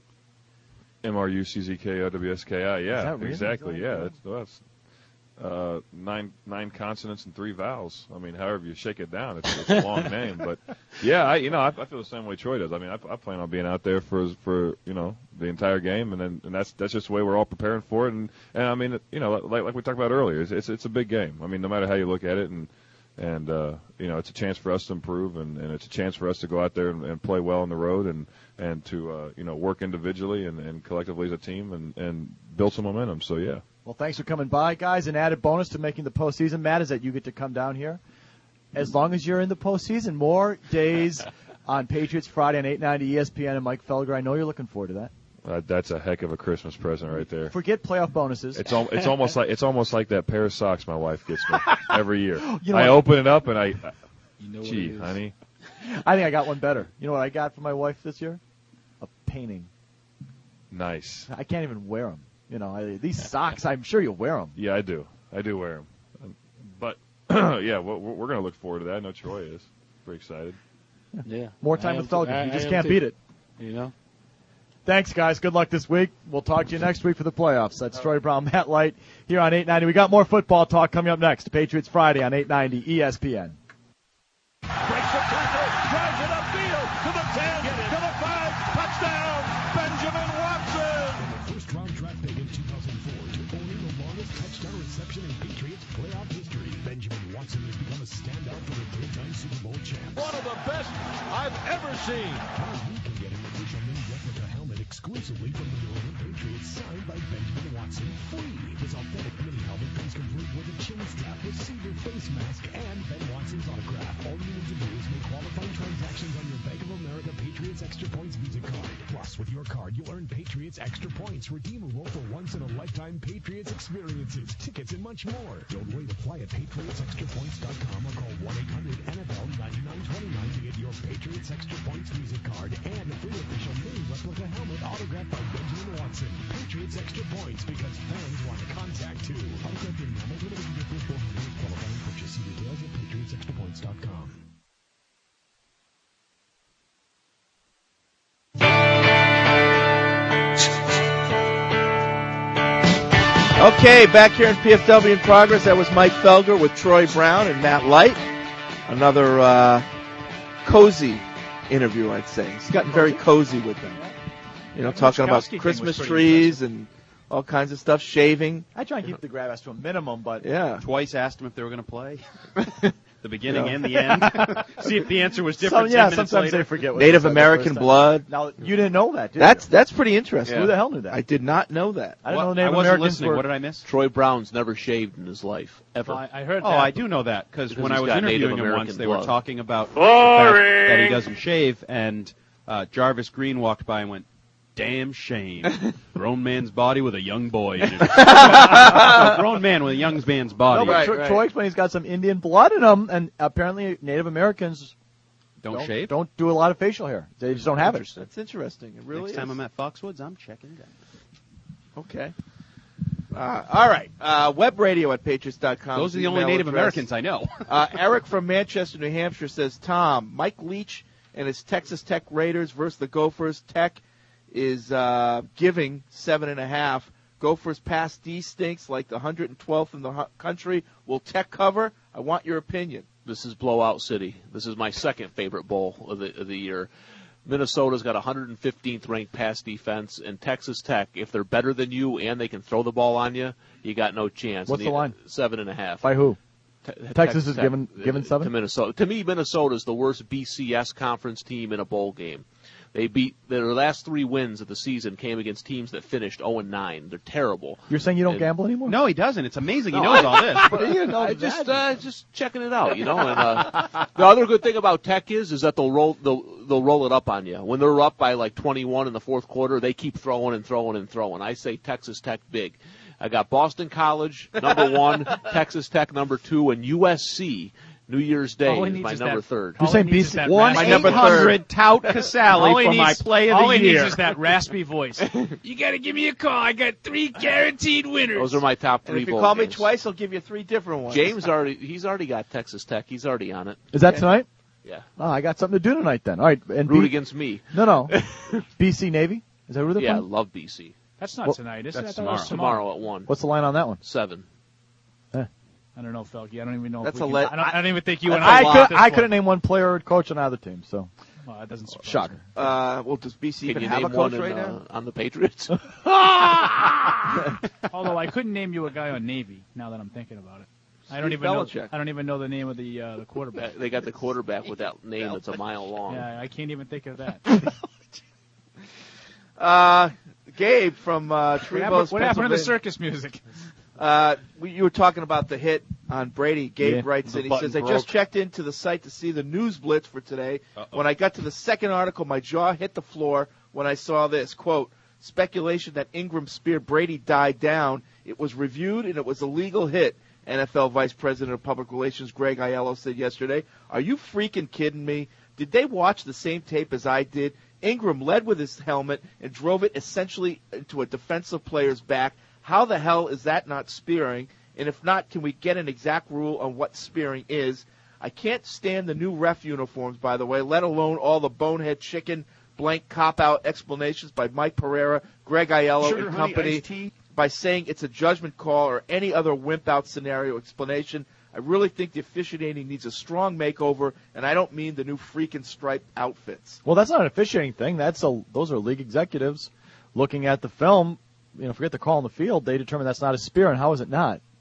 M R U C Z K O W S K I, yeah, Is that really? exactly, Is that yeah. right? That's, that's uh, nine nine consonants and three vowels. I mean, however you shake it down, it's, it's a long name. But yeah, I you know I, I feel the same way Troy does. I mean, I, I plan on being out there for for you know the entire game, and then and that's that's just the way we're all preparing for it. And and I mean, you know, like like we talked about earlier, it's it's, it's a big game. I mean, no matter how you look at it, and and uh, you know, it's a chance for us to improve, and, and it's a chance for us to go out there and, and play well on the road, and and to uh, you know work individually and, and collectively as a team, and, and build some momentum. So yeah. Well, thanks for coming by, guys. An added bonus to making the postseason, Matt, is that you get to come down here. As long as you're in the postseason, more days on Patriots Friday on eight ninety E S P N and Mike Felger. I know you're looking forward to that. Uh, that's a heck of a Christmas present right there. Forget playoff bonuses. It's al- it's almost like it's almost like that pair of socks my wife gets me every year. You know I what? open it up and I, You know what gee, it is. honey, I think I got one better. You know what I got for my wife this year? A painting. nice. I can't even wear them. You know, I, these socks, I'm sure you'll wear them. Yeah, I do. I do wear them. But yeah, we're, we're going to look forward to that. I know Troy is. Pretty excited. Yeah. More time I with am too. Felger. I- You I just am can't too. beat it. You know. Thanks, guys. Good luck this week. We'll talk to you next week for the playoffs. That's Troy Brown, Matt Light here on eight ninety. We got more football talk coming up next. Patriots Friday on eight ninety E S P N. Breaks the tackle, drives it upfield to the ten, to the five, touchdown, Benjamin Watson. First round draft pick in two thousand four to owning the longest touchdown reception in Patriots playoff history. Benjamin Watson has become a standout for the three-time Super Bowl champ. One of the best I've ever seen. Now you can get an official mini replica helmet exclusively from the New England Patriots, signed by Benjamin Watson, free. This authentic mini helmet comes complete with a chin strap, receiver face mask, and Ben Watson's autograph. All you need to do is make qualifying transactions on your Bank of America Patriots Extra Points Visa card. Plus, with your card, you'll earn Patriots Patriots Extra Points, redeemable for once-in-a-lifetime Patriots experiences, tickets, and much more. Don't wait. Apply at patriots extra points dot com or call one eight hundred N F L ninety-nine twenty-nine to get your Patriots Extra Points music card and a free official mini replica helmet autographed by Benjamin Watson. Patriots Extra Points, because fans want contact too. Autographed in normal, limited edition, four hundred qualifying purchase. See details at patriots extra points dot com. Okay, back here in P F W in Progress, that was Mike Felger with Troy Brown and Matt Light. Another uh, cozy interview, I'd say. He's gotten very cozy with them. You know, talking about Gronkowski thing was Christmas pretty trees and all kinds of stuff, shaving. I try and keep the grab ass to a minimum, but Yeah. Twice asked him if they were going to play. The beginning Yeah. and the end. See if the answer was different. Some, yeah, ten minutes sometimes later. they forget. What Native they said the American first time. blood. Now you didn't know that, did That's you? that's pretty interesting. Who the hell knew that? I did not know that. I didn't What? know Native I wasn't Americans listening. were. What did I miss? Troy Brown's never shaved in his life, ever. I, I heard Oh, that. I do know that because Because when I he's was got Native interviewing him American once, they blood. were talking about the fact that he doesn't shave, and uh, Jarvis Green walked by and went, "Damn shame, grown man's body with a young boy in it." A grown man with a young man's body. No, but Tro- Troy explained he's got some Indian blood in him, and apparently Native Americans Don't shave? Don't do a lot of facial hair. They just don't have it. That's interesting. It really Next is. time I'm at Foxwoods, I'm checking it out. Okay. Uh, all right. Uh, web radio at patriots dot com. Those are the only Native Americans I know. uh, Eric from Manchester, New Hampshire says, Tom, Mike Leach and his Texas Tech Raiders versus the Gophers. Tech is uh, giving seven and a half. Gophers pass D stinks like the one hundred twelfth in the hu- country. Will Tech cover? I want your opinion. This is Blowout City. This is my second favorite bowl of the, of the year. Minnesota's got one hundred fifteenth ranked pass defense, and Texas Tech, if they're better than you and they can throw the ball on you, you got no chance. What's And the line? Seven and a half. By who? Te- Texas is Tech, given given seven? to Minnesota. To me, Minnesota's the worst B C S conference team in a bowl game. They beat their last three wins of the season came against teams that finished oh and nine. They're terrible. You're saying you don't And- gamble anymore? No, he doesn't. It's amazing. He No, knows I- all this. But you didn't know I that. just uh, just checking it out, you know. And uh, the other good thing about Tech is is that they'll roll they'll they'll roll it up on you when they're up by like twenty-one in the fourth quarter. They keep throwing and throwing and throwing. I say Texas Tech big. I got Boston College number one, Texas Tech number two, and U S C New Year's Day All he is needs my is number that- third. all You're saying he needs B C is that One raspy- eight hundred tout Casale All he for my needs- play of all the he year. needs is that raspy voice. You got to give me a call. I got three guaranteed winners. Those are my top And three. if you bowl call me games. twice, I'll give you three different ones. James already he's already got Texas Tech. He's already on it. Is that tonight? Yeah. Oh, I got something to do tonight then. All right. And Root B- against me. No, no. B C Navy? Is that who they're Yeah, I playing? love B C. That's not Well, tonight, is it? that's I thought it was Tomorrow at one. What's the line on that one? Seven. I don't know, Felky. I don't even know. That's if we a can, let- I, don't, I don't even think you and I, I. could, want this I one. couldn't name one player or coach on either team, so. Well, that doesn't surprise Shocker. me. Uh, well, does B C Can even you have a name coach one right in, now? uh, on the Patriots? Although I couldn't name you a guy on Navy. Now that I'm thinking about it, I don't Steve even Belichick. know. I don't even know the name of the uh, the quarterback. they got the quarterback with that name that's a mile long. Yeah, I can't even think of that. Uh, Gabe from uh, What Trevose, happened, what happened to the Pennsylvania. circus music? Uh, we, you were talking about the hit on Brady. Gabe Yeah, writes the in. He button says, I broke. just checked into the site to see the news blitz for today. Uh-oh. When I got to the second article, my jaw hit the floor when I saw this. Quote, speculation that Ingram spear Brady died down. It was reviewed and it was a legal hit. N F L Vice President of Public Relations Greg Aiello said yesterday. Are you freaking kidding me? Did they watch the same tape as I did? Ingram led with his helmet and drove it essentially into a defensive player's back. How the hell is that not spearing? And if not, can we get an exact rule on what spearing is? I can't stand the new ref uniforms, by the way, let alone all the bonehead chicken blank cop-out explanations by Mike Pereira, Greg Aiello, Sugar, and honey, company iced tea. by saying it's a judgment call or any other wimp-out scenario explanation. I really think the officiating needs a strong makeover, and I don't mean the new freaking striped outfits. Well, that's not an officiating thing. That's a, those are league executives looking at the film. You know, forget the call on the field. They determine that's not a spear, and how is it not?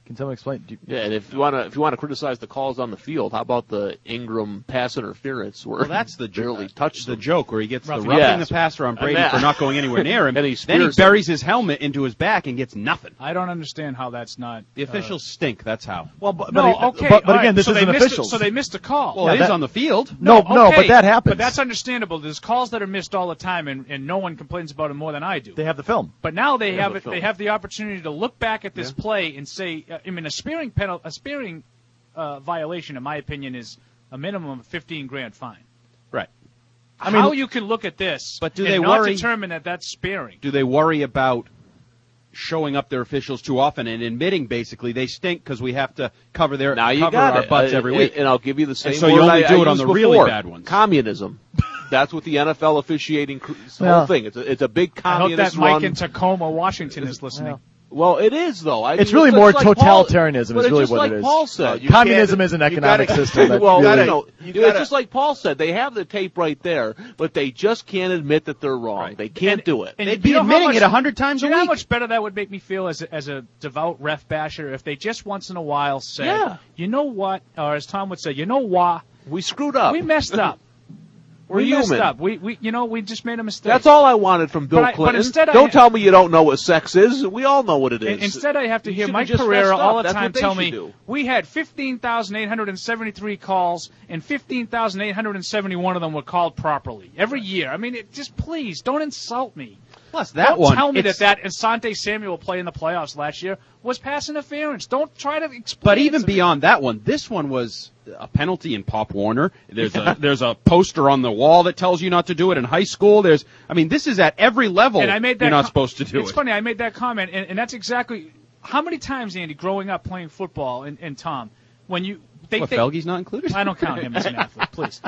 Can someone explain? Do you, Yeah, and if you want to if you want to criticize the calls on the field, how about the Ingram pass interference where Well, that's the barely jo- touched the them? joke where he gets Roughing the roughing yes. the passer on Brady And that- for not going anywhere near him. And he then he spears buries his helmet into his back and gets nothing. I don't understand how that's not. The officials stink. That's how. Well, but, No, but, okay. but, but all again, right, this so they isn't missed officials. A, so they missed a call. Well, Yeah, it that- is on the field. No, no, okay, but that happens. But that's understandable. There's calls that are missed all the time, and, and no one complains about it more than I do. They have the film. But now they, They have have the it. film. They have the opportunity to look back at this Yeah. play and say, uh, I mean, a spearing penalty, a spearing uh, violation, in my opinion, is a minimum of fifteen grand fine. Right. I mean- How you can look at this, But do and they not worry- determine that that's spearing? Do they worry about showing up their officials too often and admitting basically they stink because we have to cover their Now you cover got our it. butts Uh, every and- week? and I'll give you the same And so you word only I- do I it on used the really before. bad ones. Communism. That's what the N F L officiating cr- whole Well- thing. It's a, it's a big I hope communist that Mike run. in Tacoma, Washington, is listening. Well, it is though. I It's mean, really just more like Paul- totalitarianism but is it's really just what like it is. Paul said. Uh, You communism can't- is an you economic gotta- system that well, really- you know, you it's gotta- just like Paul said. They have the tape right there, but they just can't admit that they're wrong. They can't do it. And They'd you be know how admitting much- it a hundred times you a know how week. much better that would make me feel as a, as a devout ref basher if they just once in a while say, Yeah. you know what, or as Tom would say, you know what, we screwed up. We messed up. We're we messed human. up. We, we, you know, we just made a mistake. That's all I wanted from Bill But I- but Clinton. instead I- don't tell me you don't know what sex is. We all know what it is. In- Instead, I have to You hear should've Mike just Pereira fessed all up. the That's time what they tell should me do. we had fifteen thousand eight hundred seventy-three calls, and fifteen thousand eight hundred seventy-one of them were called properly every year. I mean, it, just please don't insult me. Plus that don't one, tell me it's- that that Asante Samuel play in the playoffs last year was pass interference. Don't try to explain. But it even to me. beyond that one, this one was a penalty in Pop Warner. There's a there's a poster on the wall that tells you not to do it in high school. There's, I mean, this is at every level. And I made that you're not com- supposed to do it's it. funny, I made that comment, and, and that's exactly how many times, Andy, growing up playing football, and, and Tom, when you they, What, they Felge's not included? I don't count him as an athlete, please.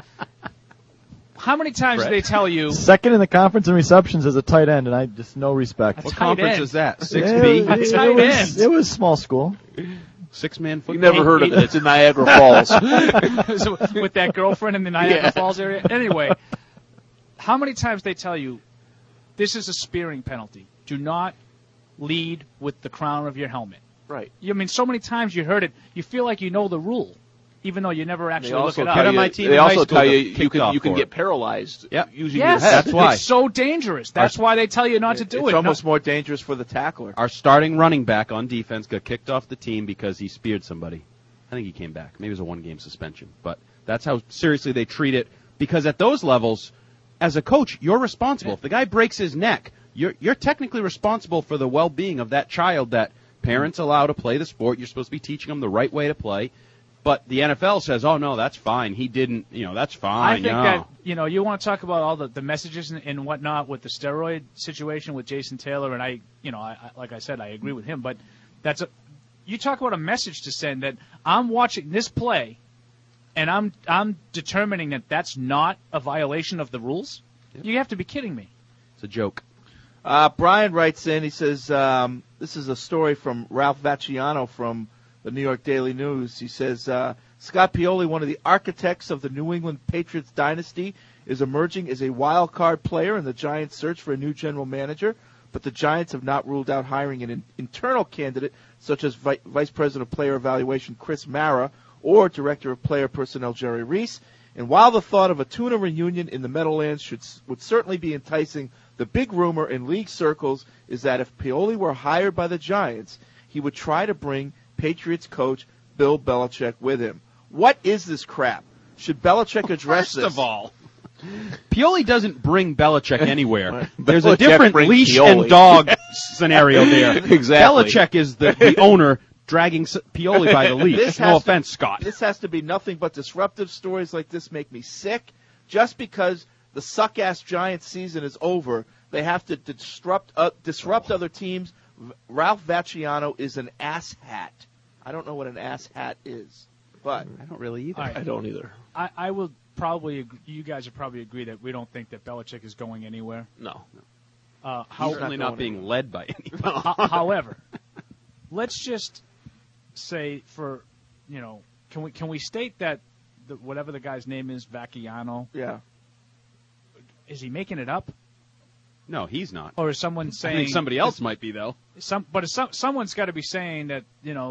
How many times Brett. do they tell you? Second in the conference in receptions as a tight end, and I just no respect. What conference is that? Six Yeah, B? It, it, it was, it was small school. Six man football. You never heard of it. It's in Niagara Falls. So, with that girlfriend in the Niagara Yeah. Falls area. Anyway, how many times they tell you this is a spearing penalty? Do not lead with the crown of your helmet. Right. You, I mean, so many times you heard it, you feel like you know the rule, even though you never actually They look also it up. tell you, they also tell you you can you can get paralyzed using Yes, your head. That's why. It's so dangerous. That's why they tell you not to do it's it. almost No- more dangerous for the tackler. Our starting running back on defense got kicked off the team because he speared somebody. I think he came back. Maybe it was a one-game suspension. But that's how seriously they treat it. Because at those levels, as a coach, you're responsible. If the guy breaks his neck, you're you're technically responsible for the well-being of that child that parents allow to play the sport. You're supposed to be teaching them the right way to play. But the N F L says, oh, no, that's fine. He didn't, you know, that's fine. I think no. that, you know, you want to talk about all the, the messages and, and whatnot with the steroid situation with Jason Taylor, and I, you know, I, I, like I said, I agree with him, but that's a, you talk about a message to send that I'm watching this play, and I'm, I'm determining that that's not a violation of the rules? You have to be kidding me. It's a joke. Uh, Brian writes in, he says, um, this is a story from Ralph Vacciano from the New York Daily News. He says, uh, Scott Pioli, one of the architects of the New England Patriots dynasty, is emerging as a wild card player in the Giants' search for a new general manager, but the Giants have not ruled out hiring an in- internal candidate such as Vi- Vice President of Player Evaluation Chris Mara or Director of Player Personnel Jerry Reese. And while the thought of a tuna reunion in the Meadowlands should would certainly be enticing, the big rumor in league circles is that if Pioli were hired by the Giants, he would try to bring Patriots coach Bill Belichick with him. What is this crap? Should Belichick address First this? of all, Pioli doesn't bring Belichick anywhere. There's Belichick a different brings leash Pioli. and dog scenario there. Exactly. Belichick is the, the owner dragging S- Pioli by the leash. This No has to- offense, Scott. This has to be nothing but disruptive. Stories like this make me sick. Just because the suck-ass Giants season is over, they have to disrupt uh, disrupt other teams. V- Ralph Vacciano is an ass hat. I don't know what an ass hat is, but I don't really either. All right. I don't either. I, I will probably, ag- you guys would probably agree that we don't think that Belichick is going anywhere. No. Uh, He's how, certainly not being led by anybody. Ho- However, let's just say for, you know, can we can we state that the, whatever the guy's name is, Vacciano, yeah, is he making it up, No, he's not. or is someone I saying think somebody else might be, though. some? But is some, someone's got to be saying that, you know,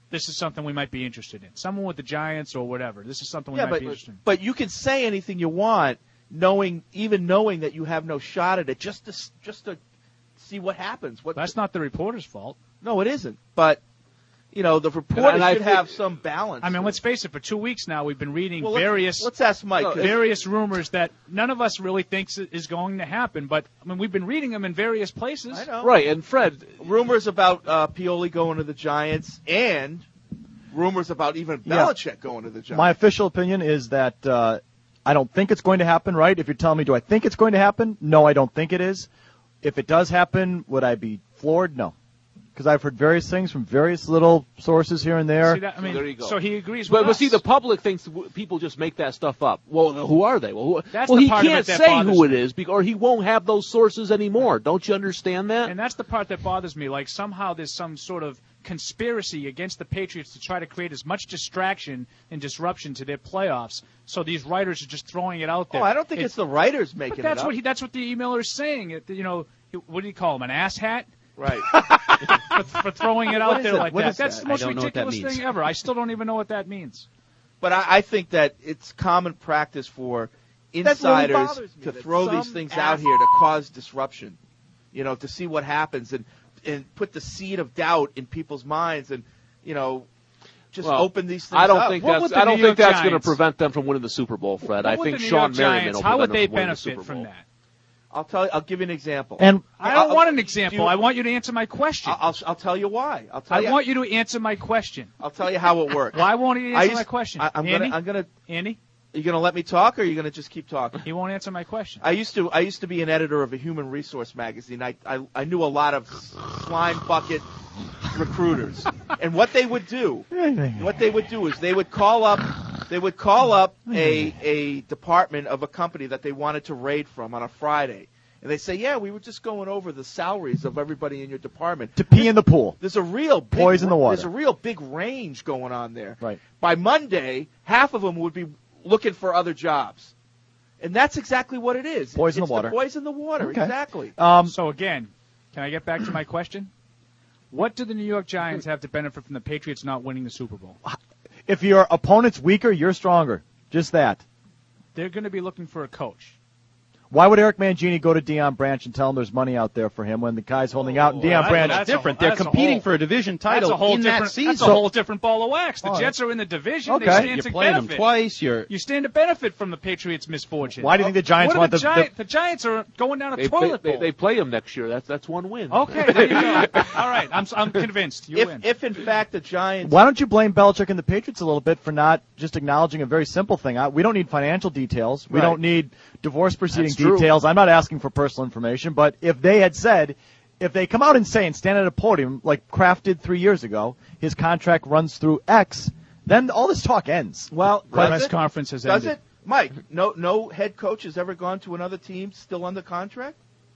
this is something we might be interested in. Someone with the Giants or whatever. This is something we yeah, might but, be interested in. But you can say anything you want, knowing even knowing that you have no shot at it, just to just to see what happens. What That's not the reporter's fault. No, it isn't. But you know, the reporter And I should think- have some balance. I mean, let's face it. For two weeks now, we've been reading Well, let's- various. let's ask Mike, 'cause- Various rumors that none of us really thinks is going to happen. But I mean, we've been reading them in various places. I know. Right, and Fred, rumors about uh, Pioli going to the Giants and rumors about even Yeah. Belichick going to the Giants. My official opinion is that uh, I don't think it's going to happen, right? If you're telling me, do I think it's going to happen? No, I don't think it is. If it does happen, would I be floored? No. Because I've heard various things from various little sources here and there. See that? I mean, there you go. so he agrees with But, but us. see, the public thinks w- people just make that stuff up. Well, who are they? Well, who, That's well the he part of can't it that say bothers who it me. is, bec- or he won't have those sources anymore. Don't you understand that? And that's the part that bothers me. Like somehow there's some sort of conspiracy against the Patriots to try to create as much distraction and disruption to their playoffs. So these writers are just throwing it out there. Oh, I don't think it's the writers making But that's it up. what he. That's what the emailer is saying. It, you know, what do you call him? An ass hat? Right. for, for throwing it What out is there that? like What that. is That's that? the most I don't know what that ridiculous means. thing ever. I still don't even know what that means. But I, I think that it's common practice for That really insiders bothers me, to that throw some these things ass- out here to cause disruption. You know, to see what happens and and put the seed of doubt in people's minds and you know just Well, open these things I don't up. think What that's. would the I don't New think York that's going to Giants- prevent them from winning the Super Bowl, Fred. What I would think the New Sean York Merriman Giants, will how would prevent they them from winning the benefit Super from Bowl. that? I'll tell you, I'll give you an example. And I don't I'll- want an do example. you- I want you to answer my question. I'll, I'll, I'll tell you why. I'll tell I you. want you to answer my question. I'll tell you how it works. Why won't he I answer used- my question? I, I'm Andy? gonna. I'm gonna. Andy? Are you gonna let me talk, or are you gonna just keep talking? He won't answer my question. I used to. I used to be an editor of a human resource magazine. I I, I knew a lot of slime bucket recruiters, and what they would do, what they would do is they would call up, they would call up a a department of a company that they wanted to raid from on a Friday, and they say, yeah, we were just going over the salaries of everybody in your department. To pee in the pool. There's a real big, Poison the water. There's a real big range going on there. Right. By Monday, half of them would be looking for other jobs, and that's exactly what it is. Poison the it's water. Poison the water. Okay. Exactly. Um, so again, can I get back to my question? What do the New York Giants have to benefit from the Patriots not winning the Super Bowl? If your opponent's weaker, you're stronger. Just that. They're going to be looking for a coach. Why would Eric Mangini go to Deion Branch and tell him there's money out there for him when the guy's holding out and Deion that- Branch? that's different. a- They're that's a competing whole- for a division title That's a whole in that different. season. That's a So- whole different ball of wax. The All right. Jets are in the division. Okay. They stand You to played them benefit. twice. You're You stand to benefit from the Patriots' misfortune. Why do you think the Giants what want are the- the, Giants? The Giants are going down a They, toilet they, bowl. they, they play him next year. That's that's one win. Okay, there you go. All right, I'm I'm convinced. You if win. if in fact the Giants, Why don't you blame Belichick and the Patriots a little bit for not just acknowledging a very simple thing? I, we don't need financial details. We Right. don't need divorce proceeding That's true. details. I'm not asking for personal information, but if they had said, if they come out and say and stand at a podium like Kraft did three years ago, his contract runs through X, then all this talk ends. well, does press it? conference has Does ended. it, Mike? No, no head coach has ever gone to another team still under contract.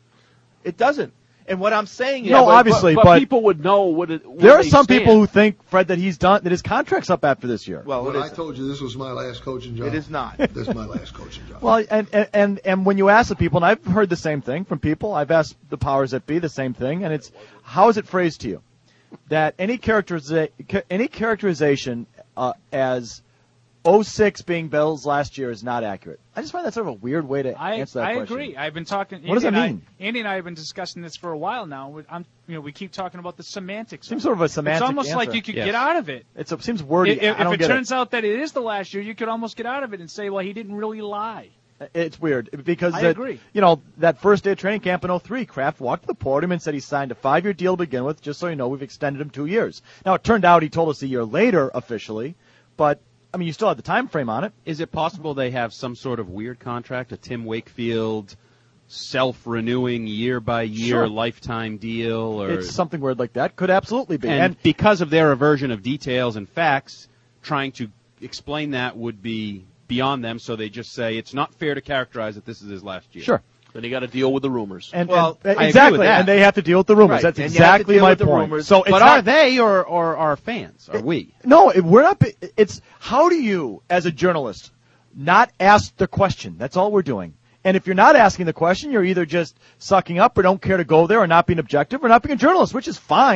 It doesn't. And what I'm saying is, No, obviously, but, but people would know what it. where There are they some stand. people who think, Fred, that he's done, that his contract's up after this year. well, But it I isn't. told you this was my last coaching job. It is not. This is my last coaching job. Well, and, and and and when you ask the people, and I've heard the same thing from people, I've asked the powers that be the same thing, and it's how is it phrased to you that any characteriza- ca- any characterization uh, as oh six being Bill's last year is not accurate. I just find that sort of a weird way to I, answer that I question. agree. I've been talking. What does Andy that and I- mean? Andy and I have been discussing this for a while now. We- I'm, you know, we keep talking about the semantics. Seems of sort of it. a semantic It's almost answer. like you could Yes. get out of it. It's a, seems wordy. If, if I don't it get turns out that it is the last year, you could almost get out of it and say, well, he didn't really lie. it. It's weird because I that- agree. you know that first day of training camp in oh three, Kraft walked to the podium and said he signed a five-year deal to begin with. Just so you know, we've extended him two years. Now it turned out he told us a year later officially, but I mean you still have the time frame on it. Is it possible they have some sort of weird contract, a Tim Wakefield self-renewing year-by-year Sure. lifetime deal? Or It's something weird like that. Could absolutely be. and, And because of their aversion of details and facts, trying to explain that would be beyond them, so they just say it's not fair to characterize that this is his last year. sure. Then you got to deal with the rumors. And, Well, and- I agree exactly, with that. and they have to deal with the rumors. Right, That's and you have to exactly deal my with the point. rumors. So it's But not, are they or, or our fans? Are we? No, it- we're not. It's how do you, as a journalist, not ask the question? That's all we're doing. And if you're not asking the question, you're either just sucking up or don't care to go there or not being objective or not being a journalist, which is fine.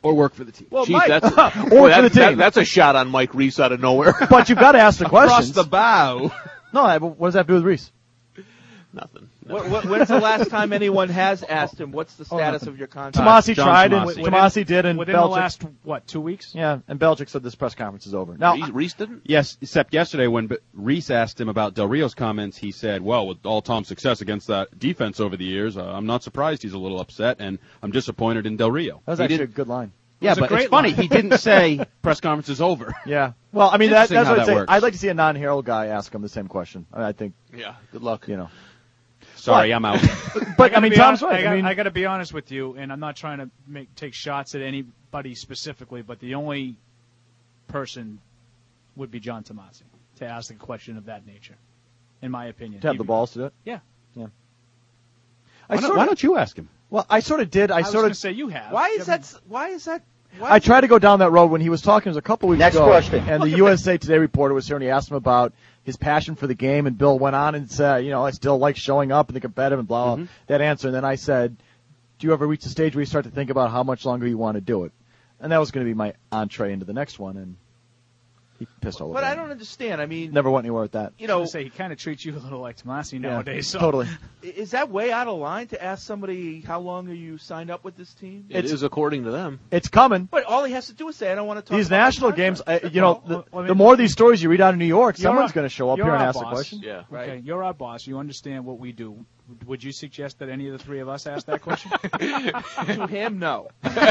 Or work for the team. Well, Jeez, Mike, that's, or boy, for the that- team. that- that's a shot on Mike Reese out of nowhere. But you've got to ask the Across questions. the bow. No, I- what does that have to do with Reese? Nothing. What, what, when's the last time anyone has asked him, what's the status of your contract? Tomasi John tried, Tomasi. and Tomasi did, and Within Belichick. the last, what, two weeks? Yeah, and Belichick said this press conference is over. Now, Reese, Reese didn't? Yes, except yesterday when B- Reese asked him about Del Rio's comments, he said, well, with all Tom's success against that defense over the years, uh, I'm not surprised he's a little upset, and I'm disappointed in Del Rio. that was He actually didn't- a good line. Yeah, was a but it's great funny. line. He didn't say press conference is over. Yeah. Well, I mean, that, Interesting that's how what I'd that say. works. I'd like to see a non-Herald guy ask him the same question. I, mean, I think, Yeah, good luck. you know. Sorry, But- I'm out. But, I gotta mean, be Tom's hon- right. I, got, I mean, I got to be honest with you, and I'm not trying to make take shots at anybody specifically, but the only person would be John Tomasi to ask a question of that nature, in my opinion. to have the He- balls to do it? Yeah. Yeah. Why, I don't, sort why of, don't you ask him? well, I sort of did. I, I was sort going of to say you have. Why You is haven't- that? Why is that? Why I is tried to go down that road when he was talking. It was a couple weeks Next ago, question. and the U S A Today reporter was here, and he asked him about his passion for the game, and Bill went on and said, you know, I still like showing up and the competitive and blah, blah, Mm-hmm. that answer. And then I said, do you ever reach the stage where you start to think about how much longer you want to do it? And that was going to be my entree into the next one, and he pissed all over But I me. don't understand. I mean, Never went anywhere with that. you I was know, gonna say he kind of treats you a little like Tomasi Yeah, nowadays. So. totally. is that way out of line to ask somebody how long are you signed up with this team? It is according to them. It's coming. But all he has to do is say, I don't want to talk These about my national contract." games, uh, you know, the, Well, I mean- the more these stories you read out of New York, You're someone's our- going to show up you're here and our ask the boss. question. Yeah. Right. Okay, you're our boss. You understand what we do. Would- Would you suggest that any of the three of us ask that question? To him, no.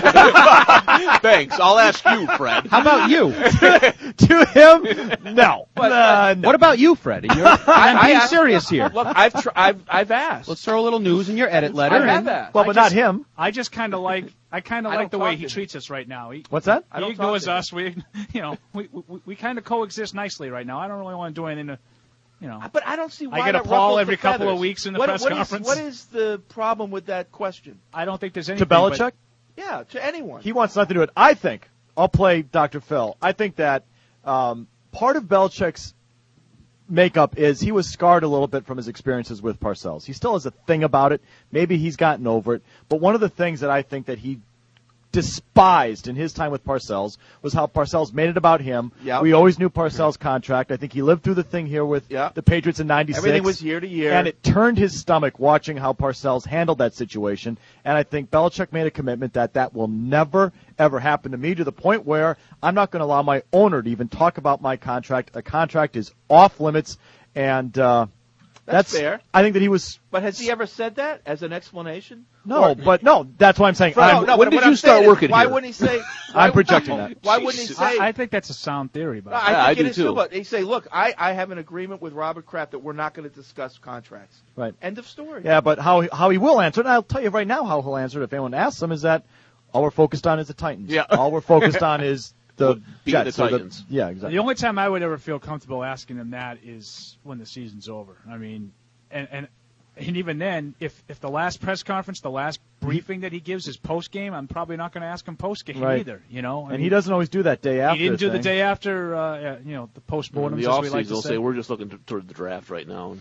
Thanks. I'll ask you, Fred. How about you? To him, no. But, Uh, no. What about you, Fred? And you're, I'm I being asked- serious here. Look, I've tr- I've I've asked. Let's throw a little news in your edit letter. I have and- asked. Well, I but just- not him. I just kind of like. I kind of I like the don't way talk he to treats us right now. He, What's that? I he don't ignores talk to him. us. We, you know, we we, we kind of coexist nicely right now. I don't really want to do anything to, you know. But I don't see why I get a that Paul ruffles every the couple of feathers. weeks in the What- press what is- conference. what is the problem with that question? I don't think there's To anything. but- Belichick? Yeah, to anyone. He wants nothing to do with it. I think, I'll play Doctor Phil. I think that um, part of Belichick's makeup is he was scarred a little bit from his experiences with Parcells. He still has a thing about it. Maybe he's gotten over it. But one of the things that I think that he despised in his time with Parcells was how Parcells made it about him. Yep. We always knew Parcells' contract. I think he lived through the thing here with Yep. the Patriots in ninety-six. Everything was year to year. And it turned his stomach watching how Parcells handled that situation. And I think Belichick made a commitment that that will never, ever happen to me, to the point where I'm not going to allow my owner to even talk about my contract. A contract is off limits. And uh, That's that's, fair. I think that he was But has he ever said that as an explanation? no, Or- but no, that's why I'm saying. No, I'm, no, when but did what you I'm start saying is, working why here? wouldn't he say? I'm projecting that. Why wouldn't he say? I, I think that's a sound theory, but No, I Yeah, think I it do is too. But he say, look, I, I have an agreement with Robert Kraft that we're not going to discuss contracts. Right. End of story. Yeah, but how how he will answer it, and I'll tell you right now how he'll answer it if anyone asks him, is that all we're focused on is the Titans. Yeah. All we're focused on is the Beating Jets. the or Titans. yeah, exactly. the only time I would ever feel comfortable asking him that is when the season's over. I mean, and and and even then, if if the last press conference, the last briefing that he gives is post game, I'm probably not going to ask him post game Right. either. You know, I and mean, he doesn't always do that day after. He didn't do the thing. day after. Uh, uh, you know, the post In mortem. the as we like offseason, to they'll say. say we're just looking to, toward the draft right now.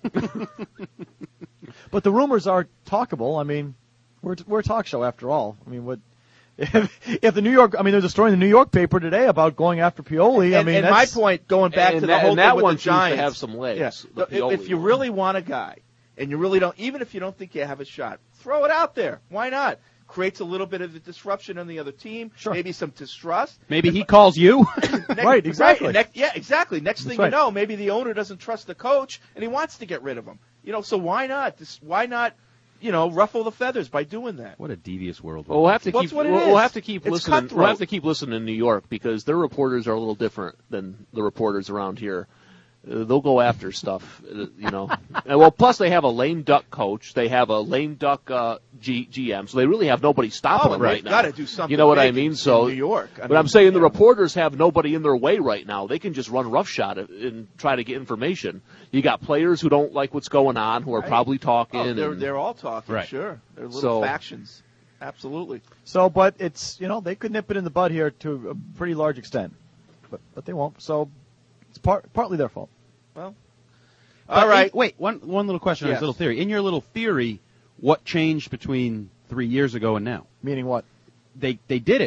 But the rumors are talkable. I mean, we're we're a talk show after all. I mean, what if, if the New York? I mean, there's a story in the New York paper today about going after Pioli. I And, mean, and my that's, point, going back And to that- the whole and that thing with one the seems to Giants, have some legs, Yeah. the Look, if, Pioli if you one. really want a guy, and you really don't, even if you don't think you have a shot, throw it out there. Why not? Creates a little bit of a disruption on the other team. Sure. Maybe some distrust. Maybe he calls you. Next- Right, exactly. next- yeah, exactly. Next That's thing right. you know, maybe the owner doesn't trust the coach and he wants to get rid of him. You know, so why not? Just, why not? You know, ruffle the feathers by doing that. What a devious world. Well, we'll have to That's keep what it we'll, is. we'll have to keep It's listening. cutthroat. We'll have to keep listening in New York because their reporters are a little different than the reporters around here. Uh, they'll go after stuff, uh, you know. And, well, plus they have a lame duck coach. They have a lame duck uh, G- GM, so they really have nobody stopping Oh, them they've right now. gotta do something You know what I big mean? in- So in New York. I but mean, I'm saying the yeah. reporters have nobody in their way right now. They can just run roughshod it and try to get information. You got players who don't like what's going on, who are Right. probably talking. Oh, they're and, they're all talking. Right. Sure, they're little So- factions. Absolutely. so, but it's you know they could nip it in the bud here to a pretty large extent, but but they won't. So it's part partly their fault. Well, But all right. in- wait, one one little question on Yes. this little theory. In your little theory, what changed between three years ago and now? Meaning what? They they did it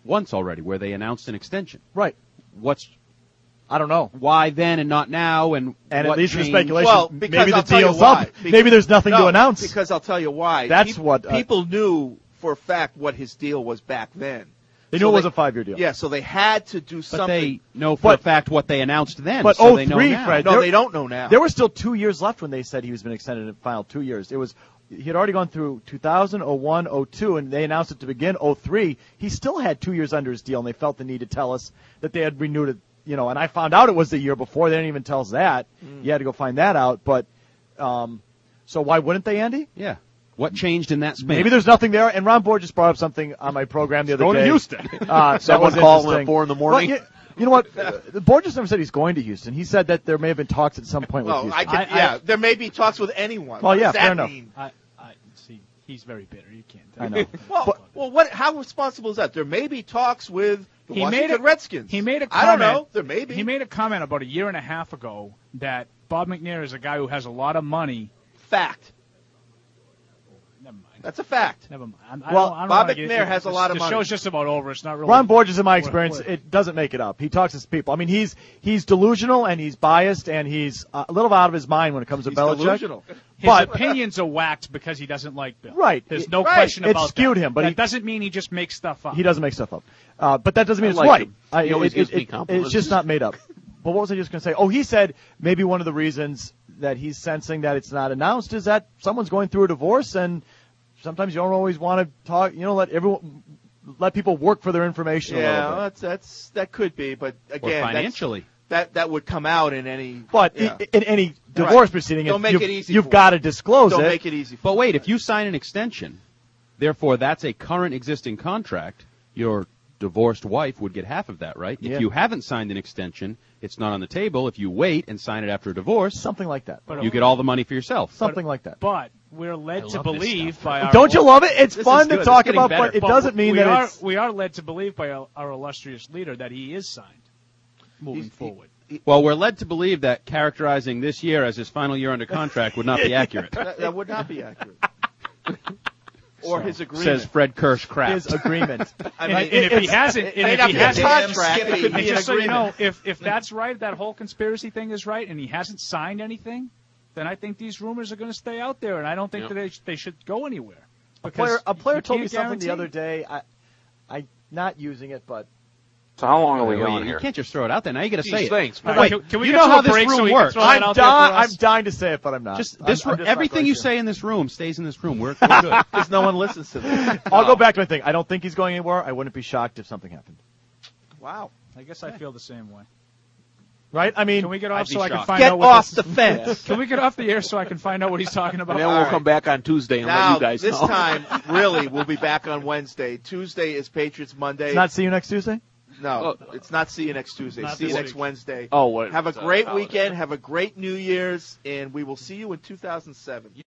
once already, where they announced an extension. Right. What's I don't know why then and not now, and and what at least for changed? speculation. Well, because maybe I'll the tell you deal's why. up. Because- Maybe there's nothing no, to announce. Because I'll tell you why. That's Peop- what, uh, people knew for a fact what his deal was back then. They So knew it was a five-year deal. Yeah, so they had to do But something. they know for But- a fact what they announced then. But so oh they know three, now. Fred. No, there- they don't know now. There were still two years left when they said he was been extended in the final two years. It was he had already gone through two thousand, oh one, oh two, and they announced it to begin oh three. He still had two years under his deal, and they felt the need to tell us that they had renewed it. You know, and I found out it was the year before. They didn't even tell us that. Mm. You had to go find that out. But um, so why wouldn't they, Andy? Yeah. What changed in that span? Maybe there's nothing there. And Ron Board just brought up something on my program the other Going day. to Houston. Uh, that Someone was called him at interesting. four in the morning. Well, you, you know what? Uh, the board just never said he's going to Houston. He said that there may have been talks at some point with Well, Houston. I could, yeah, there may be talks with anyone. Well, What yeah, does that fair enough. mean? I, I see. He's very bitter. You can't. I know. Well, well, what? How responsible is that? There may be talks with the He Washington made a, Redskins. He made a I comment. don't know. There may be. He made a comment about a year and a half ago that Bob McNair is a guy who has a lot of money. Fact. Never mind. That's a fact. Never mind. I, I Well, don't, I don't Bob wanna get- McNair has a lot of the money. The show's just about over. It's not really. Ron Borges, in my What- experience, what- it doesn't make it up. He talks to people. I mean, he's he's delusional and he's biased and he's a little out of his mind when it comes to He's Belichick. delusional. His But opinions are whacked because he doesn't like Bill. Right. There's It- no right. question It about skewed that. him, but that he- doesn't mean he just makes stuff up. he doesn't make stuff up. Uh, but that doesn't mean I it's like right. him. I- He always it- gives it- me it- compliments. It's just not made up. But what was I just going to say? Oh, he said maybe one of the reasons that he's sensing that it's not announced is that someone's going through a divorce, and sometimes you don't always want to talk. You know, let everyone, let people work for their information a Yeah, little bit. that's that's that could be, but again, Or that's- financially. that that would come out in any. But yeah. i- in any divorce Right. proceeding, Don't make you've, it easy you've for got to him. disclose Don't it. make it easy. For But wait, if you sign an extension, therefore that's a current existing contract, your divorced wife would get half of that, right? Yeah. If you haven't signed an extension, it's not on the table. If you wait and sign it after a divorce, Something like that. But- you get all the money for yourself. Something like that. But we're led I to love this believe stuff. by our Don't you love it? It's This fun is to good. talk It's getting about, better. but it But doesn't mean we that are, it's. we are led to believe by our, our illustrious leader that he is signed moving He's- forward. Well, we're led to believe that characterizing this year as his final year under contract would not be accurate. that, that would not be accurate. Or his agreement. Says Fred Kirsch crap. His agreement. I And, mean, and if he hasn't, it and may if not he be a hasn't, contract, it could and be an just so you agreement. know, if if that's right, that whole conspiracy thing is right, and he hasn't signed anything, then I think these rumors are going to stay out there, and I don't think Yep. that they, sh- they should go anywhere. A Because player, a player you told me can't something the guarantee. other day. I, I not using it, but So how long are we Well, going you here? can't just throw it out there. Now you got to say Geez, it. thanks, All man. right, Wait, can, can we you get know to how a this break room so we can works. throw that I'm out there for dying. I'm us? dying to say it, but I'm not. Just I'm- this, I'm just everything not you going say in this room stays in this room. We're, we're good. because no one listens to them. to. I'll go back to my thing. I don't think he's going anywhere. I wouldn't be shocked if something happened. Wow. I guess I feel the same way. Right? I mean, Can we get I'd off be so I can shocked. find Get out what off this, the fence. Can we get off the air so I can find out what he's talking about? And then we'll All right. come back on Tuesday and let Now, you guys this know. time, really, we'll be back on Wednesday. Tuesday is Patriots Monday. it's not see you next Tuesday. no, it's not see you next Tuesday. Not See you this next week. Wednesday. Oh, what? Have a it's great holiday. weekend. Have a great New Year's, and we will see you in two thousand seven.